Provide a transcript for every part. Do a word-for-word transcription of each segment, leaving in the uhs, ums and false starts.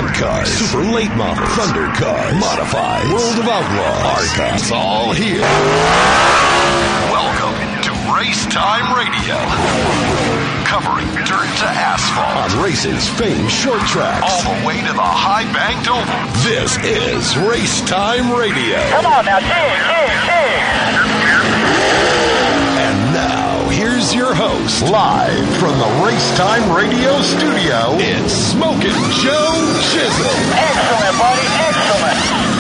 Sprint cars, super late models, thunder cars, modified, World of Outlaws, ARCA. It's all here. Welcome to Race Time Radio. Covering dirt to asphalt. On racing's famed short tracks. All the way to the high-banked oval. This is Race Time Radio. Come on now, dig, dig, dig. And now, here's your host, live from the Race Time Radio studio, it's Smokin' Joe Chisholm. Excellent, buddy, excellent.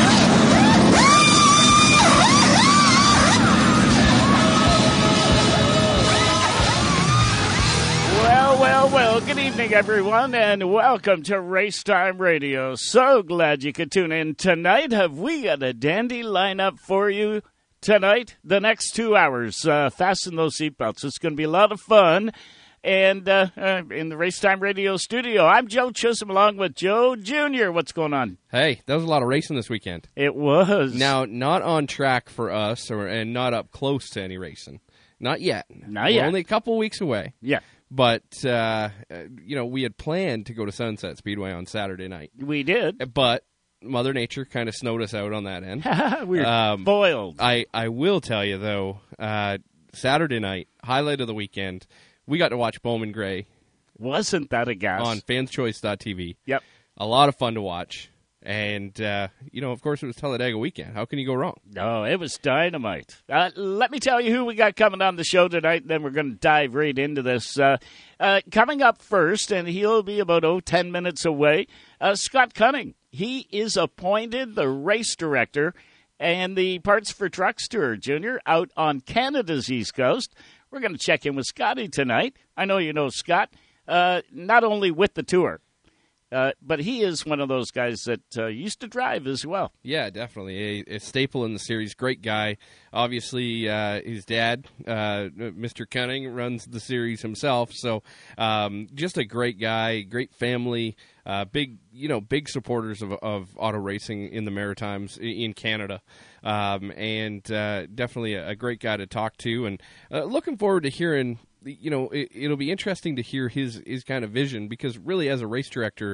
Well, well, well, good evening, everyone, and welcome to Race Time Radio. So glad you could tune in tonight. Have we got a dandy lineup for you tonight? The next two hours. Uh, fasten those seatbelts. It's going to be a lot of fun. And uh, uh, in the Race Time Radio studio, I'm Joe Chisholm along with Joe Junior What's going on? Hey, that was a lot of racing this weekend. It was. Now, not on track for us, or and not up close to any racing. Not yet. Not We're yet. only a couple weeks away. Yeah. But, uh, you know, we had planned to go to Sunset Speedway on Saturday night. We did. But Mother Nature kind of snowed us out on that end. we were Um, spoiled. I, I will tell you, though, uh, Saturday night, highlight of the weekend, we got to watch Bowman Gray Wasn't that a gas? on fans choice dot t v. Yep. A lot of fun to watch. And, uh, you know, of course, it was Talladega weekend. How can you go wrong? No, it was dynamite. Uh, let me tell you who we got coming on the show tonight, then we're going to dive right into this. Uh, uh, coming up first, and he'll be about, oh, ten minutes away, uh, Scott Cunning. He is appointed the race director and the Parts for Trucks Tour, Junior, out on Canada's East Coast. We're going to check in with Scotty tonight. I know you know Scott, uh, not only with the tour, Uh, but he is one of those guys that uh, used to drive as well. Yeah, definitely. A, a staple in the series. Great guy. Obviously, uh, his dad, uh, Mister Cunning, runs the series himself. So um, just a great guy, great family, uh, big, you know, big supporters of, of auto racing in the Maritimes, in Canada. Um, and uh, definitely a, a great guy to talk to. And uh, looking forward to hearing, you know, it, it'll be interesting to hear his, his kind of vision, because really as a race director,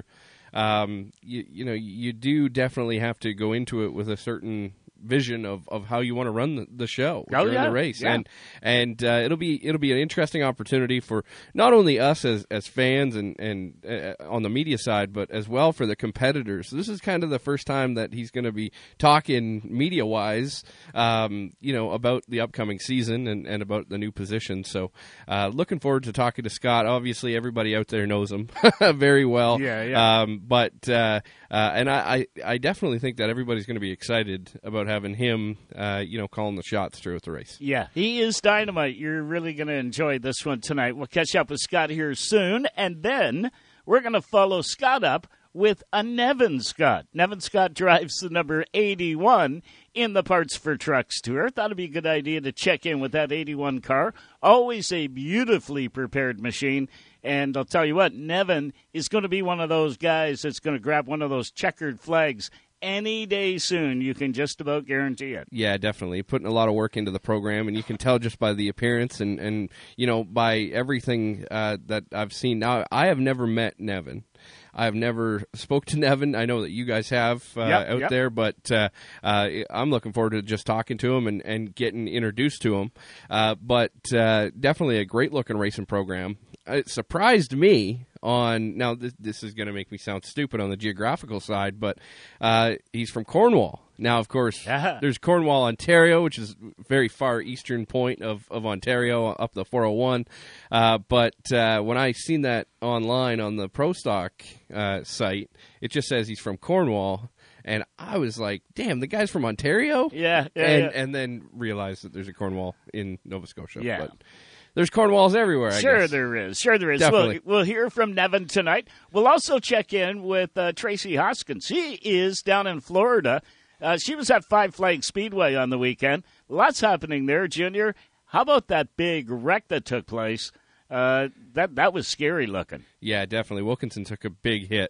um, you, you know, you do definitely have to go into it with a certain vision of, of how you want to run the, the show Oh, during yeah. the race. Yeah. And and uh, it'll be it'll be an interesting opportunity for not only us as, as fans and, and uh, on the media side, but as well for the competitors. This is kind of the first time that he's going to be talking media-wise, um, you know, about the upcoming season and, and about the new position. So uh, looking forward to talking to Scott. Obviously, everybody out there knows him very well. Yeah, yeah. Um, but uh, uh, and I, I, I definitely think that everybody's going to be excited about having him, uh, you know, calling the shots throughout the race. Yeah, he is dynamite. You're really going to enjoy this one tonight. We'll catch up with Scott here soon, and then we're going to follow Scott up with a Nevin Scott. Nevin Scott drives the number eighty-one in the Parts for Trucks Tour. Thought it'd be a good idea to check in with that eighty-one car. Always a beautifully prepared machine. And I'll tell you what, Nevin is going to be one of those guys that's going to grab one of those checkered flags any day soon. You can just about guarantee it. Yeah, definitely. Putting a lot of work into the program, and you can tell just by the appearance and, and you know, by everything uh, that I've seen. Now, I have never met Nevin. I've never spoke to Nevin. I know that you guys have uh, Yep, out yep. there, but uh, uh, I'm looking forward to just talking to him and, and getting introduced to him. Uh, but uh, definitely a great-looking racing program. It surprised me on, now this, this is going to make me sound stupid on the geographical side, but uh, he's from Cornwall. Now, of course, Yeah. there's Cornwall, Ontario, which is very far eastern point of, of Ontario, up the four oh one. Uh, but uh, when I seen that online on the Pro Stock uh, site, it just says he's from Cornwall. And I was like, damn, the guy's from Ontario? Yeah, yeah, and, yeah. and then realized that there's a Cornwall in Nova Scotia. Yeah. But there's Cornwalls everywhere, I Sure guess. there is. Sure there is. Definitely. We'll, we'll hear from Nevin tonight. We'll also check in with uh, Tracy Hoskins. She is down in Florida. Uh, she was at Five Flag Speedway on the weekend. Lots happening there, Junior. How about that big wreck that took place? Uh, that that was scary looking. Yeah, definitely. Wilkinson took a big hit.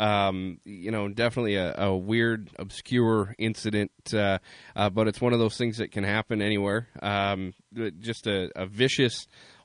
Um, you know, definitely a, a weird, obscure incident, uh, uh, but it's one of those things that can happen anywhere. Um, just a, a vicious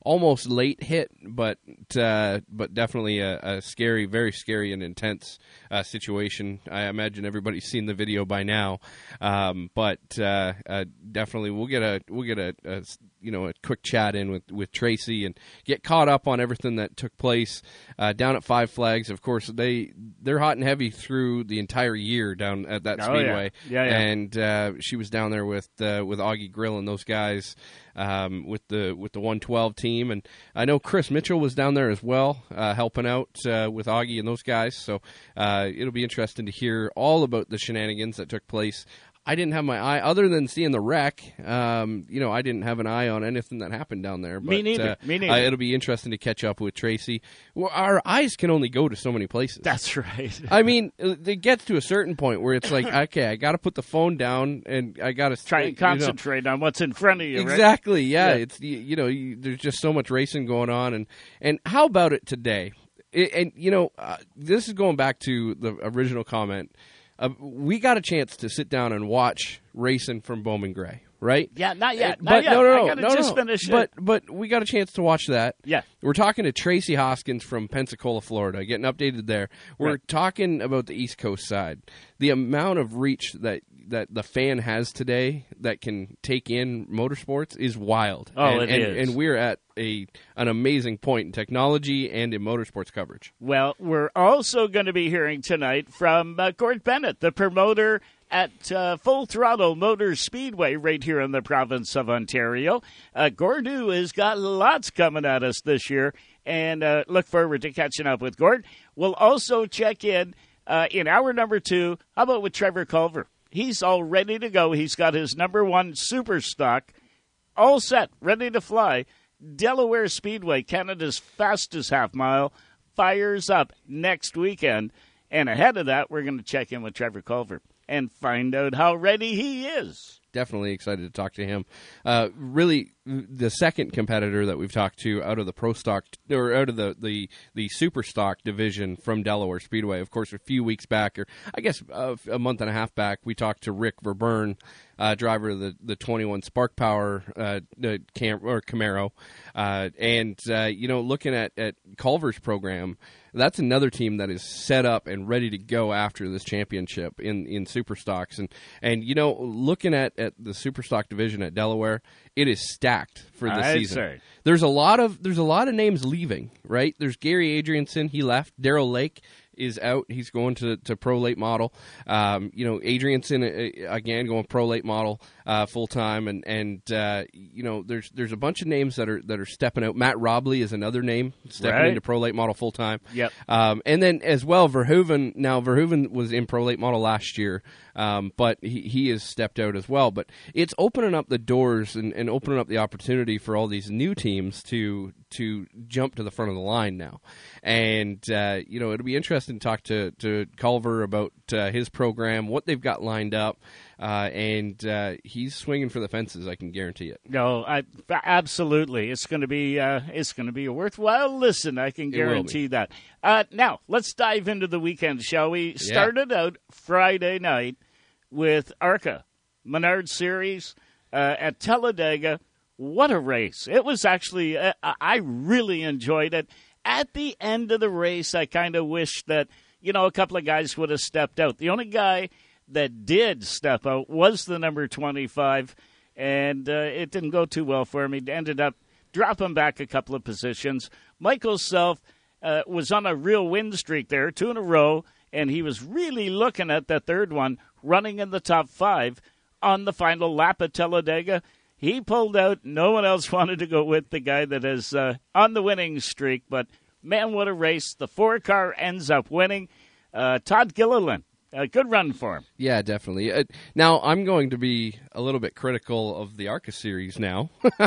almost late hit, but uh, but definitely a, a scary, very scary and intense uh, situation. I imagine everybody's seen the video by now, um, but uh, uh, definitely we'll get a we'll get a, a you know a quick chat in with, with Tracy and get caught up on everything that took place uh, down at Five Flags. Of course, they they're hot and heavy through the entire year down at that oh, speedway, yeah. Yeah, yeah. and uh, she was down there with uh, with Augie Grill and those guys. Um, with the with the one twelve team, and I know Chris Mitchell was down there as well, uh, helping out uh, with Augie and those guys. So uh, it'll be interesting to hear all about the shenanigans that took place. I didn't have my eye, other than seeing the wreck. Um, you know, I didn't have an eye on anything that happened down there. But, Me neither. Uh, Me neither. Uh, it'll be interesting to catch up with Tracy. Well, our eyes can only go to so many places. That's right. I mean, it gets to a certain point where it's like, okay, I got to put the phone down and I got to try and concentrate you know. on what's in front of you. Exactly. Right? Yeah, yeah. It's you, you know, you, there's just so much racing going on, and and how about it today? It, and you know, uh, this is going back to the original comment. Uh, we got a chance to sit down and watch racing from Bowman Gray, right? Yeah, not yet. Uh, Not but yet. no, no, no, I gotta no, just no. finish but, it. But we got a chance to watch that. Yeah. We're talking to Tracy Hoskins from Pensacola, Florida, getting updated there. We're right. talking about the East Coast side. The amount of reach that that the fan has today that can take in motorsports is wild. Oh, and, it and, is. And we're at a an amazing point in technology and in motorsports coverage. Well, we're also going to be hearing tonight from uh, Gord Bennett, the promoter at uh, Full Throttle Motor Speedway right here in the province of Ontario. Uh, Gordu has got lots coming at us this year, and uh, look forward to catching up with Gord. We'll also check in uh, in hour number two. How about with Trevor Culver? He's all ready to go. He's got his number one super stock all set, ready to fly. Delaware Speedway, Canada's fastest half mile, fires up next weekend. And ahead of that, we're going to check in with Trevor Culver and find out how ready he is. Definitely excited to talk to him. Uh, really, the second competitor that we've talked to out of the pro stock or out of the, the, the super stock division from Delaware Speedway. Of course, a few weeks back, or I guess uh, a month and a half back, we talked to Rick Verburn, uh, driver of the, the twenty-one Spark Power uh, the Cam- or Camaro. Uh, and, uh, you know, looking at, at Culver's program, that's another team that is set up and ready to go after this championship in, in super stocks. And, and, you know, looking at, at the super stock division at Delaware, it is stacked for this I'd season. say. There's a lot of there's a lot of names leaving, right? There's Gary Adrianson, he left. Darrell Lake is out. He's going to, to pro late model. Um, you know, Adrianson uh, again going pro late model uh, full time, and and uh, you know there's there's a bunch of names that are that are stepping out. Matt Robley is another name stepping right. into pro late model full time. Yep. Um, and then as well, Verhoeven. Now Verhoeven was in pro late model last year, um, but he he has stepped out as well. But it's opening up the doors and, and opening up the opportunity for all these new teams to to jump to the front of the line now. And, uh, you know, it'll be interesting to talk to, to Culver about uh, his program, what they've got lined up, uh, and uh, he's swinging for the fences, I can guarantee it. No, I, absolutely. It's going to be uh, it's going to be a worthwhile listen, I can guarantee that. Uh, now, let's dive into the weekend, shall we? Yeah. Started out Friday night with ARCA, Menard Series uh, at Talladega. What a race. It was actually, uh, I really enjoyed it. At the end of the race, I kind of wished that, you know, a couple of guys would have stepped out. The only guy that did step out was the number twenty-five, and uh, it didn't go too well for him. He ended up dropping back a couple of positions. Michael Self uh, was on a real win streak there, two in a row, and he was really looking at that third one, running in the top five on the final lap at Talladega. He pulled out. No one else wanted to go with the guy that is uh, on the winning streak. But, man, what a race. The four-car ends up winning. Uh, Todd Gilliland, a good run for him. Yeah, definitely. Uh, now, I'm going to be a little bit critical of the ARCA series now.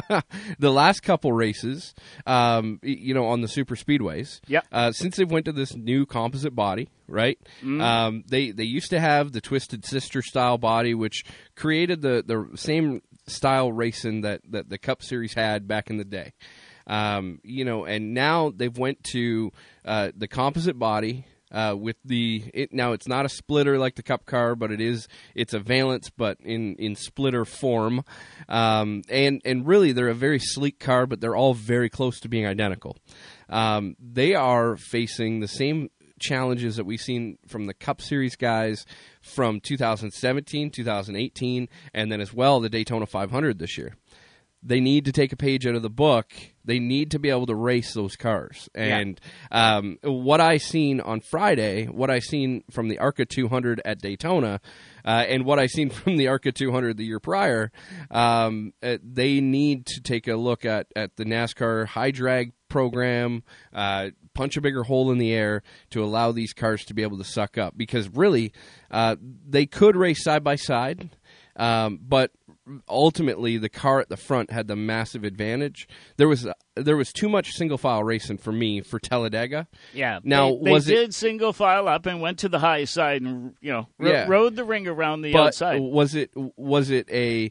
The last couple races, um, you know, on the super speedways, Yep. uh, since they went to this new composite body, right? Mm. Um, they, they used to have the Twisted Sister-style body, which created the, the same style racing that, that the Cup Series had back in the day. Um, you know, and now they've went to uh, the composite body, uh, with the it, now it's not a splitter like the Cup car, but it is it's a Valence, but in, in splitter form. Um, and and really, they're a very sleek car, but they're all very close to being identical. Um, they are facing the same challenges that we've seen from the Cup Series guys from two thousand seventeen, two thousand eighteen, and then as well the Daytona five hundred this year. They need to take a page out of the book. They need to be able to race those cars. And yeah. um, what I seen on Friday, what I seen from the ARCA two hundred at Daytona, uh, and what I seen from the ARCA two hundred the year prior, um, uh, they need to take a look at, at the NASCAR high drag program, uh, punch a bigger hole in the air to allow these cars to be able to suck up. Because really, uh, they could race side by side, um, but ultimately the car at the front had the massive advantage. There was uh, there was too much single file racing for me for Talladega. Yeah. Now they, they was did it single file up and went to the high side and you know ro- yeah. rode the ring around the but outside. Was it was it a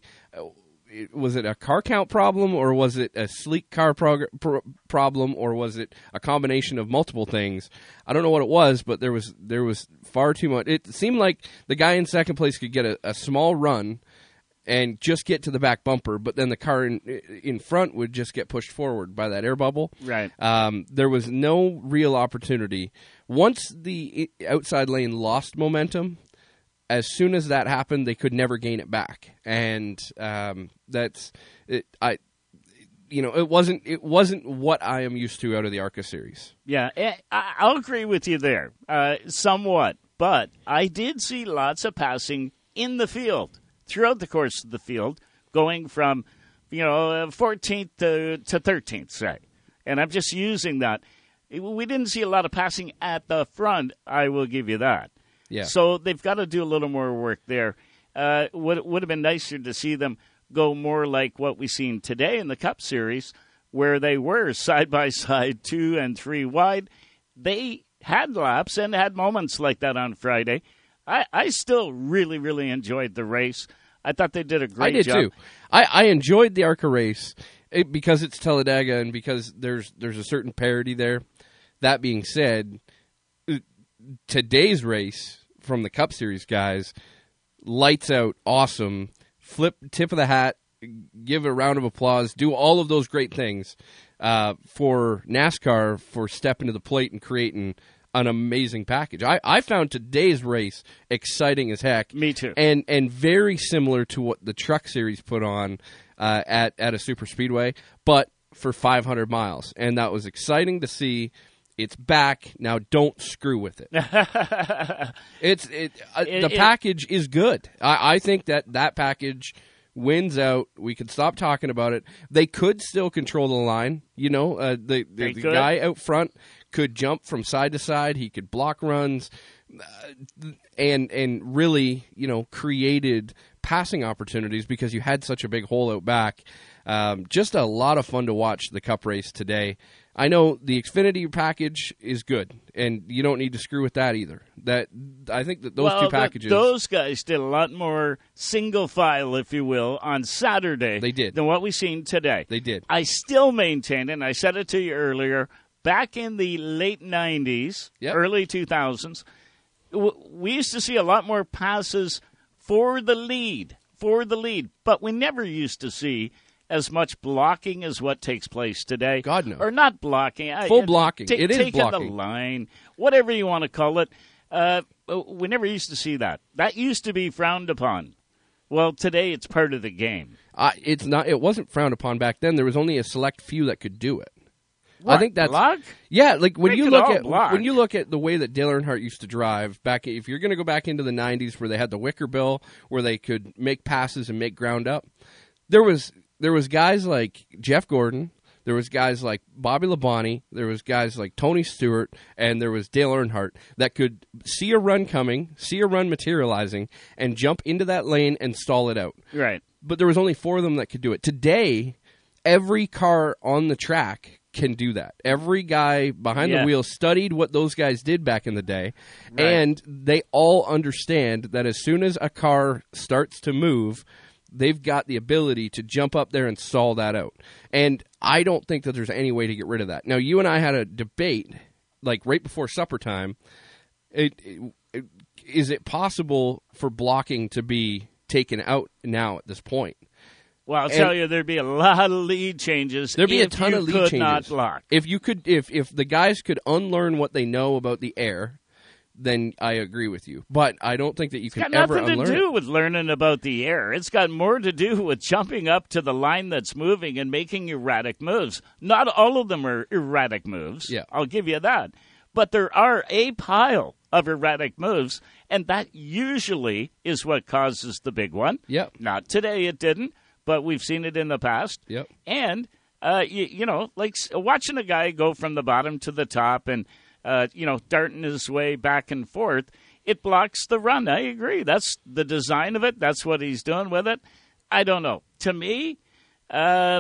was it a car count problem, or was it a sleek car prog- pro- problem, or was it a combination of multiple things? I don't know what it was, but there was there was far too much. It seemed like the guy in second place could get a, a small run and just get to the back bumper, but then the car in in front would just get pushed forward by that air bubble. Right. Um, there was no real opportunity. Once the outside lane lost momentum, as soon as that happened, they could never gain it back, and um, that's it. I, you know, it wasn't it wasn't what I am used to out of the ARCA series. Yeah, I- I'll agree with you there, uh, somewhat. But I did see lots of passing in the field throughout the course of the field, going from you know fourteenth to to thirteenth, say, and I'm just using that. We didn't see a lot of passing at the front. I will give you that. Yeah. So they've got to do a little more work there. Uh, would would have been nicer to see them go more like what we've seen today in the Cup Series, where they were side by side, two and three wide. They had laps and had moments like that on Friday. I, I still really, really enjoyed the race. I thought they did a great I did job. too. I, I enjoyed the ARCA race it, because it's Talladega and because there's there's a certain parity there. That being said, today's race from the Cup Series guys, lights out, awesome, flip, tip of the hat, give a round of applause, do all of those great things uh, for NASCAR for stepping to the plate and creating an amazing package. I, I found today's race exciting as heck. Me too. And and very similar to what the Truck Series put on uh, at, at a super speedway, but for five hundred miles. And that was exciting to see. It's back. Now don't screw with it. it's it, uh, It- The it- package is good. I, I think that that package wins out. We could stop talking about it. They could still control the line. You know, uh, the, the, They the could. guy out front could jump from side to side. He could block runs, uh, and and really, you know, created passing opportunities because you had such a big hole out back. Um, just a lot of fun to watch the Cup race today. I know the Xfinity package is good, and you don't need to screw with that either. That I think that those well, two packages, th- those guys did a lot more single file, if you will, on Saturday. They did. Than what we've seen today. they did. I still maintain, and I said it to you earlier, back in the late nineties, Yep. early two thousands, w- we used to see a lot more passes for the lead, for the lead, but we never used to see as much blocking as what takes place today. God, no. Or not blocking. I- Full blocking. ta- It is taking blocking. the line, whatever you want to call it. Uh, we never used to see that. That used to be frowned upon. Well, today it's part of the game. Uh, it's not. It wasn't frowned upon back then. There was only a select few that could do it. What, I think that's block? yeah. Like when We you could look all at block. when you look at the way that Dale Earnhardt used to drive back. If you're going to go back into the nineties where they had the wicker bill, where they could make passes and make ground up, there was there was guys like Jeff Gordon. There was guys like Bobby Labonte. There was guys like Tony Stewart, and there was Dale Earnhardt that could see a run coming, see a run materializing, and jump into that lane and stall it out. Right. But there was only four of them that could do it. Today, every car on the track can do that. Every guy behind Yeah. the wheel studied what those guys did back in the day, Right. and they all understand that as soon as a car starts to move, they've got the ability to jump up there and stall that out. And I don't think that there's any way to get rid of that. Now, you and I had a debate, like right before supper time, it, it, is it possible for blocking to be taken out now at this point? Well, I'll and tell you, there'd be a lot of lead changes. There'd be if a ton you of lead could changes. Not block. If you could, if if the guys could unlearn what they know about the air, then I agree with you. But I don't think that you It's can got ever nothing unlearn to do it. with learning about the air. It's got more to do with jumping up to the line that's moving and making erratic moves. Not all of them are erratic moves. Yeah. I'll give you that. But there are a pile of erratic moves, and that usually is what causes the big one. Yep. Not today, it didn't, but we've seen it in the past. Yep. And, uh, you, you know, like watching a guy go from the bottom to the top and, uh, you know, darting his way back and forth, it blocks the run. I agree. That's the design of it. That's what he's doing with it. I don't know. To me, uh,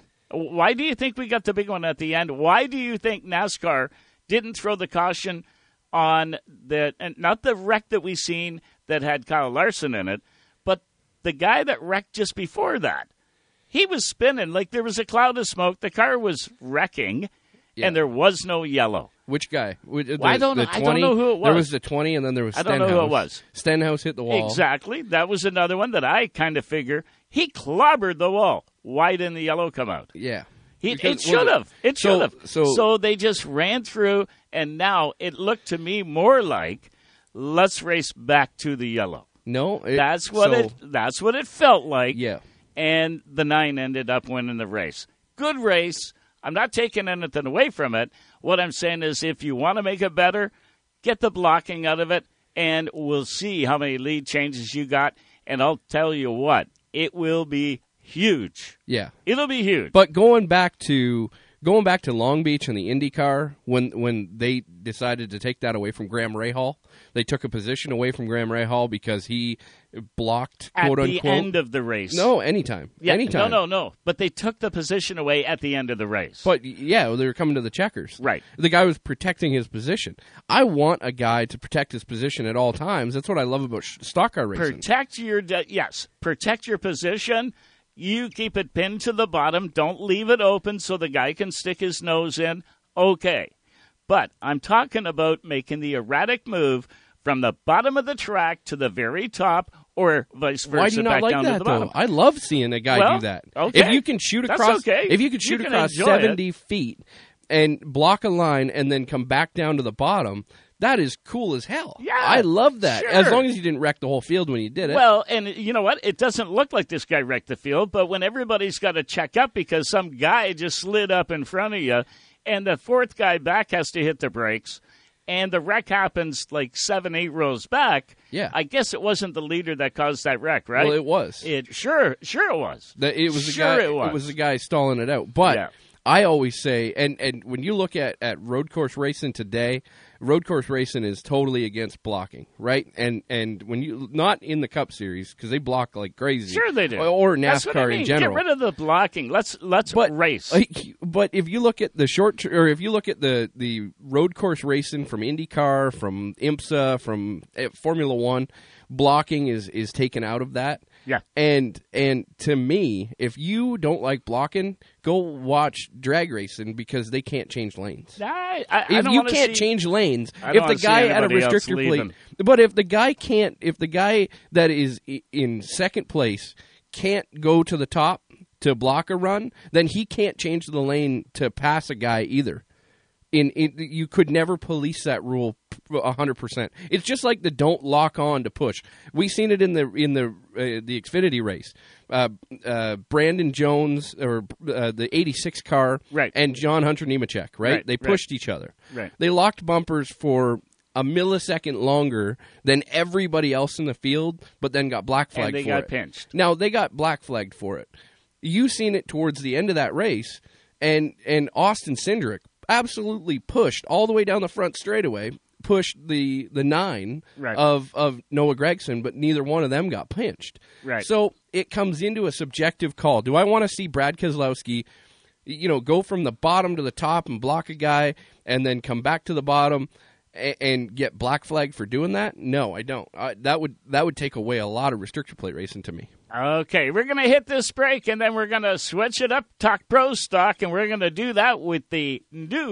why do you think we got the big one at the end? Why do you think NASCAR didn't throw the caution on the, and not the wreck that we seen that had Kyle Larson in it, but the guy that wrecked just before that? He was spinning like there was a cloud of smoke. The car was wrecking, Yeah. and there was no yellow. Which guy? The, Well, I don't the know- I twenty? don't know who it was. There was the twenty, and then there was I Stenhouse. don't know who it was. Stenhouse hit the wall. Exactly. That was another one that I kind of figure he clobbered the wall. Why didn't the yellow come out? Yeah. He, Because- it should have. It so- should have. so- so they just ran through, and now it looked to me more like, let's race back to the yellow. No. It, That's what so, it. That's what it felt like. Yeah. And the nine ended up winning the race. Good race. I'm not taking anything away from it. What I'm saying is, if you want to make it better, get the blocking out of it, and we'll see how many lead changes you got. And I'll tell you what, it will be huge. Yeah. It'll be huge. But going back to going back to Long Beach and the IndyCar, when when they decided to take that away from Graham Rahal, they took a position away from Graham Rahal because he blocked, at quote the unquote. end of the race. No, anytime. Yeah, anytime. No, no, no. But they took the position away at the end of the race. But yeah, well, they were coming to the checkers. Right. The guy was protecting his position. I want a guy to protect his position at all times. That's what I love about sh- stock car racing. Protect your de- yes, protect your position. You keep it pinned to the bottom. Don't leave it open so the guy can stick his nose in. Okay. But I'm talking about making the erratic move from the bottom of the track to the very top, or vice versa, Why do you not back like down to that the though? bottom. I love seeing a guy Well, do that. okay. If you can shoot That's across, okay. if you can You shoot can across enjoy seventy it. feet and block a line and then come back down to the bottom, that is cool as hell. Yeah, I love that. sure. As long as you didn't wreck the whole field when you did it. Well, and you know what? It doesn't look like this guy wrecked the field, but when everybody's got to check up because some guy just slid up in front of you, and the fourth guy back has to hit the brakes, and the wreck happens like seven, eight rows back. Yeah. I guess it wasn't the leader that caused that wreck, right? Well, it was. It sure, sure it was. That it was the Sure guy. it was. the guy stalling it out. But Yeah. I always say, and, and when you look at, at road course racing today, road course racing is totally against blocking, right? And and when you not in the Cup Series because they block like crazy. Sure they do. Or That's what I NASCAR mean. in general. Get rid of the blocking. Let's let's But race. like, but if you look at the short, tr- or if you look at the, the road course racing from IndyCar, from IMSA, from eh, Formula One, blocking is is taken out of that. Yeah. And and to me, if you don't like blocking, go watch drag racing because they can't change lanes. I, I, I If don't you wanna can't see, change lanes, I don't if the wanna see guy at a anybody else restrictor plate, leaving. but if the guy can't, if the guy that is i- in second place can't go to the top to block a run, then he can't change the lane to pass a guy either. In, in you could never police that rule a hundred percent. It's just like the don't lock on to push. We seen it in the in the uh, the Xfinity race. Uh, uh, Brandon Jones or uh, the eighty-six car, Right. and John Hunter Nemechek, right? Right, They right. pushed each other. Right. They locked bumpers for a millisecond longer than everybody else in the field, but then got black flagged and they for got it. pinched. Now they got black flagged for it. You seen it towards the end of that race, and and Austin Cindric absolutely pushed all the way down the front straightaway, pushed the the nine Right. of of Noah Gragson, but neither one of them got pinched. Right. So it comes into a subjective call. Do I want to see Brad Keselowski, you know, go from the bottom to the top and block a guy, and then come back to the bottom and, and get black flagged for doing that? No, I don't. I, that would that would take away a lot of restrictor plate racing to me. Okay, we're going to hit this break, and then we're going to switch it up, talk pro stock, and we're going to do that with the new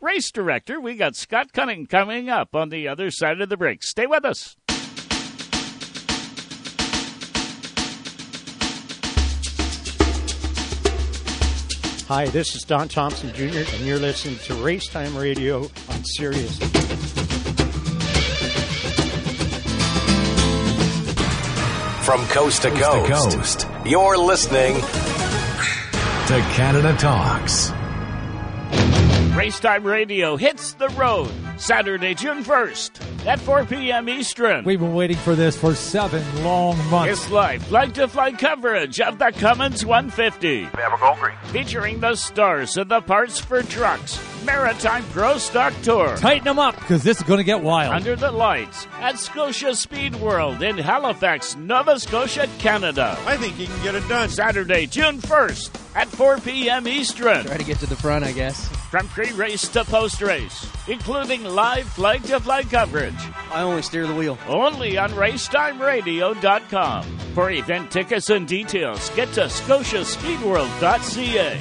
race director. We got Scott Cunning coming up on the other side of the break. Stay with us. Hi, this is Don Thompson Junior, and you're listening to Racetime Radio on Sirius. From coast to coast, coast, to coast. You're listening to Canada Talks. Racetime Radio hits the road Saturday, June first at four p.m. Eastern. We've been waiting for this for seven long months. It's live flight-to-flight coverage of the Cummins one fifty. Green. Featuring the stars of the Parts for Trucks Maritime Pro Stock Tour. Tighten them up, because this is going to get wild. Under the lights at Scotia Speed World in Halifax, Nova Scotia, Canada. I think you can get it done. Saturday, June first at four p.m. Eastern. Try to get to the front, I guess. From pre-race to post-race, including live flight-to-flight coverage. I only steer the wheel. Only on racetime radio dot com. For event tickets and details, get to scotia speed world dot c a.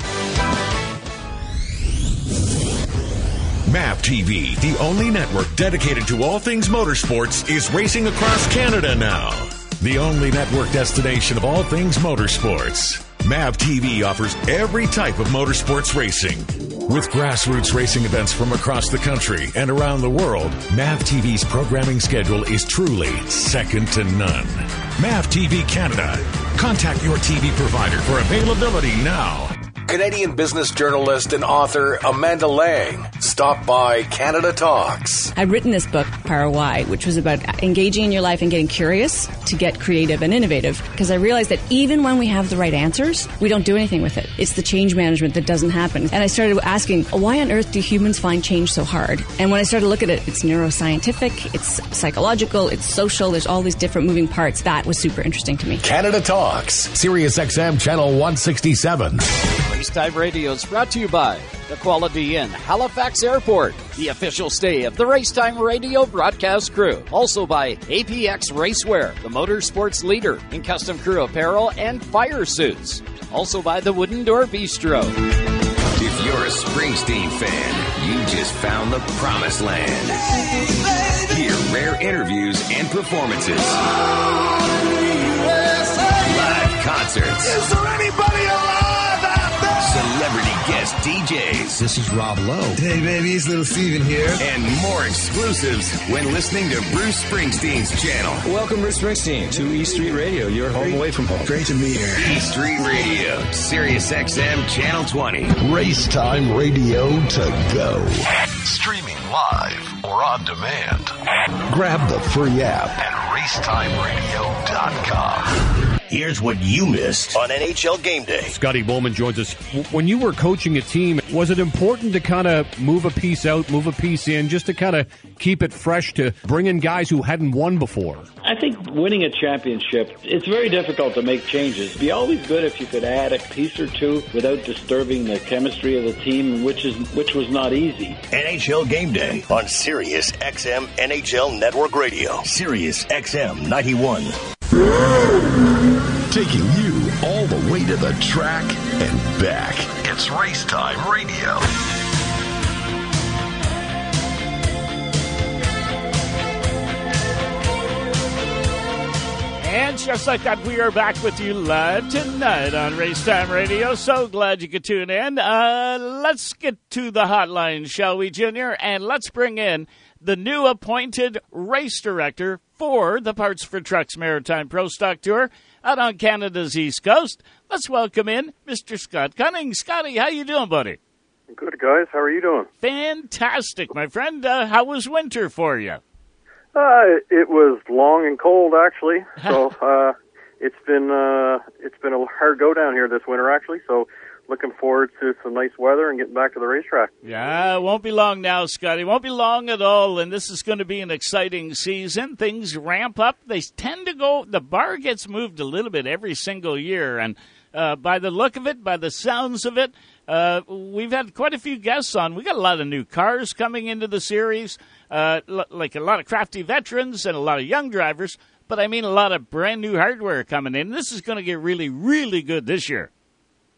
M A V T V, the only network dedicated to all things motorsports, is racing across Canada now. The only network destination of all things motorsports. M A V T V offers every type of motorsports racing. With grassroots racing events from across the country and around the world, M A V T V's programming schedule is truly second to none. M A V T V Canada. Contact your T V provider for availability now. Canadian business journalist and author Amanda Lang stopped by Canada Talks. I'd written this book, Power Why, which was about engaging in your life and getting curious to get creative and innovative, because I realized that even when we have the right answers, we don't do anything with it. It's the change management that doesn't happen. And I started asking, why on earth do humans find change so hard? And when I started to look at it, it's neuroscientific, it's psychological, it's social, there's all these different moving parts. That was super interesting to me. Canada Talks, Sirius X M Channel one sixty-seven. Racetime Radio is brought to you by the Quality Inn, Halifax Airport, the official stay of the Racetime Radio broadcast crew. Also by A P X Racewear, the motorsports leader in custom crew apparel and fire suits. Also by the Wooden Door Bistro. If you're a Springsteen fan, you just found the promised land. Hear rare interviews and performances. Live concerts. Is there anybody alive out there? Celebrity guest D Js. This is Rob Lowe. Hey, baby, it's Little Steven here. And more exclusives when listening to Bruce Springsteen's channel. Welcome, Bruce Springsteen, to E Street Radio, your home away from home. Great to be here. E Street Radio, Sirius X M Channel twenty. Racetime Radio to go. Streaming live or on demand. Grab the free app at racetime radio dot com. Here's what you missed on N H L Game Day. Scotty Bowman joins us. When you were coaching a team, was it important to kind of move a piece out, move a piece in, just to kind of keep it fresh, to bring in guys who hadn't won before? I think winning a championship, it's very difficult to make changes. It'd be always good if you could add a piece or two without disturbing the chemistry of the team, which is which was not easy. N H L Game Day on Sirius X M N H L Network Radio. Sirius X M ninety-one. Taking you all the way to the track and back. It's Racetime Radio. And just like that, we are back with you live tonight on Racetime Radio. So glad you could tune in. Uh, let's get to the hotline, shall we, Junior? And let's bring in the new appointed race director for the Parts for Trucks Maritime Pro Stock Tour out on Canada's East Coast. Let's welcome in Mister Scott Cunning. Scotty, how you doing, buddy? Good, guys. How are you doing? Fantastic, my friend. Uh, how was winter for you? Uh, it was long and cold, actually. So uh, it's been uh, it's been a hard go down here this winter, actually. So looking forward to some nice weather and getting back to the racetrack. Yeah, it won't be long now, Scotty. It won't be long at all, and this is going to be an exciting season. Things ramp up. They tend to go, the bar gets moved a little bit every single year, and uh, by the look of it, by the sounds of it, uh, we've had quite a few guests on. We got a lot of new cars coming into the series, uh, l- like a lot of crafty veterans and a lot of young drivers, but I mean a lot of brand new hardware coming in. This is going to get really, really good this year.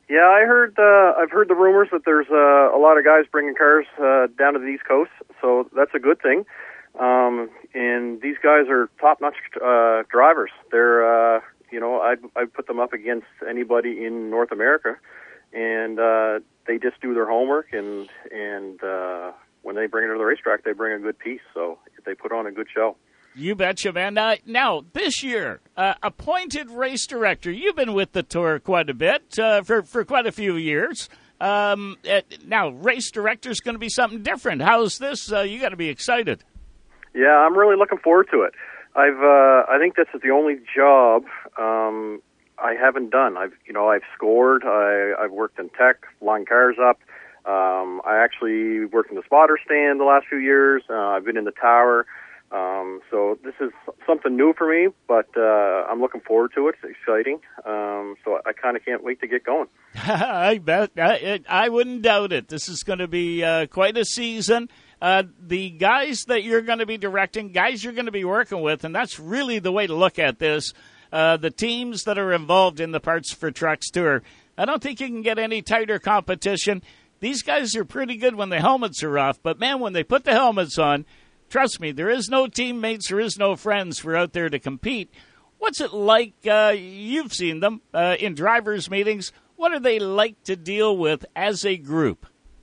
Yeah, I heard. Uh, I've heard the rumors that there's uh, a lot of guys bringing cars uh, down to the East Coast, so that's a good thing. Um, and these guys are top-notch uh, drivers. They're, uh, you know, I'd, I'd put them up against anybody in North America, and uh, they just do their homework. And and uh, when they bring it to the racetrack, they bring a good piece. So they put on a good show. You betcha, man. Uh, now, this year, uh, appointed race director. You've been with the Tour quite a bit, uh, for, for quite a few years. Um, uh, now, race director is going to be something different. How's this? Uh, you got to be excited. Yeah, I'm really looking forward to it. I've, uh, I think this is the only job um, I haven't done. I've, you know, I've scored. I, I've worked in tech, lined cars up. Um, I actually worked in the spotter stand the last few years. Uh, I've been in the tower. Um, so this is something new for me, but uh, I'm looking forward to it. It's exciting. Um, so I kind of can't wait to get going. I bet. I, I wouldn't doubt it. This is going to be uh, quite a season. Uh, the guys that you're going to be directing, guys you're going to be working with, and that's really the way to look at this, uh, the teams that are involved in the Parts for Trucks Tour. I don't think you can get any tighter competition. These guys are pretty good when the helmets are off, but, man, when they put the helmets on, trust me, there is no teammates, there is no friends for out there to compete. What's it like? Uh, you've seen them uh, in drivers' meetings. What are they like to deal with as a group?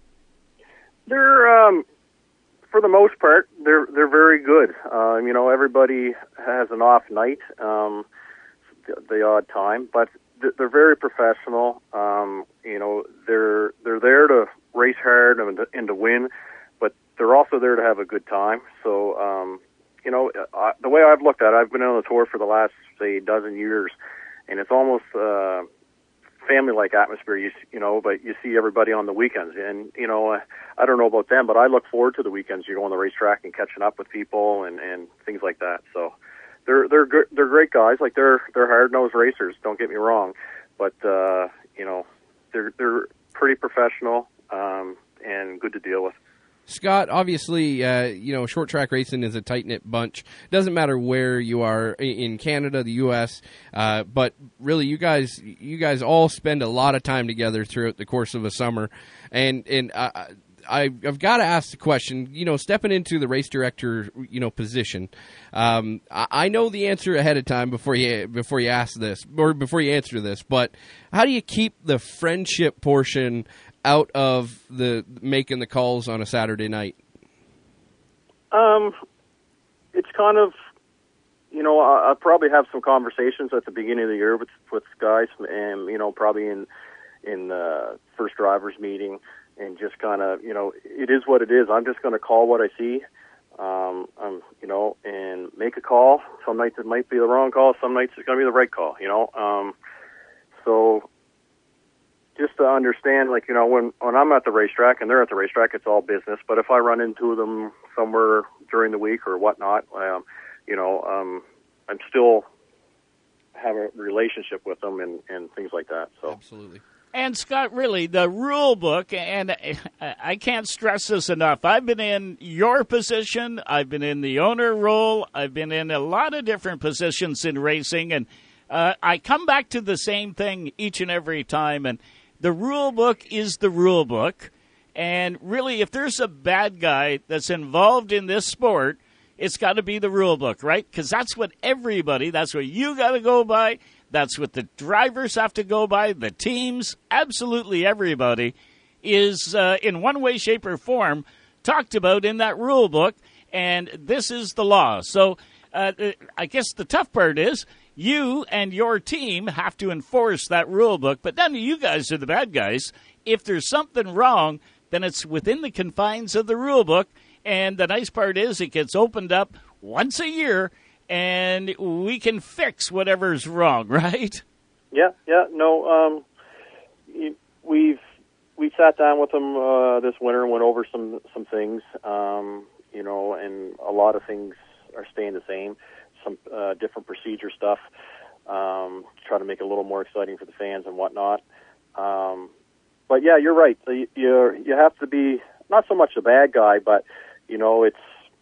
They're, um, for the most part, they're they're very good. Uh, you know, everybody has an off night, um, the, the odd time, but they're very professional. Um, you know, they're they're there to race hard and to, and to win. They're also there to have a good time. So, um, you know, I, the way I've looked at it, I've been on the tour for the last, say, dozen years, and it's almost uh, family-like atmosphere, you, you know, but you see everybody on the weekends. And, you know, uh, I don't know about them, but I look forward to the weekends. You go on the racetrack and catching up with people and, and things like that. So they're they're good, they're great guys. Like, they're they're hard-nosed racers, don't get me wrong. But, uh, you know, they're, they're pretty professional um, and good to deal with. Scott, obviously, uh, you know, short track racing is a tight-knit bunch. Doesn't matter where you are in Canada, the U S, uh, but really, you guys, you guys all spend a lot of time together throughout the course of a summer. And and I, I, I've got to ask the question. You know, stepping into the race director, you know, position. Um, I, I know the answer ahead of time before you before you ask this or before you answer this. But how do you keep the friendship portion out of the making the calls on a Saturday night? Um, it's kind of, you know, I, I'll probably have some conversations at the beginning of the year with with guys, and you know, probably in in the first drivers meeting, and just kind of, you know, it is what it is. I'm just going to call what I see, um, um, you know, and make a call. Some nights it might be the wrong call. Some nights it's going to be the right call. You know, um, so. Just to understand, like, you know, when, when I'm at the racetrack and they're at the racetrack, it's all business. But if I run into them somewhere during the week or whatnot, um, you know, um, I'm still have a relationship with them and, and things like that. So absolutely. And, Scott, really, the rule book, and I can't stress this enough, I've been in your position, I've been in the owner role, I've been in a lot of different positions in racing, and uh, I come back to the same thing each and every time, and the rule book is the rule book, and really, if there's a bad guy that's involved in this sport, it's got to be the rule book, right? Because that's what everybody, that's what you got to go by, that's what the drivers have to go by, the teams, absolutely everybody is, uh, in one way, shape, or form, talked about in that rule book, and this is the law. So uh, I guess the tough part is, you and your team have to enforce that rule book, but none of you guys are the bad guys. If there's something wrong, then it's within the confines of the rule book, and the nice part is it gets opened up once a year, and we can fix whatever's wrong, right? Yeah, yeah, no, um, we've we sat down with them uh, this winter and went over some some things, um, you know, and a lot of things are staying the same. Some uh, different procedure stuff, um, to try to make it a little more exciting for the fans and whatnot. Um, but yeah, you're right. You you have to be not so much the bad guy, but you know, it's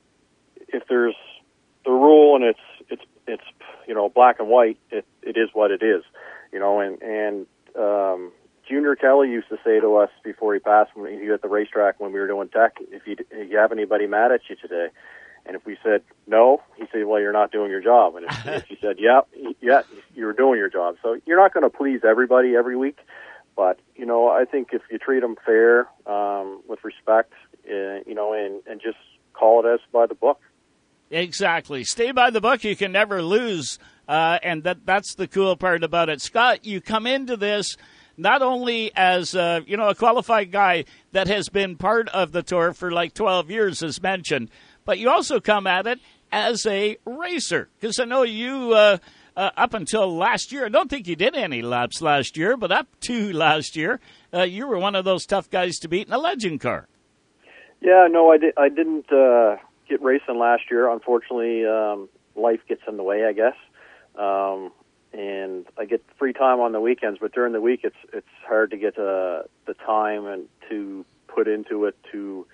if there's the rule and it's it's it's you know black and white. It it is what it is, you know, and and um, Junior Kelly used to say to us before he passed, when he was at the racetrack when we were doing tech, if you, if you have anybody mad at you today, and if we said no, he said, well, you're not doing your job. And if, if you said, yeah, yeah, you're doing your job. So you're not going to please everybody every week. But, you know, I think if you treat them fair, um, with respect, uh, you know, and, and just call it as by the book. Exactly. Stay by the book. You can never lose. Uh, and that that's the cool part about it. Scott, you come into this not only as, uh, you know, a qualified guy that has been part of the tour for like twelve years, as mentioned, but you also come at it as a racer. Because I know you, uh, uh, up until last year, I don't think you did any laps last year, but up to last year, uh, you were one of those tough guys to beat in a legend car. Yeah, no, I, di- I didn't uh, get racing last year. Unfortunately, um, life gets in the way, I guess. Um, and I get free time on the weekends, but during the week it's it's hard to get uh, the time and to put into it to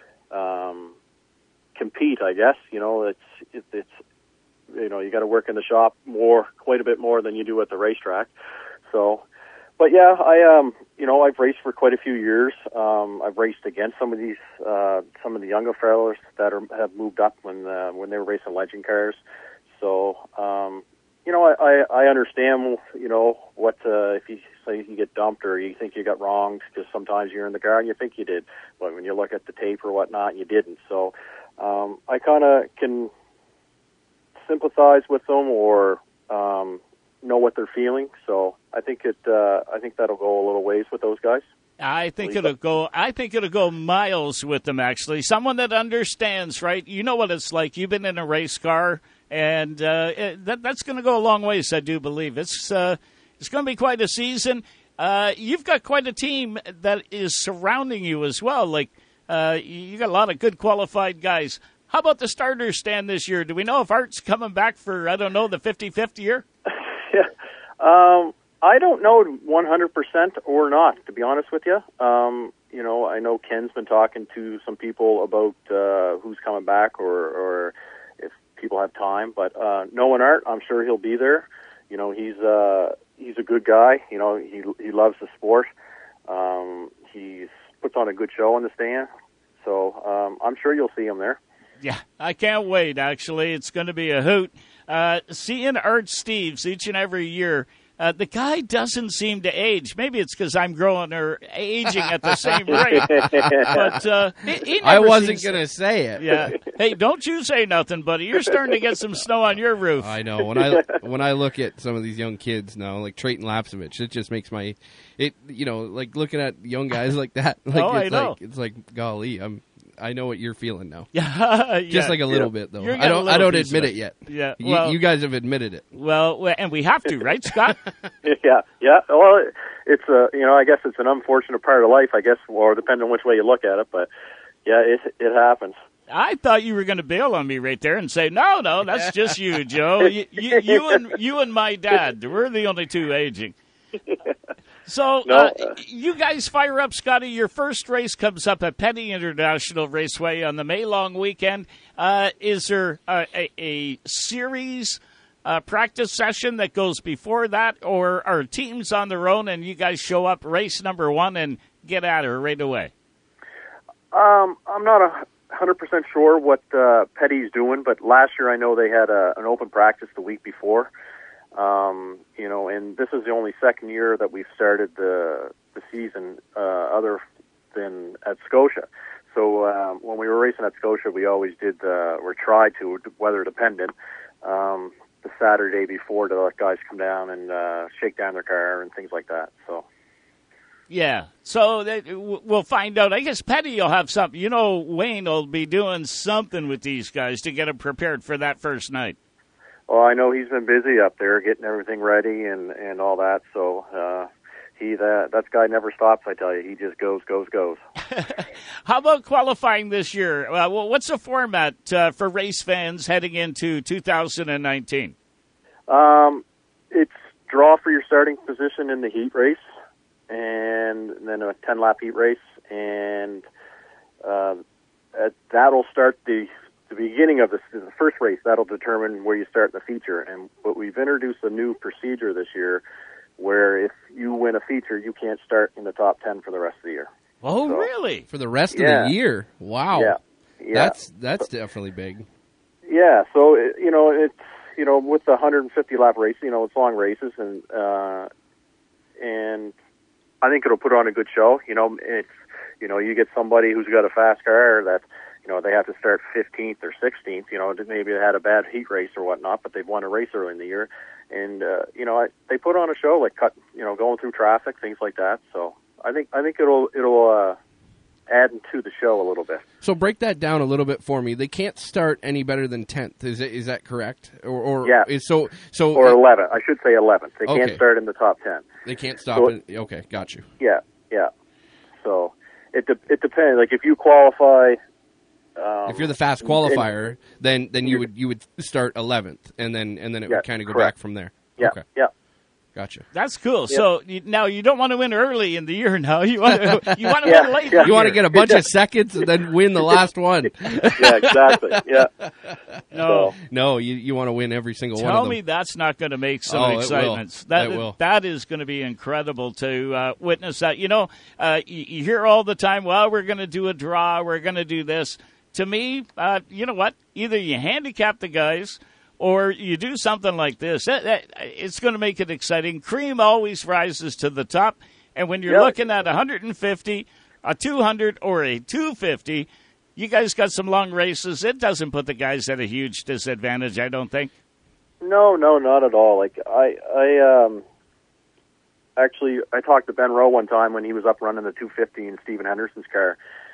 um, compete, I guess. You know, it's it, it's you know, you got to work in the shop more, quite a bit more than you do at the racetrack. So, but yeah, I um, you know, I've raced for quite a few years. Um, I've raced against some of these uh, some of the younger fellas that are, have moved up when uh, when they were racing legend cars. So, um, you know, I, I, I understand, you know, what, uh, if you say you get dumped or you think you got wronged, because sometimes you're in the car and you think you did, but when you look at the tape or whatnot, you didn't. So, um, I kind of can sympathize with them or, um, know what they're feeling. So I think it, uh, I think that'll go a little ways with those guys. I think it'll go. I think it'll go miles with them. Actually, someone that understands, right? You know what it's like. You've been in a race car, and uh, it, that that's going to go a long ways. I do believe it's uh, it's going to be quite a season. Uh, you've got quite a team that is surrounding you as well. Like uh, you got a lot of good qualified guys. How about the starter stand this year? Do we know if Art's coming back for I don't know the fifty-fifth year? Yeah. Um, I don't know one hundred percent or not, to be honest with you. Um, you know, I know Ken's been talking to some people about uh, who's coming back or, or if people have time. But uh, knowing Art, I'm sure he'll be there. You know, he's uh, he's a good guy. You know, he he loves the sport. Um, he puts on a good show in the stand. So um, I'm sure you'll see him there. Yeah, I can't wait, actually. It's going to be a hoot. Uh, seeing Art Steeves each and every year, uh, the guy doesn't seem to age. Maybe it's because I'm growing or aging at the same rate. But uh, he, he never I wasn't going to say it. Yeah. Hey, don't you say nothing, buddy. You're starting to get some snow on your roof. I know. When I when I look at some of these young kids now, like Trayton Lapsovich, it just makes my it. You know, like looking at young guys like that. Like, oh, it's I know. Like, it's like, golly, I'm. I know what you're feeling now. Yeah, just like a little yeah. bit though. I don't. I don't admit it yet. Yeah, well, you, you guys have admitted it. Well, and we have to, right, Scott? yeah, yeah. Well, it's a you know, I guess it's an unfortunate part of life, I guess, or depending on which way you look at it. But yeah, it it happens. I thought you were going to bail on me right there and say, no, no, that's just you, Joe. You, you, you and you and my dad, we're the only two aging. So, no, uh, uh, you guys fire up, Scotty. Your first race comes up at Petty International Raceway on the May long weekend. Uh, is there a, a, a series uh, practice session that goes before that, or are teams on their own and you guys show up race number one and get at her right away? Um, I'm not a hundred percent sure what uh, Petty's doing, but last year I know they had a, an open practice the week before. Um, you know, and this is the only second year that we've started the the season uh, other than at Scotia. So um, when we were racing at Scotia, we always did uh, or tried to, weather dependent, um, the Saturday before to let guys come down and uh, shake down their car and things like that. So. Yeah, so they, we'll find out. I guess Petty will have something. You know, Wayne will be doing something with these guys to get them prepared for that first night. Well, I know he's been busy up there getting everything ready and, and all that. So uh, he that that guy never stops. I tell you, he just goes, goes, goes. How about qualifying this year? Uh, well, what's the format uh, for race fans heading into two thousand nineteen? Um, it's draw for your starting position in the heat race, and then a ten lap heat race, and uh, that'll start the. The beginning of the, the first race, that'll determine where you start the feature. And but we've introduced a new procedure this year where if you win a feature, you can't start in the top ten for the rest of the year. Oh, so, really? For the rest yeah. of the year? Wow. Yeah. yeah. That's that's so, definitely big. Yeah, so, it, you know, it's, you know, with the one hundred fifty lap race, you know, it's long races, and, uh, and I think it'll put on a good show. You know, it's, you know, you get somebody who's got a fast car that, you know, they have to start fifteenth or sixteenth, you know, maybe they had a bad heat race or whatnot, but they've won a race early in the year. And, uh, you know, I, they put on a show, like cut, you know, going through traffic, things like that. So I think, I think it'll, it'll, uh, add to the show a little bit. So break that down a little bit for me. They can't start any better than tenth. Is it, is that correct? Or, or yeah. Is, so, so, or eleventh. I should say eleventh. They okay. can't start in the top ten. They can't stop so, in, okay, got you. Yeah, yeah. So it, de- it depends. Like if you qualify, Um, if you're the fast qualifier, and, then then you would you would start eleventh, and then and then it yeah, would kind of go correct. back from there. Yeah, okay. yeah, gotcha. That's cool. Yeah. So you, now you don't want to win early in the year. Now you want to you want to yeah, win late. Yeah. You want to get a bunch of seconds and then win the last one. Yeah, exactly. Yeah. No, so. no, you you want to win every single Tell one of them. Tell me that's not going to make some oh, excitement. It will. That it will. that is going to be incredible to uh, witness that. You know, uh, you, you hear all the time, well, we're going to do a draw, we're going to do this. To me, uh, you know what? Either you handicap the guys or you do something like this. That, that, it's going to make it exciting. Cream always rises to the top. And when you're yep. looking at one hundred fifty, a two hundred, or a two fifty, you guys got some long races. It doesn't put the guys at a huge disadvantage, I don't think. No, no, not at all. Like I, I um, actually, I talked to Ben Rowe one time when he was up running the two fifty in Stephen Henderson's car.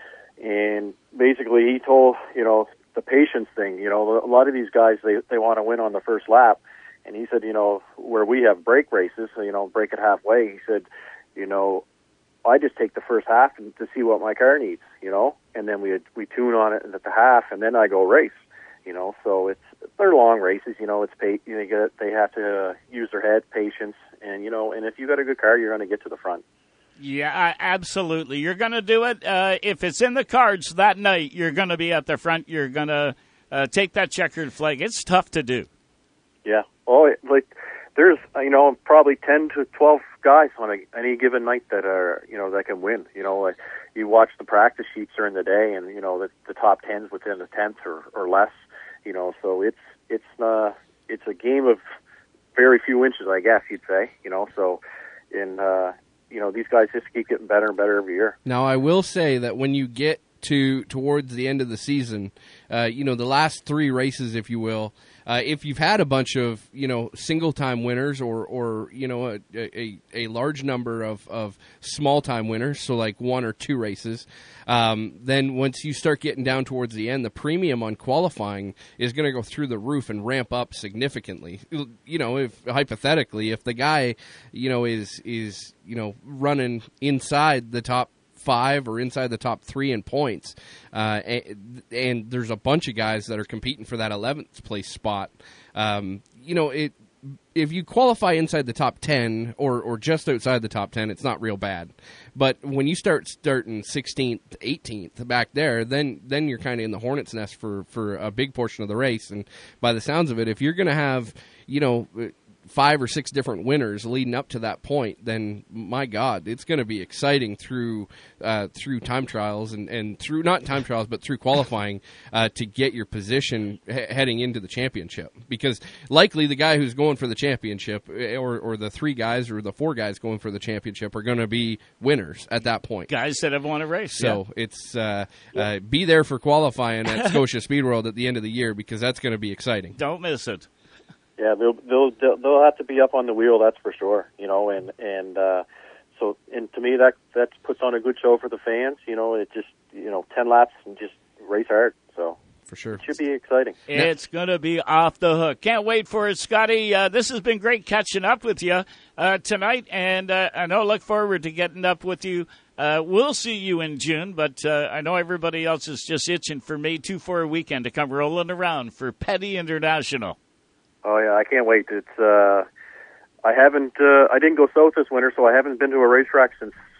And basically he told, you know, the patience thing, you know, a lot of these guys, they, they want to win on the first lap. And he said, you know, where we have break races, you know, break it halfway, he said, you know, I just take the first half and, to see what my car needs, you know, and then we we tune on it at the half, and then I go race, you know. So it's, they're long races, you know, it's pay, you know, they, get, they have to uh, use their head, patience, and, you know, and if you got a good car, you're going to get to the front. Yeah, absolutely. You're going to do it. Uh, if it's in the cards that night, you're going to be at the front. You're going to uh, take that checkered flag. It's tough to do. Yeah. Oh, like there's, you know, probably ten to twelve guys on a, any given night that are, you know, that can win. You know, like you watch the practice sheets during the day, and you know the, the top tens within the tenth or, or less. You know, so it's it's uh it's a game of very few inches, I guess you'd say. You know, so in. Uh, You know, these guys just keep getting better and better every year. Now, I will say that when you get to towards the end of the season, uh, you know, the last three races, if you will, uh, if you've had a bunch of, you know, single-time winners or, or you know, a, a, a large number of, of small-time winners, so like one or two races, um, then once you start getting down towards the end, the premium on qualifying is going to go through the roof and ramp up significantly. You know, if hypothetically, if the guy, you know, is is you know running inside the top five or inside the top three in points, uh, and, and there's a bunch of guys that are competing for that eleventh place spot. Um, you know, it if you qualify inside the top ten or, or just outside the top ten, it's not real bad. But when you start starting sixteenth, eighteenth back there, then then you're kind of in the hornet's nest for, for a big portion of the race. And by the sounds of it, if you're going to have, you know, five or six different winners leading up to that point, then my God, it's going to be exciting through uh, through time trials and, and through not time trials but through qualifying uh, to get your position he- heading into the championship. Because likely the guy who's going for the championship, or or the three guys or the four guys going for the championship, are going to be winners at that point. Guys that have won a race. So yeah. it's uh, uh, be there for qualifying at Scotia Speed World at the end of the year, because that's going to be exciting. Don't miss it. Yeah, they'll they'll they'll have to be up on the wheel, that's for sure. You know, and and uh, so and to me that that puts on a good show for the fans. You know, it just you know ten laps and just race hard. So for sure, it should be exciting. It's going to be off the hook. Can't wait for it, Scotty. Uh, this has been great catching up with you uh, tonight, and uh, I know look forward to getting up with you. Uh, we'll see you in June, but uh, I know everybody else is just itching for May two four weekend to come rolling around for Petty International. Oh yeah, I can't wait. It's uh, I haven't uh, I didn't go south this winter, so I haven't been to a racetrack since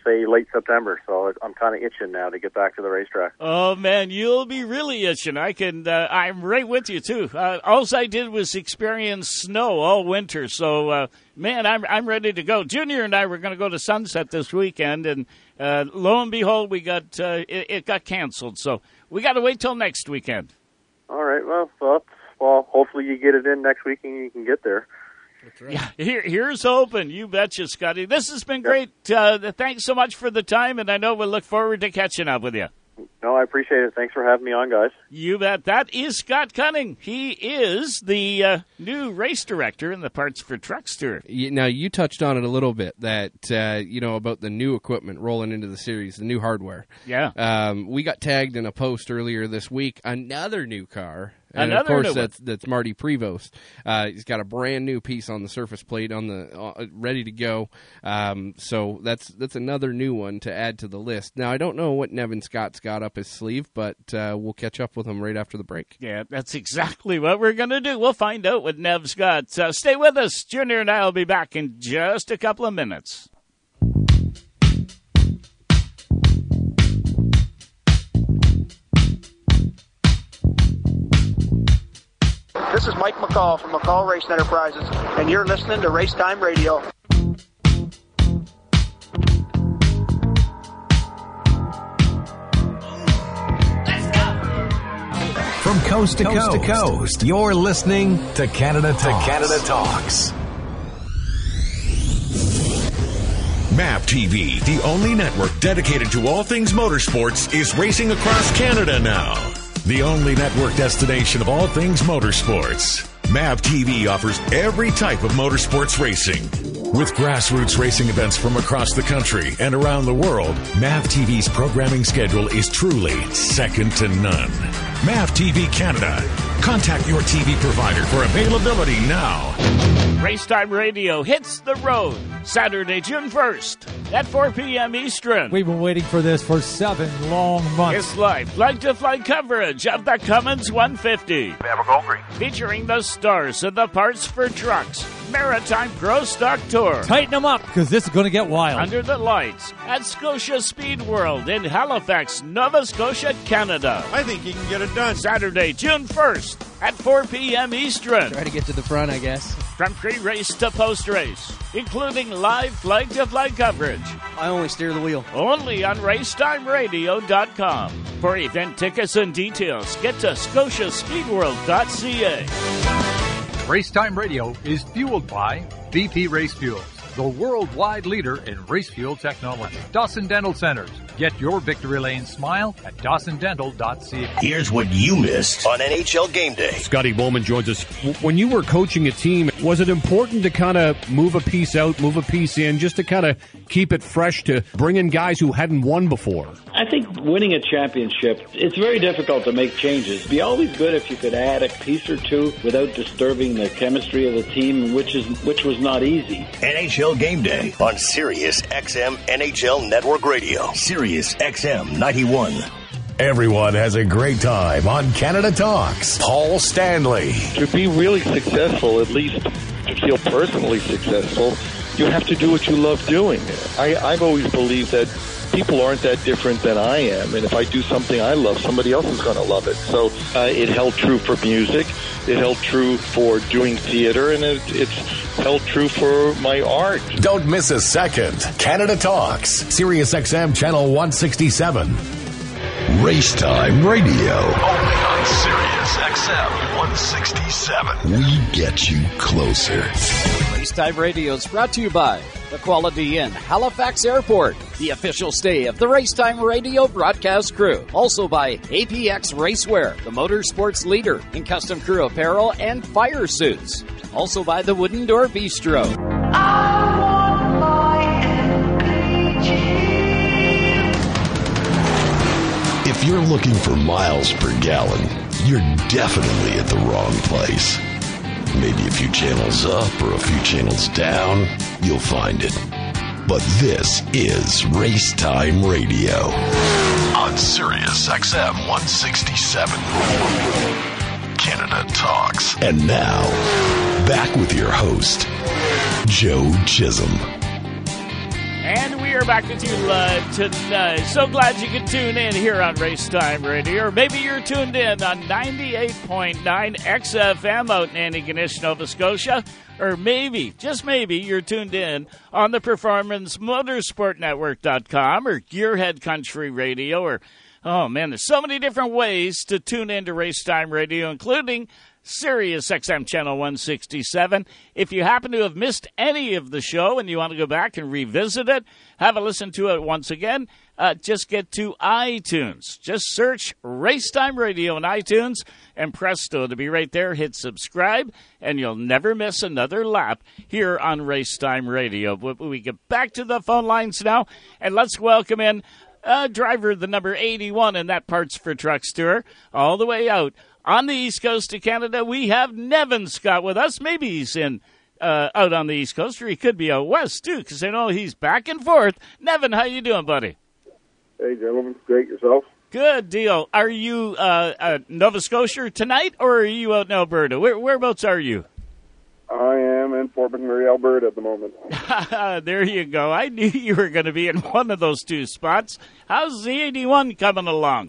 say late September. So I'm kind of itching now to get back to the racetrack. Oh man, you'll be really itching. I can. Uh, I'm right with you too. Uh, all I did was experience snow all winter, so uh, man, I'm I'm ready to go. Junior and I were going to go to Sunset this weekend, and uh, lo and behold, we got uh, it, it got canceled. So we got to wait till next weekend. All right. Well, well, well, hopefully you get it in next week and you can get there. That's right. Yeah, here, here's hoping. You betcha, Scotty. This has been great. Uh, thanks so much for the time, and I know we'll look forward to catching up with you. No, I appreciate it. Thanks for having me on, guys. You bet. That is Scott Cunning. He is the uh, new race director in the Parts for Trucks Tour. Now, you touched on it a little bit, that, uh, you know, about the new equipment rolling into the series, the new hardware. Yeah. Um, we got tagged in a post earlier this week, another new car. And Another of course, new that's that's Marty Prevost. Uh, he's got a brand new piece on the surface plate, on the uh, ready to go. Um, so that's that's another new one to add to the list. Now, I don't know what Nevin Scott's got up his sleeve, but uh, we'll catch up with him right after the break. Yeah, that's exactly what we're going to do. We'll find out what Nev's got. Uh, stay with us. Junior and I will be back in just a couple of minutes. This is Mike McCall from McCall Race Enterprises, and you're listening to Race Time Radio. From coast to coast, coast to coast, you're listening to Canada Talks. To Canada Talks. M A P T V, the only network dedicated to all things motorsports, is racing across Canada now. The only network destination of all things motorsports. M A P T V offers every type of motorsports racing. With grassroots racing events from across the country and around the world, M A P T V's programming schedule is truly second to none. M A P T V Canada. Contact your T V provider for availability now. Racetime Radio hits the road Saturday, June first at four p.m. Eastern. We've been waiting for this for seven long months. It's live flight-to-flight coverage of the Cummins one fifty. Featuring the stars of the Parts for Trucks Maritime Pro Stock Tour. Tighten them up, because this is going to get wild. Under the lights at Scotia Speed World in Halifax, Nova Scotia, Canada. I think you can get it done. Saturday, June first at four p.m. Eastern. Try to get to the front, I guess. From pre-race to post-race, including live flight-to-flight coverage. I only steer the wheel. Only on racetime radio dot com. For event tickets and details, get to scotia speed world dot c a. Racetime Radio is fueled by B P Race Fuels, the worldwide leader in race fuel technology. Dawson Dental Centers. Get your victory lane smile at dawson dental dot c a. Here's what you missed on N H L Game Day. Scotty Bowman joins us. When you were coaching a team, was it important to kind of move a piece out, move a piece in, just to kind of keep it fresh, to bring in guys who hadn't won before? I think winning a championship, it's very difficult to make changes. It'd be always good if you could add a piece or two without disturbing the chemistry of the team, which is which was not easy. N H L Game Day on Sirius X M N H L Network Radio. Sirius X M ninety-one. Everyone has a great time on Canada Talks. Paul Stanley. To be really successful, at least to feel personally successful, you have to do what you love doing. I, I've always believed that people aren't that different than I am, and if I do something I love, somebody else is going to love it. So uh, it held true for music, it held true for doing theater, and it, it's held true for my art. Don't miss a second. Canada Talks, Sirius X M Channel one sixty-seven. Racetime Radio. Only on Sirius X M one sixty-seven. We get you closer. Racetime Radio is brought to you by the Quality Inn, Halifax Airport, the official stay of the Racetime Radio broadcast crew. Also by A P X Racewear, the motorsports leader in custom crew apparel and fire suits. Also by the Wooden Door Bistro. I want my M P G. If you're looking for miles per gallon, you're definitely at the wrong place. Maybe a few channels up or a few channels down, you'll find it. But this is Racetime Radio on Sirius X M one sixty-seven. Canada Talks. And now, back with your host, Joe Chisholm. And we here back with you live tonight. So glad you could tune in here on Race Time Radio. Or maybe you're tuned in on ninety-eight point nine X F M out in Antigonish, Nova Scotia. Or maybe, just maybe, you're tuned in on the Performance Motorsport Network dot com or Gearhead Country Radio. Or, oh man, there's so many different ways to tune in to Race Time Radio, including Sirius X M Channel one sixty-seven. If you happen to have missed any of the show and you want to go back and revisit it, have a listen to it once again, uh, just get to iTunes. Just search Racetime Radio on iTunes, and presto, to be right there, hit subscribe, and you'll never miss another lap here on Racetime Radio. We get back to the phone lines now, and let's welcome in uh, driver the number eighty-one in that Parts for Trucks tour, all the way out on the east coast of Canada. We have Nevin Scott with us. Maybe he's in uh, out on the east coast, or he could be out west, too, because I know he's back and forth. Nevin, how you doing, buddy? Hey, gentlemen. Great. Yourself? Good deal. Are you uh, uh, Nova Scotia tonight, or are you out in Alberta? Where, whereabouts are you? I am in Fort McMurray, Alberta at the moment. There you go. I knew you were going to be in one of those two spots. How's the eighty-one coming along?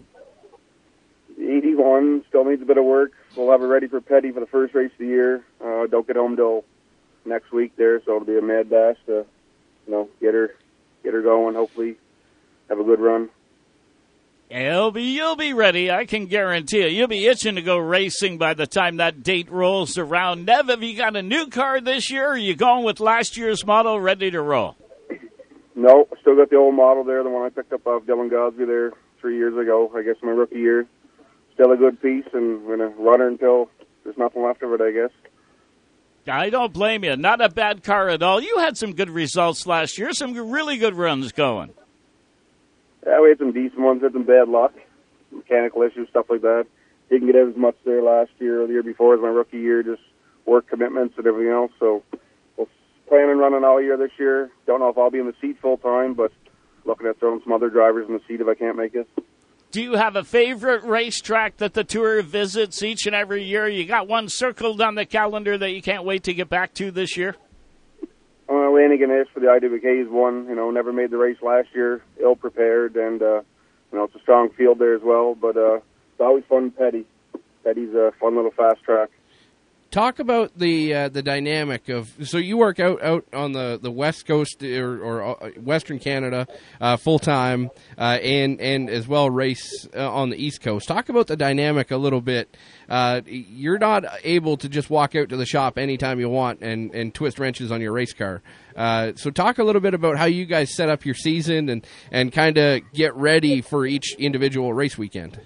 eighty-one still needs a bit of work. We'll have it ready for Petty for the first race of the year. Uh, don't get home till next week there, so it'll be a mad dash to, you know, get her, get her going. Hopefully, have a good run. You'll be, you'll be ready. I can guarantee you. You'll be itching to go racing by the time that date rolls around. Nev, have you got a new car this year, or are you going with last year's model ready to roll? No, still got the old model there, the one I picked up off Dylan Gosby there three years ago, I guess my rookie year. Still a good piece, and we're going to run her until there's nothing left of it, I guess. I don't blame you. Not a bad car at all. You had some good results last year, some really good runs going. Yeah, we had some decent ones, had some bad luck, mechanical issues, stuff like that. Didn't get as much there last year or the year before as my rookie year, just work commitments and everything else. So we'll plan on running all year this year. Don't know if I'll be in the seat full time, but looking at throwing some other drivers in the seat if I can't make it. Do you have a favorite racetrack that the Tour visits each and every year? You got one circled on the calendar that you can't wait to get back to this year? Well, Antigonish for the I W K's one. You know, never made the race last year, ill prepared, and uh, you know it's a strong field there as well. But uh, it's always fun. Petty, Petty's a fun little fast track. Talk about the uh, the dynamic of, so you work out, out on the, the west coast or, or Western Canada uh, full time, uh, and and as well race uh, on the East Coast. Talk about the dynamic a little bit. Uh, you're not able to just walk out to the shop anytime you want and, and twist wrenches on your race car. Uh, so talk a little bit about how you guys set up your season and, and kind of get ready for each individual race weekend.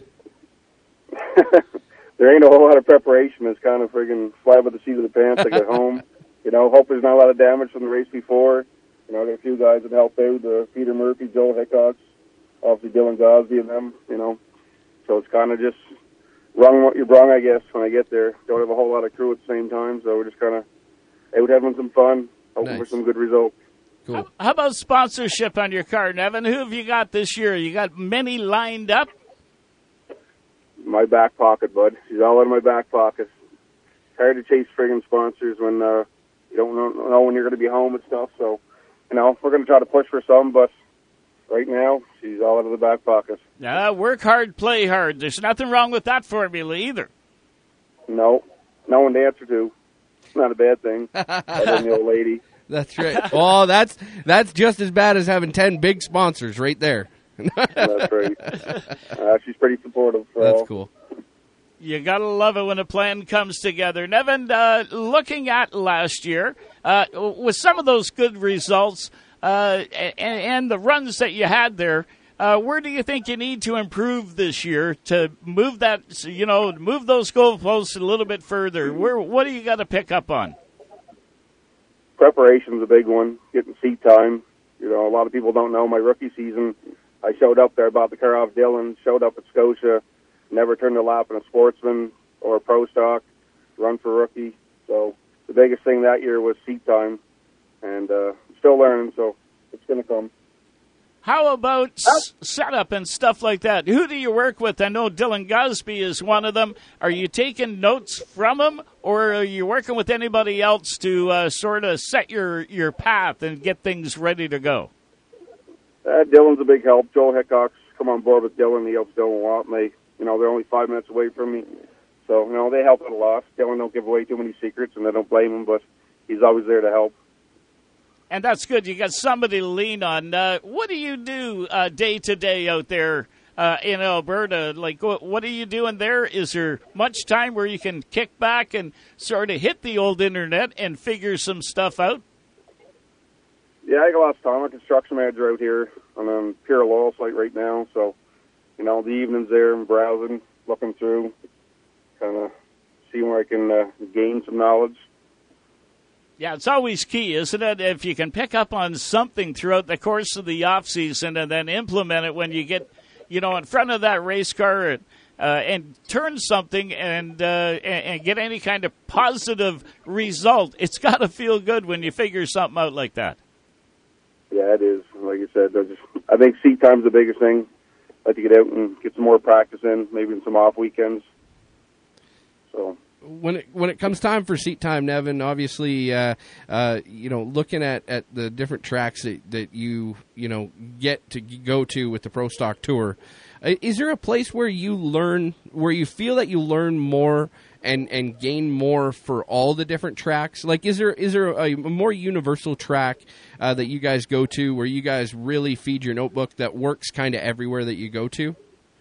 There ain't a whole lot of preparation. It's kind of friggin' fly by the seat of the pants. I get home. You know, hope there's not a lot of damage from the race before. You know, I got a few guys that helped out, uh, Peter Murphy, Joel Hickox, obviously Dylan Gosby and them, you know. So it's kind of just rung what you brung, I guess, when I get there. Don't have a whole lot of crew at the same time, so we're just kind of out having some fun, hoping Nice. for some good results. Cool. How, how about sponsorship on your car, Nevin? Who have you got this year? You got many lined up? My back pocket, bud. She's all in my back pocket. It's hard to chase friggin' sponsors when uh, you don't know, know when you're going to be home and stuff. So, you know, we're going to try to push for some, but right now, she's all out of the back pocket. Uh, work hard, play hard. There's nothing wrong with that formula either. No, no one to answer to. It's not a bad thing. Other than the old lady. That's right. Well, that's that's just as bad as having ten big sponsors right there. That's right. Uh, she's pretty supportive. So. That's cool. You got to love it when a plan comes together. Nevin, uh, looking at last year, uh, with some of those good results uh, and, and the runs that you had there, uh, where do you think you need to improve this year to move that, you know, move those goalposts a little bit further? Where, what do you got to pick up on? Preparation's a big one. Getting seat time. You know, a lot of people don't know my rookie season. I showed up there, bought the car off Dylan, showed up at Scotia, never turned a lap in a Sportsman or a Pro Stock, run for rookie. So the biggest thing that year was seat time, and uh, still learning, so it's going to come. How about s- setup and stuff like that? Who do you work with? I know Dylan Gosby is one of them. Are you taking notes from him, or are you working with anybody else to uh, sort of set your, your path and get things ready to go? Uh, Dylan's a big help. Joel Hickok's come on board with Dylan. He helps Dylan a lot. And they, you know, they're only five minutes away from me. So, you know, they help out a lot. Dylan don't give away too many secrets, and I don't blame him, but he's always there to help. And that's good. You got somebody to lean on. Uh, what do you do uh, day to day out there uh, in Alberta? Like, what, what are you doing there? Is there much time where you can kick back and sort of hit the old internet and figure some stuff out? Yeah, I got lots of time. I'm a construction manager out here on a Pure Oil site right now. So, you know, the evenings there, I'm browsing, looking through, kind of seeing where I can uh, gain some knowledge. Yeah, it's always key, isn't it? If you can pick up on something throughout the course of the off season and then implement it when you get, you know, in front of that race car and, uh, and turn something and, uh, and and get any kind of positive result, it's got to feel good when you figure something out like that. Yeah, it is. Like you said, just, I think seat time's the biggest thing. I like to get out and get some more practice in, maybe in some off weekends. So. When it when it comes time for seat time, Nevin, obviously, uh, uh, you know, looking at, at the different tracks that, that you you know get to go to with the Pro Stock Tour, uh, is there a place where you learn, where you feel that you learn more and, and gain more for all the different tracks? Like, is there is there a, a more universal track uh, that you guys go to where you guys really feed your notebook that works kind of everywhere that you go to?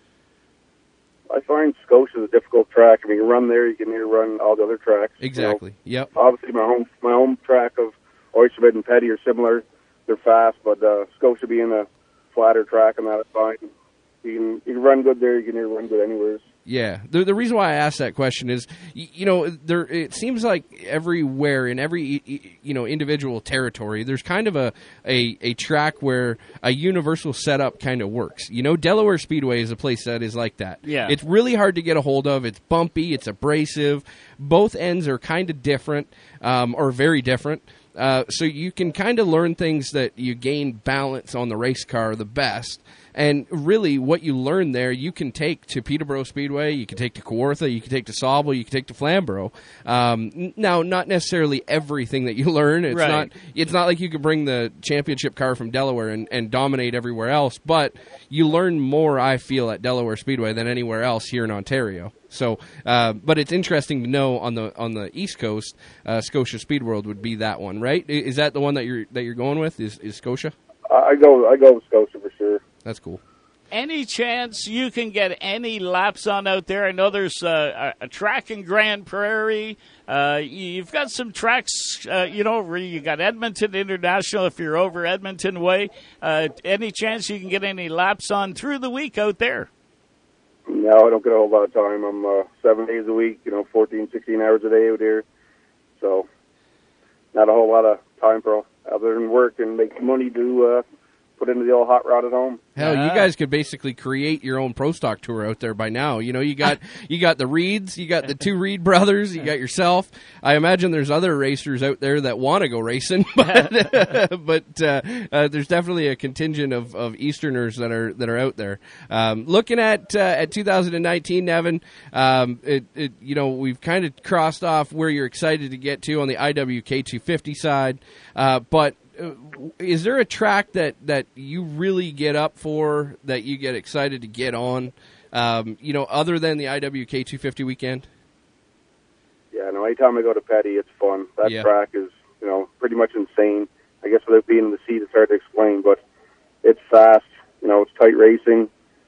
I find Scotia's a difficult track. I mean, you run there, you can near run all the other tracks. Exactly. You know? Yep. Obviously, my home my home track of Oysterbed and Petty are similar. They're fast, but uh, Scotia being a flatter track, and that's fine. You can you can run good there. You can near run good anywhere. Yeah, the the reason why I asked that question is, you know, there it seems like everywhere in every you know individual territory, there's kind of a a, a track where a universal setup kind of works. You know, Delaware Speedway is a place that is like that. Yeah, it's really hard to get a hold of. It's bumpy. It's abrasive. Both ends are kind of different, um, or very different. Uh, so you can kind of learn things that you gain balance on the race car the best. And really, what you learn there, you can take to Peterborough Speedway, you can take to Kawartha, you can take to Sauble, you can take to Flamborough. Um, now, not necessarily everything that you learn. It's right. not. It's not like you could bring the championship car from Delaware and, and dominate everywhere else. But you learn more, I feel, at Delaware Speedway than anywhere else here in Ontario. So, uh, but it's interesting to know on the on the East Coast, uh, Scotia Speed World would be that one, right? Is that the one that you're that you're going with? Is is Scotia? I go I go with Scotia for sure. That's cool. Any chance you can get any laps on out there? I know there's uh, a, a track in Grand Prairie. Uh, you've got some tracks, uh, you know, where you got Edmonton International if you're over Edmonton way. Uh, any chance you can get any laps on through the week out there? No, I don't get a whole lot of time. I'm uh, seven days a week, you know, fourteen, sixteen hours a day out here. So not a whole lot of time for other than work and make money to uh, put into the old hot rod at home. Hell, you guys could basically create your own Pro Stock Tour out there by now. You know, you got you got the Reeds, you got the two Reed brothers, you got yourself. I imagine there's other racers out there that want to go racing, but but uh, uh, there's definitely a contingent of, of Easterners that are that are out there. Um, looking at uh, at two thousand nineteen, Nevin, um, it, it you know we've kind of crossed off where you're excited to get to on the I W K two fifty side, uh, but. Is there a track that, that you really get up for, that you get excited to get on, um, you know, other than the I W K two fifty weekend? Yeah, no, anytime I go to Petty, it's fun. That yeah. track is, you know, pretty much insane. I guess without being in the seat, it's hard to explain, but it's fast. You know, it's tight racing.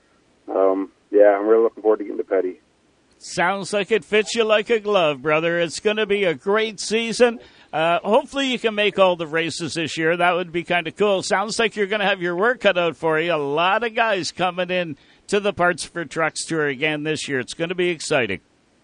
Um, yeah, I'm really looking forward to getting to Petty. Sounds like it fits you like a glove, brother. It's going to be a great season. Uh, hopefully you can make all the races this year. That would be kind of cool. Sounds like you're going to have your work cut out for you. A lot of guys coming in to the Parts for Trucks Tour again this year. It's going to be exciting.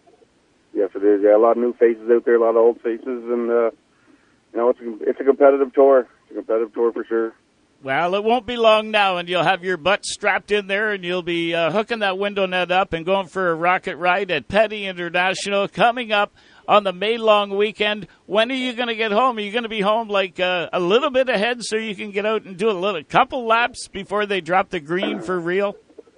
Yes, it is. Yeah, a lot of new faces out there, a lot of old faces, and uh, you know, it's a, it's a competitive tour. It's a competitive tour for sure. Well, it won't be long now, and you'll have your butt strapped in there, and you'll be uh, hooking that window net up and going for a rocket ride at Petty International coming up on the May long weekend. When are you going to get home? Are you going to be home like uh, a little bit ahead so you can get out and do a little couple laps before they drop the green for real?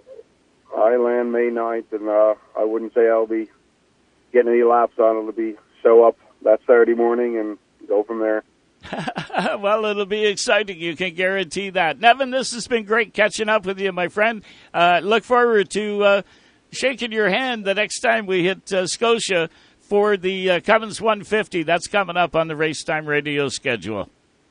I land May ninth, and uh, I wouldn't say I'll be getting any laps on. It'll be show up that Saturday morning and go from there. Well, it'll be exciting. You can guarantee that. Nevin, this has been great catching up with you, my friend. Uh, look forward to uh, shaking your hand the next time we hit uh, Scotia for the uh, Cummins one fifty. That's coming up on the Race Time Radio schedule.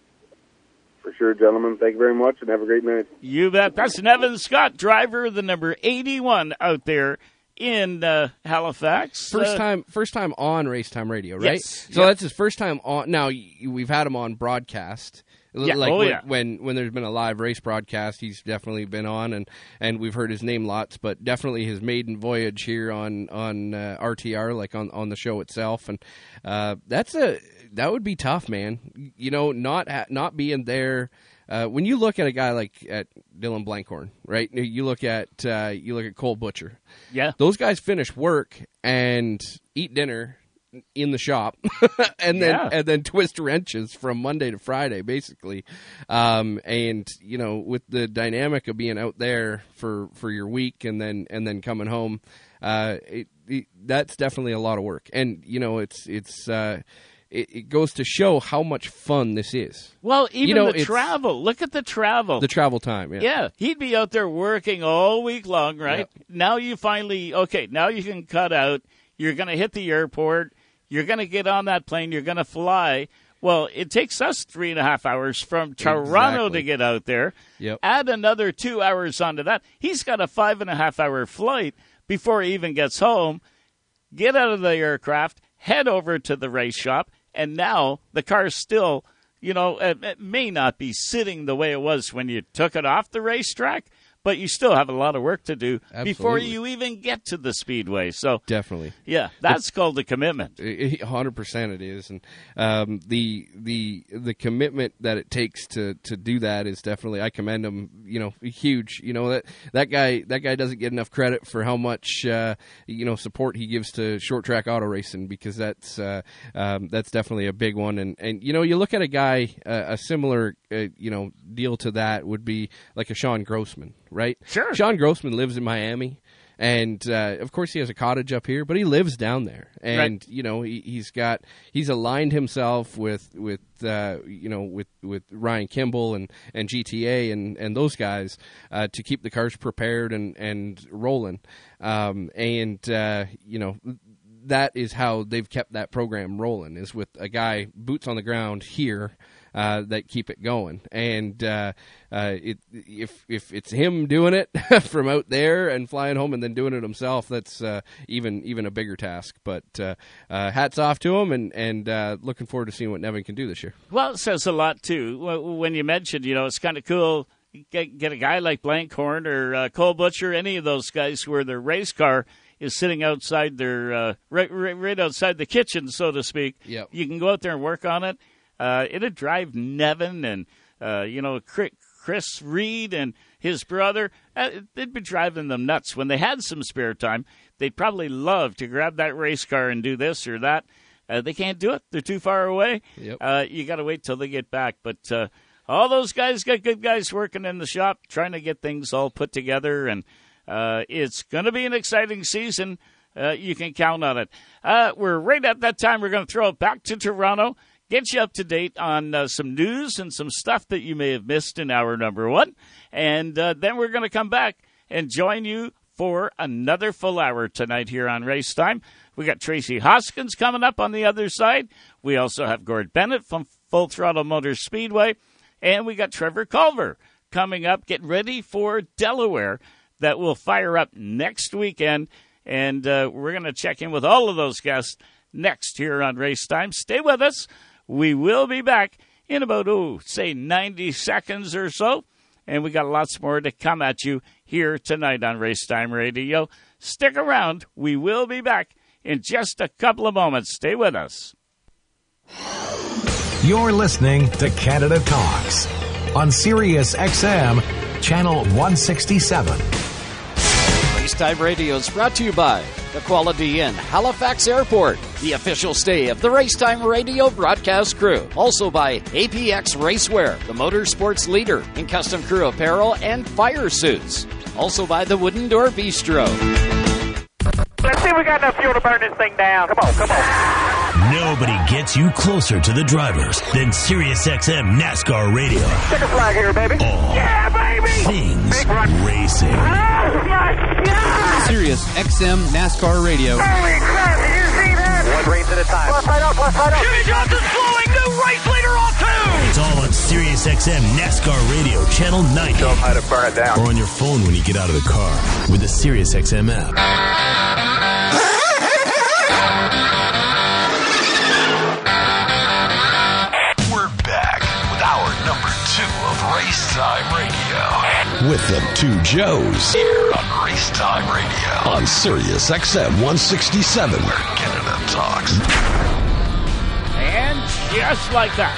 For sure, gentlemen. Thank you very much, and have a great night. You bet. That's Nevin Scott, driver of the number eighty-one out there in uh, Halifax. First uh, time first time on Race Time Radio, right? Yes. So Yep. that's his first time on. Now, we've had him on broadcast. Yeah. Like Oh, when, yeah. when when there's been a live race broadcast, he's definitely been on, and, and we've heard his name lots, but definitely his maiden voyage here on on uh, R T R, like on, on the show itself, and uh, that's a that would be tough, man. You know, not ha- not being there. Uh, when you look at a guy like at Dylan Blankhorn, right? You look at uh, you look at Cole Butcher. Yeah, those guys finish work and eat dinner in the shop, and then Yeah. and then twist wrenches from Monday to Friday, basically. Um, and you know, with the dynamic of being out there for, for your week and then and then coming home, uh, it, it, that's definitely a lot of work. And you know, it's it's. Uh, It, it goes to show how much fun this is. Well, even you know, the it's- travel. Look at the travel. The travel time, yeah. Yeah, he'd be out there working all week long, right? Yep. Now you finally, okay, now you can cut out. You're going to hit the airport. You're going to get on that plane. You're going to fly. Well, it takes us three and a half hours from Toronto Exactly. to get out there. Yep. Add another two hours onto that. He's got a five and a half hour flight before he even gets home. Get out of the aircraft, head over to the race shop. And now the car's still, you know, it, it may not be sitting the way it was when you took it off the racetrack, but you still have a lot of work to do before Absolutely. you even get to the speedway. So Definitely. yeah, that's called a commitment. one hundred percent it is. And um, the the the commitment that it takes to, to do that is definitely, I commend him, you know, huge. You know, that that guy that guy doesn't get enough credit for how much, uh, you know, support he gives to short track auto racing, because that's uh, um, that's definitely a big one. And, and you know, you look at a guy, uh, a similar, uh, you know, deal to that would be like a Sean Grossman, right? Sure. Sean Grossman lives in Miami. And uh, of course, he has a cottage up here, but he lives down there. And Right. you know, he, he's got he's aligned himself with with uh, you know with, with Ryan Kimball and, and G T A and, and those guys uh, to keep the cars prepared and and rolling. Um, and uh, you know, that is how they've kept that program rolling, is with a guy boots on the ground here. Uh, that keep it going, and uh, uh, it, if if it's him doing it from out there and flying home and then doing it himself, that's uh, even even a bigger task. But uh, uh, hats off to him, and and uh, looking forward to seeing what Nevin can do this year. Well, it says a lot, too. Wh- When you mentioned, you know, it's kind of cool, get, get a guy like Blankhorn or uh, Cole Butcher, any of those guys where their race car is sitting outside their, uh, right, right, right outside the kitchen, so to speak. Yep. You can go out there and work on it. Uh, it'd drive Nevin and, uh, you know, Chris, Chris Reed and his brother. Uh, they'd be driving them nuts. When they had some spare time, they'd probably love to grab that race car and do this or that. Uh, they can't do it. They're too far away. Yep. Uh, you got to wait till they get back. But uh, all those guys got good guys working in the shop, trying to get things all put together. And uh, it's going to be an exciting season. Uh, you can count on it. Uh, we're right at that time. We're going to throw it back to Toronto. Get you up to date on uh, some news and some stuff that you may have missed in hour number one. And uh, then we're going to come back and join you for another full hour tonight here on Race Time. We got Tracy Hoskins coming up on the other side. We also have Gord Bennett from Full Throttle Motor Speedway. And we got Trevor Culver coming up, getting ready for Delaware, that will fire up next weekend. And uh, we're going to check in with all of those guests next here on Race Time. Stay with us. We will be back in about, oh, say ninety seconds or so. And we got lots more to come at you here tonight on Race Time Radio. Stick around. We will be back in just a couple of moments. Stay with us. You're listening to Canada Talks on Sirius X M, Channel one sixty-seven. Racetime Radio is brought to you by the Quality Inn, Halifax Airport, the official stay of the Racetime Radio broadcast crew. Also by A P X Racewear, the motorsports leader in custom crew apparel and fire suits. Also by the Wooden Door Bistro. Let's see if we got enough fuel to burn this thing down. Come on, come on. Nobody gets you closer to the drivers than SiriusXM NASCAR Radio. Checker flag here, baby. All yeah, baby! things racing. Oh, my God! SiriusXM NASCAR Radio. Holy crap, did you see that? One race at a time. Plus side up, plus side up. Jimmy Johnson's flowing. New race leader on two. It's all on SiriusXM NASCAR Radio, Channel ninety. Show them how to burn it down. Or on your phone when you get out of the car with the SiriusXM app. We're back with hour number two of Race Time Radio. With the two Joes. Here on Race Time Radio. On SiriusXM one sixty-seven. Where Canada talks. And just like that,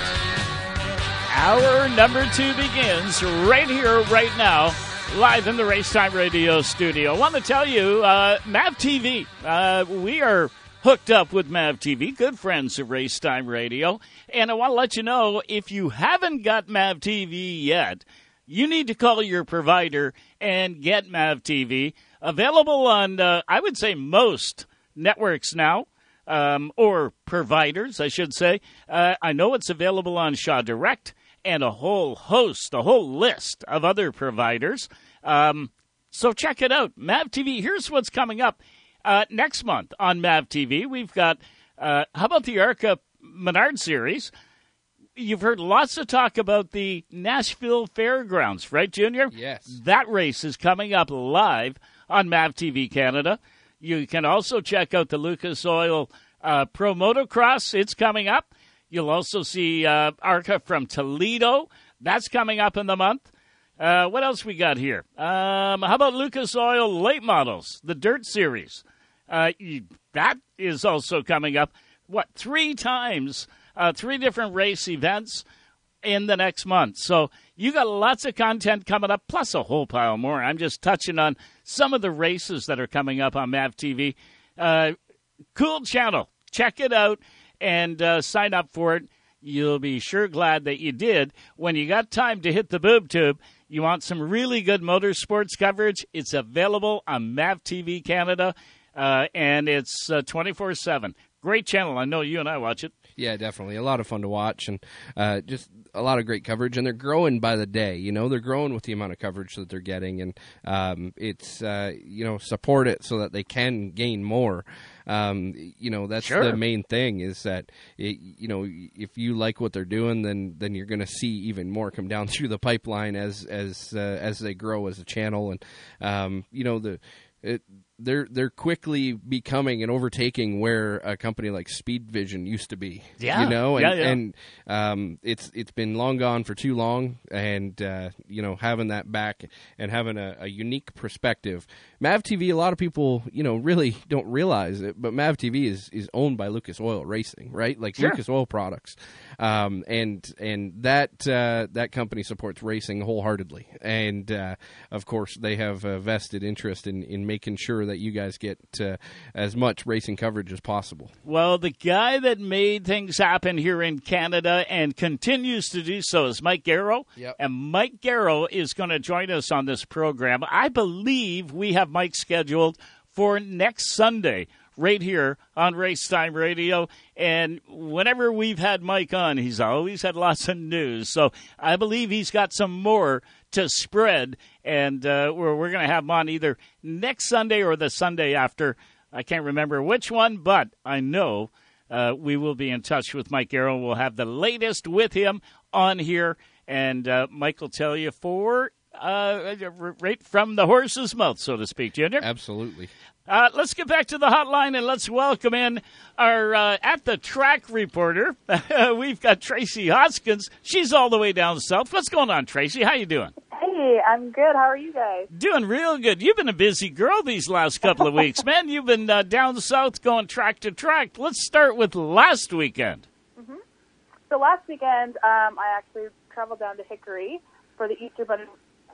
hour number two begins right here, right now, live in the Racetime Radio studio. I want to tell you, uh, Mav T V, uh, we are hooked up with Mav T V, good friends of Racetime Radio, and I want to let you know, if you haven't got Mav T V yet, you need to call your provider and get Mav T V. Available on, uh, I would say, most networks now. Um, or providers, I should say. Uh, I know it's available on Shaw Direct and a whole host, a whole list of other providers. Um, so check it out. Mav T V, here's what's coming up uh, next month on Mav T V. We've got, uh, how about the ARCA Menard Series? You've heard lots of talk about the Nashville Fairgrounds, right, Junior? Yes. That race is coming up live on Mav T V Canada. You can also check out the Lucas Oil uh, Pro Motocross. It's coming up. You'll also see uh, ARCA from Toledo. That's coming up in the month. Uh, what else we got here? Um, how about Lucas Oil Late Models, the Dirt Series? Uh, you, that is also coming up. What, three times, uh, three different race events in the next month. So you got lots of content coming up, plus a whole pile more. I'm just touching on some of the races that are coming up on Mav T V. Uh, cool channel. Check it out and uh, sign up for it. You'll be sure glad that you did. When you got time to hit the boob tube, you want some really good motorsports coverage, it's available on Mav T V Canada, uh, and it's uh, twenty-four seven. Great channel. I know you and I watch it. Yeah, definitely. A lot of fun to watch, and uh, just a lot of great coverage. And they're growing by the day. You know, they're growing with the amount of coverage that they're getting, and um, it's uh, you know, support it so that they can gain more. Um, you know, that's sure. the main thing. Is that it, you know, if you like what they're doing, then then you're going to see even more come down through the pipeline as as uh, as they grow as a channel, and um, you know the. It, they're they're quickly becoming and overtaking where a company like Speed Vision used to be. Yeah, you know, and, yeah, yeah. and um, it's it's been long gone for too long, and uh, you know, having that back and having a, a unique perspective. Mav T V, a lot of people, you know, really don't realize it, but Mav T V is, is owned by Lucas Oil Racing, right? Like Sure. Lucas Oil Products, um, and and that uh, that company supports racing wholeheartedly, and uh, of course they have a vested interest in, in making sure that you guys get uh, as much racing coverage as possible. Well, the guy that made things happen here in Canada and continues to do so is Mike Garrow. Yep. And Mike Garrow is going to join us on this program. I believe we have Mike scheduled for next Sunday right here on Racetime Radio. And whenever we've had Mike on, he's always had lots of news. So I believe he's got some more to spread. And uh, we're, we're going to have him on either next Sunday or the Sunday after. I can't remember which one, but I know uh, we will be in touch with Mike Garrow. We'll have the latest with him on here. And uh, Mike will tell you for uh, right from the horse's mouth, so to speak, Junior. Absolutely. Uh, let's get back to the hotline and let's welcome in our uh, at the track reporter. We've got Tracy Hoskins. She's all the way down south. What's going on, Tracy? How you doing? Hey, I'm good. How are you guys? Doing real good. You've been a busy girl these last couple of weeks, man. You've been uh, down south going track to track. Let's start with last weekend. Mm-hmm. So last weekend, um, I actually traveled down to Hickory for the Easter Bunny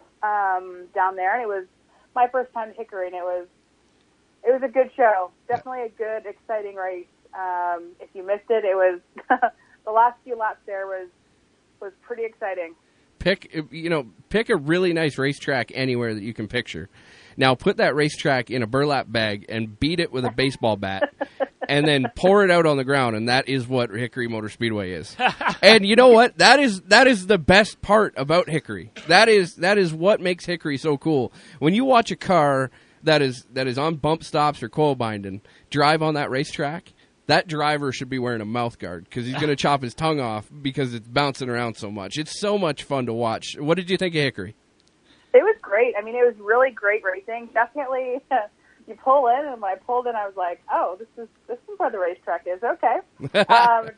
um, down there, and it was my first time to Hickory, and it was It was a good show. Definitely a good, exciting race. Um, if you missed it, it was the last few laps there was was pretty exciting. Pick you know pick a really nice racetrack anywhere that you can picture. Now put that racetrack in a burlap bag and beat it with a baseball bat, and then pour it out on the ground, and that is what Hickory Motor Speedway is. And you know what? That is that is the best part about Hickory. That is that is what makes Hickory so cool. When you watch a car that is that is on bump stops or coil binding drive on that racetrack, that driver should be wearing a mouth guard because he's going to chop his tongue off because it's bouncing around so much. It's so much fun to watch. What did you think of Hickory? It was great. I mean, it was really great racing. Definitely, you pull in, and when I pulled in, I was like, "Oh, this is this is where the racetrack is." Okay, um,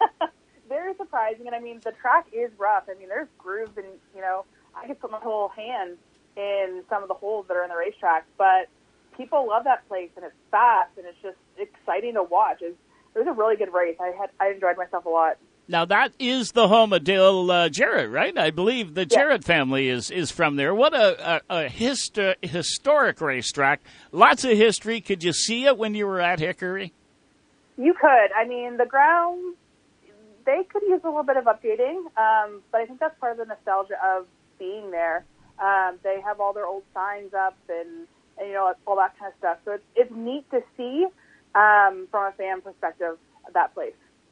very surprising. And I mean, the track is rough. I mean, there's grooves, and you know, I could put my whole hand in some of the holes that are in the racetrack. But people love that place, and it's fast, and it's just exciting to watch. It's, it was a really good race. I had I enjoyed myself a lot. Now, that is the home of Dale uh, Jarrett, right? I believe the Yeah. Jarrett family is, is from there. What a, a, a histo- historic racetrack. Lots of history. Could you see it when you were at Hickory? You could. I mean, the grounds, they could use a little bit of updating, um, but I think that's part of the nostalgia of being there. Um, they have all their old signs up and, and, you know, all that kind of stuff. So it's, it's neat to see um, from a fan perspective that place.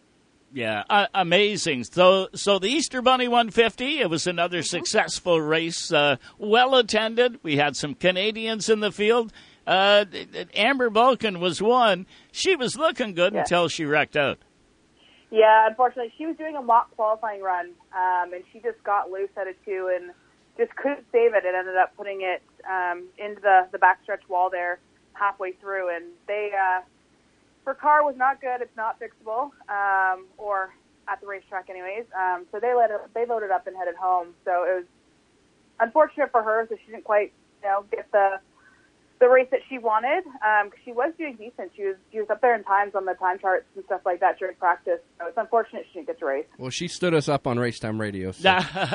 Yeah, uh, amazing. So so the Easter Bunny one fifty, it was another mm-hmm. successful race, uh, well attended. We had some Canadians in the field. Uh, Amber Vulcan was one. She was looking good yeah. until she wrecked out. Yeah, unfortunately, she was doing a mock qualifying run, um, and she just got loose at a two and just couldn't save it. It ended up putting it um, into the, the backstretch wall there halfway through, and they... Uh, Her car was not good. It's not fixable, um, or at the racetrack anyways. Um, so they let her, they loaded up and headed home. So it was unfortunate for her, so she didn't quite, you know, get the the race that she wanted. Um, 'cause she was doing decent. She was she was up there in times on the time charts and stuff like that during practice. So it's unfortunate she didn't get to race. Well, she stood us up on Racetime Radio. So.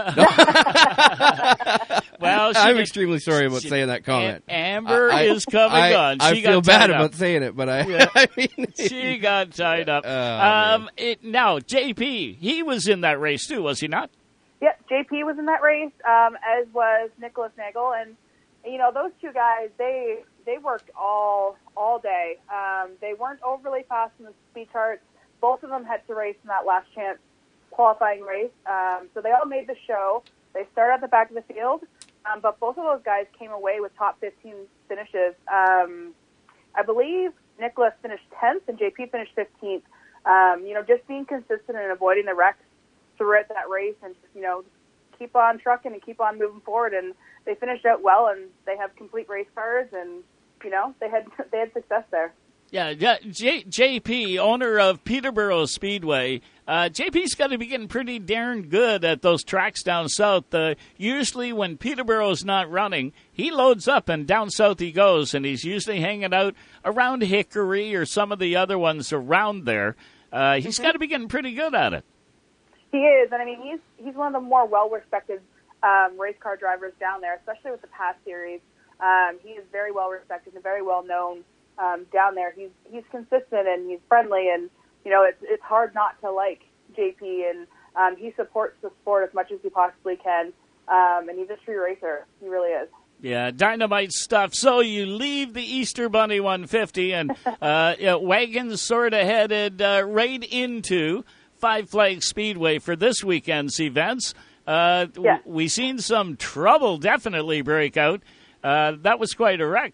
Well, I'm did, extremely sorry about she, saying that comment. Amber I, is coming I, on. I She feel got bad up. about saying it, but I, yeah. I mean, she got tied up. Oh, um, it, now, J P, he was in that race too, was he not? Yep, J P was in that race, um, as was Nicholas Nagel, and you know those two guys. They they worked all all day. Um, they weren't overly fast in the speed charts. Both of them had to race in that last chance qualifying race, um, so they all made the show. They started at the back of the field, um, but both of those guys came away with top fifteen finishes. Um, I believe Nicholas finished tenth and J P finished fifteenth. Um, you know, just being consistent and avoiding the wrecks throughout that race, and just, you know, keep on trucking and keep on moving forward. And they finished out well, and they have complete race cars, and you know, they had they had success there. Yeah, J- JP, owner of Peterborough Speedway. Uh, J P's got to be getting pretty darn good at those tracks down south. Uh, usually when Peterborough's not running, he loads up and down south he goes, and he's usually hanging out around Hickory or some of the other ones around there. Uh, he's mm-hmm. got to be getting pretty good at it. He is, and I mean, he's he's one of the more well-respected um, race car drivers down there, especially with the Pass Series. Um, he is very well-respected and very well-known um, down there. He's he's consistent and he's friendly, and you know, it's it's hard not to like J P, and um, he supports the sport as much as he possibly can, um, and he's a true racer. He really is. Yeah, dynamite stuff. So you leave the Easter Bunny one fifty, and uh, you know, wagons sort of headed uh, right into Five Flags Speedway for this weekend's events. Uh, yeah. w- we seen some trouble definitely break out. Uh, that was quite a wreck.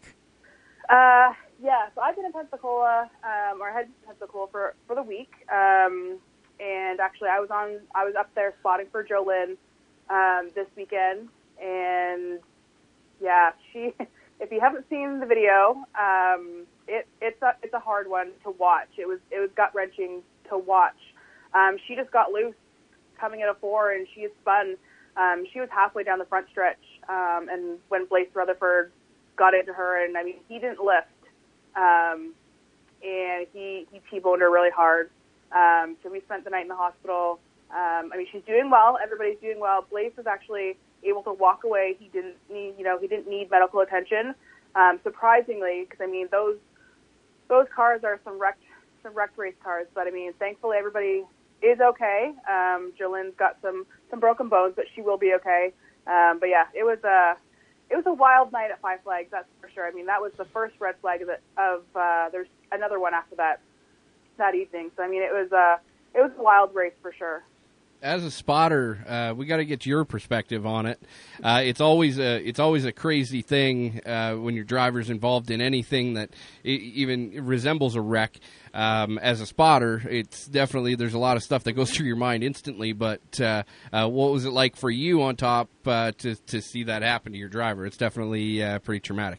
Uh, yeah, so I've been in Pensacola, um, or I had Pensacola for, for the week, um, and actually I was on, I was up there spotting for Jolynn um, this weekend, and yeah, she. If you haven't seen the video, um, it, it's a it's a hard one to watch. It was it was gut wrenching to watch. Um, she just got loose coming at a four, and she spun. Um, she was halfway down the front stretch, um, and when Blaise Rutherford got into her, and I mean, he didn't lift, um, and he, he T-boned her really hard. Um, so we spent the night in the hospital. Um, I mean, she's doing well. Everybody's doing well. Blaise was actually able to walk away. He didn't need, you know, he didn't need medical attention. Um, surprisingly, because I mean, those those cars are some wrecked some wrecked race cars. But I mean, thankfully, everybody is okay. Um, Jolynn's got some, some broken bones, but she will be okay. Um, but yeah, it was a it was a wild night at Five Flags, that's for sure. I mean, that was the first red flag of, the, of uh, there's another one after that that evening. So I mean, it was uh, it was a wild race for sure. As a spotter, uh, we got to get your perspective on it. Uh, it's always a it's always a crazy thing uh, when your driver's involved in anything that I- even resembles a wreck. Um, as a spotter, it's definitely there's a lot of stuff that goes through your mind instantly. But uh, uh, what was it like for you on top uh, to to see that happen to your driver? It's definitely uh, pretty traumatic.